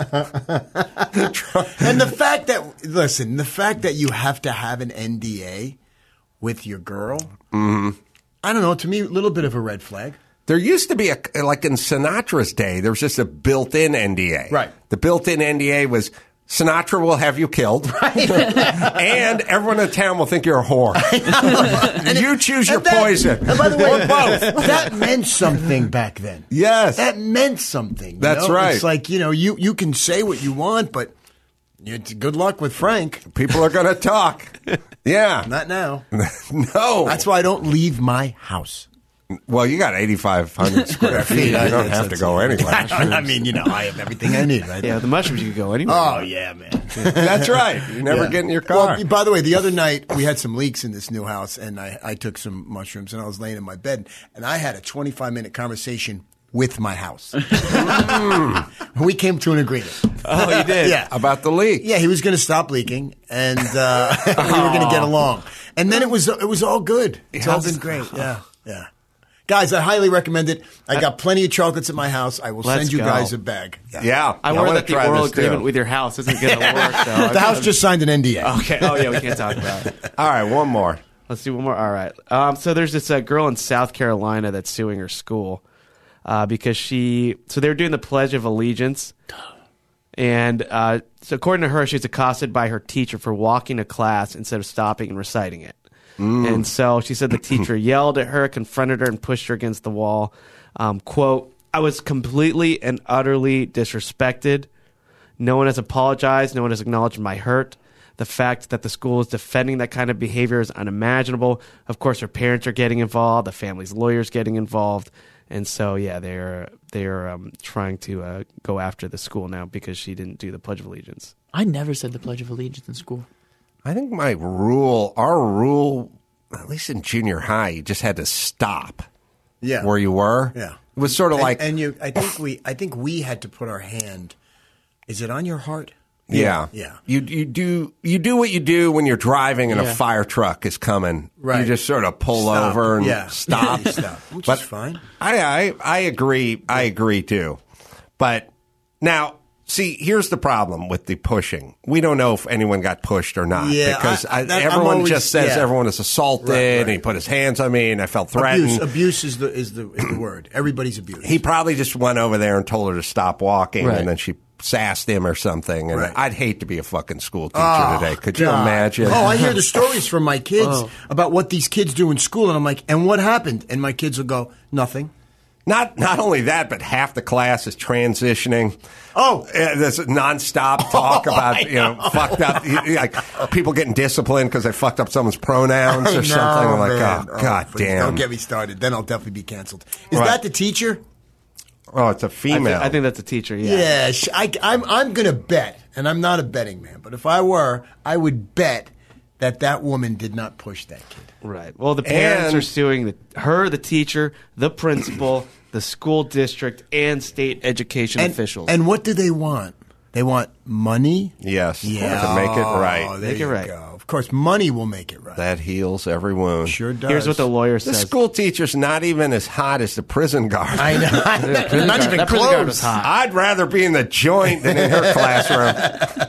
the fact that you have to have an NDA with your girl, I don't know, to me, a little bit of a red flag. There used to be like in Sinatra's day, there was just a built-in NDA. Right. The built-in NDA was Sinatra will have you killed. Right. And everyone in town will think you're a whore. You choose your poison. And by the way, or both. That meant something back then. Yes. That meant something. That's right. It's like, you can say what you want, but good luck with Frank. People are going to talk. Yeah. Not now. No. That's why I don't leave my house. Well, you got 8,500 square feet. You don't have to go anywhere. I mean, I have everything I need right Yeah, there. the mushrooms you could go anywhere. Oh, yeah, man. That's right. You never get in your car. Well, by the way, the other night we had some leaks in this new house, and I took some mushrooms, and I was laying in my bed, and I had a 25-minute conversation with my house. We came to an agreement. Oh, you did? Yeah. About the leak. Yeah, he was going to stop leaking, and we were going to get along. And then it was all good. It's all been great. Yeah, yeah. Guys, I highly recommend it. I got plenty of chocolates at my house. I will send you guys a bag. Yeah. I worry that the oral agreement with your house isn't going to work, though. The house just signed an NDA. Okay. Oh, yeah, we can't talk about it. All right, one more. Let's do one more. All right. So there's this girl in South Carolina that's suing her school because so they were doing the Pledge of Allegiance. And so according to her, she was accosted by her teacher for walking to class instead of stopping and reciting it. And so she said the teacher yelled at her, confronted her, and pushed her against the wall. Quote, I was completely and utterly disrespected. No one has apologized. No one has acknowledged my hurt. The fact that the school is defending that kind of behavior is unimaginable. Of course, her parents are getting involved. The family's lawyer's getting involved. And so, yeah, they're trying to go after the school now because she didn't do the Pledge of Allegiance. I never said the Pledge of Allegiance in school. I think our rule, at least in junior high, you just had to stop. Yeah. Where you were. Yeah. It was sort of like. I think we had to put our hand. Is it on your heart? Yeah. Yeah. You do what you do when you're driving and a fire truck is coming. Right. You just sort of pull over and stop. Which is fine. I agree. I agree too. But now, see, here's the problem with the pushing. We don't know if anyone got pushed or not. Yeah, because everyone just says everyone is assaulted and he put his hands on me and I felt threatened. Abuse is the word. Everybody's abused. He probably just went over there and told her to stop walking and then she sassed him or something. And I'd hate to be a fucking school teacher today. Could you imagine? Oh, I hear the stories from my kids about what these kids do in school, and I'm like, and what happened? And my kids will go, nothing. Not only that, but half the class is transitioning. Oh, there's nonstop talk about fucked up, like people getting disciplined because they fucked up someone's pronouns or something. I'm like, god damn! Don't get me started. Then I'll definitely be canceled. Is that the teacher? Oh, it's a female. I think that's a teacher. Yeah. Yeah, I'm gonna bet, and I'm not a betting man, but if I were, I would bet that woman did not push that kid. Right. Well, the parents are suing her, the teacher, the principal, the school district, and state education officials. And what do they want? They want money? Yes. Yeah. To make it right. Make it right. Of course, money will make it right. That heals every wound. Sure does. Here's what the lawyer says. The school teacher's not even as hot as the prison guard. I know. Not even that prison guard was hot. I'd rather be in the joint than in her classroom.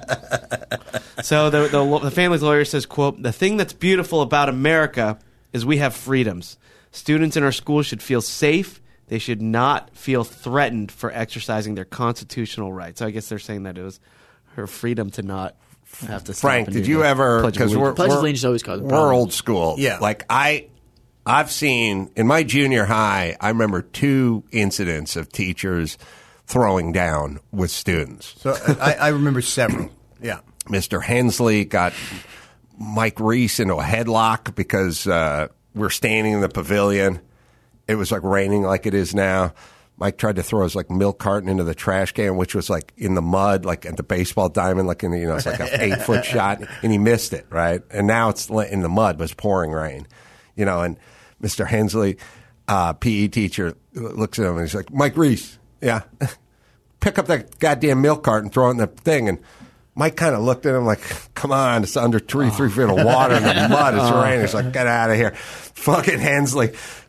So the family's lawyer says, quote, the thing that's beautiful about America is we have freedoms. Students in our schools should feel safe. They should not feel threatened for exercising their constitutional rights. So I guess they're saying that it was her freedom to not have to stop. Frank, did you ever, because we're old school. Yeah. Like I've seen in my junior high, I remember 2 incidents of teachers throwing down with students. So I remember several. Yeah. Mr. Hensley got Mike Reese into a headlock because we're standing in the pavilion. It was like raining like it is now. Mike tried to throw his like milk carton into the trash can, which was like in the mud, like at the baseball diamond, like in the, it's like an 8-foot shot, and he missed it, right? And now it's in the mud, but it's pouring rain, and Mr. Hensley, PE teacher, looks at him and he's like, Mike Reese, yeah, pick up that goddamn milk carton, throw it in the thing. And Mike kind of looked at him like, come on, it's under 3 feet of water in the mud. It's raining. He's like, get out of here. Fucking Hensley,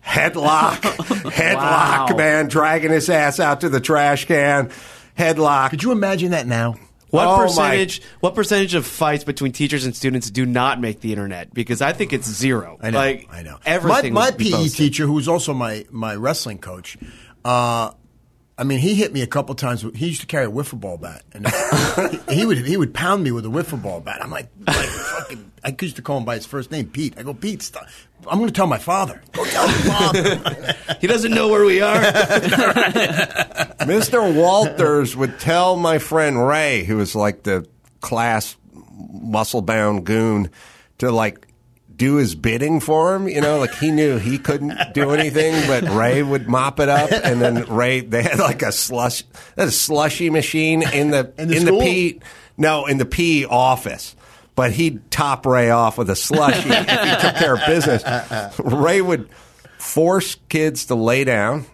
headlock, man, dragging his ass out to the trash can. Headlock. Could you imagine that now? What percentage of fights between teachers and students do not make the internet? Because I think it's zero. I know. Like, I know. Everything My would be PE posted. teacher, who was also my wrestling coach, he hit me a couple times. He used to carry a wiffle ball bat, and he would pound me with a wiffle ball bat. I'm like fucking. I used to call him by his first name, Pete. I go, Pete, stop. I'm going to tell my father. Go tell my father. He doesn't know where we are. Mr. Walters would tell my friend Ray, who was like the class muscle-bound goon, to like do his bidding for him. Like he knew he couldn't do anything, but Ray would mop it up. And then they had like a slushy machine in the PE. No, in the PE office. But he'd top Ray off with a slushie if he took care of business. Ray would force kids to lay down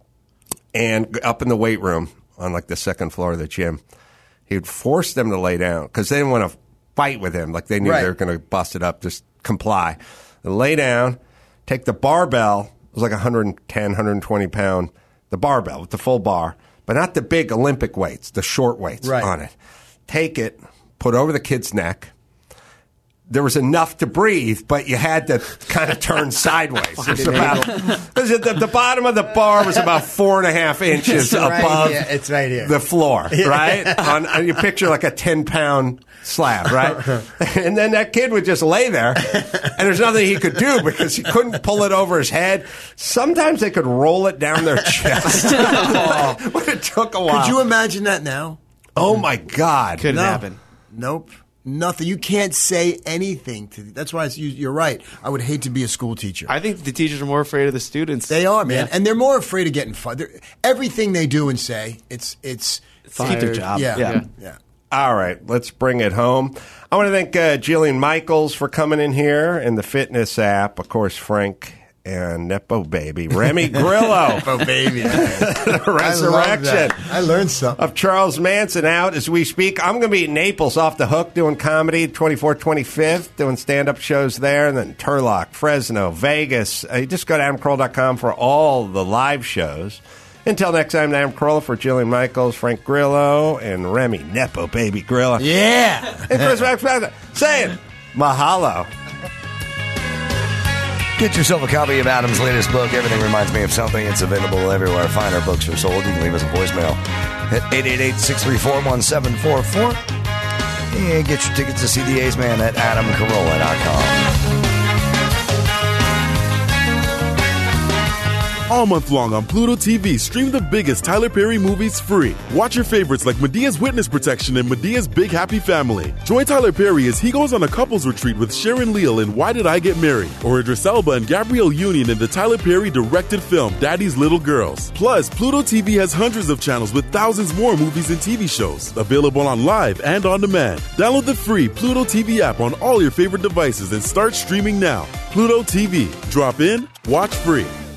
and up in the weight room on like the second floor of the gym. He would force them to lay down because they didn't want to fight with him. Like they knew they were going to bust it up, just comply. They lay down, take the barbell. It was like 110, 120 pound, the barbell with the full bar, but not the big Olympic weights, the short weights on it. Take it, put over the kid's neck. There was enough to breathe, but you had to kind of turn sideways. Because the bottom of the bar was about 4.5 inches above it's right here. the floor, right? On you picture like a 10-pound slab, right? And then that kid would just lay there, and there's nothing he could do because he couldn't pull it over his head. Sometimes they could roll it down their chest. But it took a while. Could you imagine that now? Oh, my God. Couldn't happen. Nope. Nothing. You can't say anything. That's why you're right. I would hate to be a school teacher. I think the teachers are more afraid of the students. They are, man. And they're more afraid of getting fired. Everything they do and say, it's keep their job. Yeah. All right, let's bring it home. I want to thank Jillian Michaels for coming in here and the fitness app. Of course, Frank and Nepo Baby. Remy Grillo. Nepo Baby. The resurrection. I learned something. Of Charles Manson out as we speak. I'm going to be in Naples off the hook doing comedy 24th, 25th, doing stand-up shows there, and then Turlock, Fresno, Vegas. Just go to AdamCarolla.com for all the live shows. Until next time, Adam Carolla for Jillian Michaels, Frank Grillo, and Remy Nepo Baby Grillo. Yeah. And Chris Max saying mahalo. Get yourself a copy of Adam's latest book, Everything Reminds Me of Something. It's available everywhere finer books are sold. You can leave us a voicemail at 888-634-1744. And get your tickets to see the A's Man at AdamCarolla.com. All month long on Pluto TV, stream the biggest Tyler Perry movies free. Watch your favorites like Medea's Witness Protection and Medea's Big Happy Family. Join Tyler Perry as he goes on a couples retreat with Sharon Leal in Why Did I Get Married? Or Idris Elba and Gabrielle Union in the Tyler Perry directed film Daddy's Little Girls. Plus, Pluto TV has hundreds of channels with thousands more movies and TV shows. Available on live and on demand. Download the free Pluto TV app on all your favorite devices and start streaming now. Pluto TV. Drop in, watch free.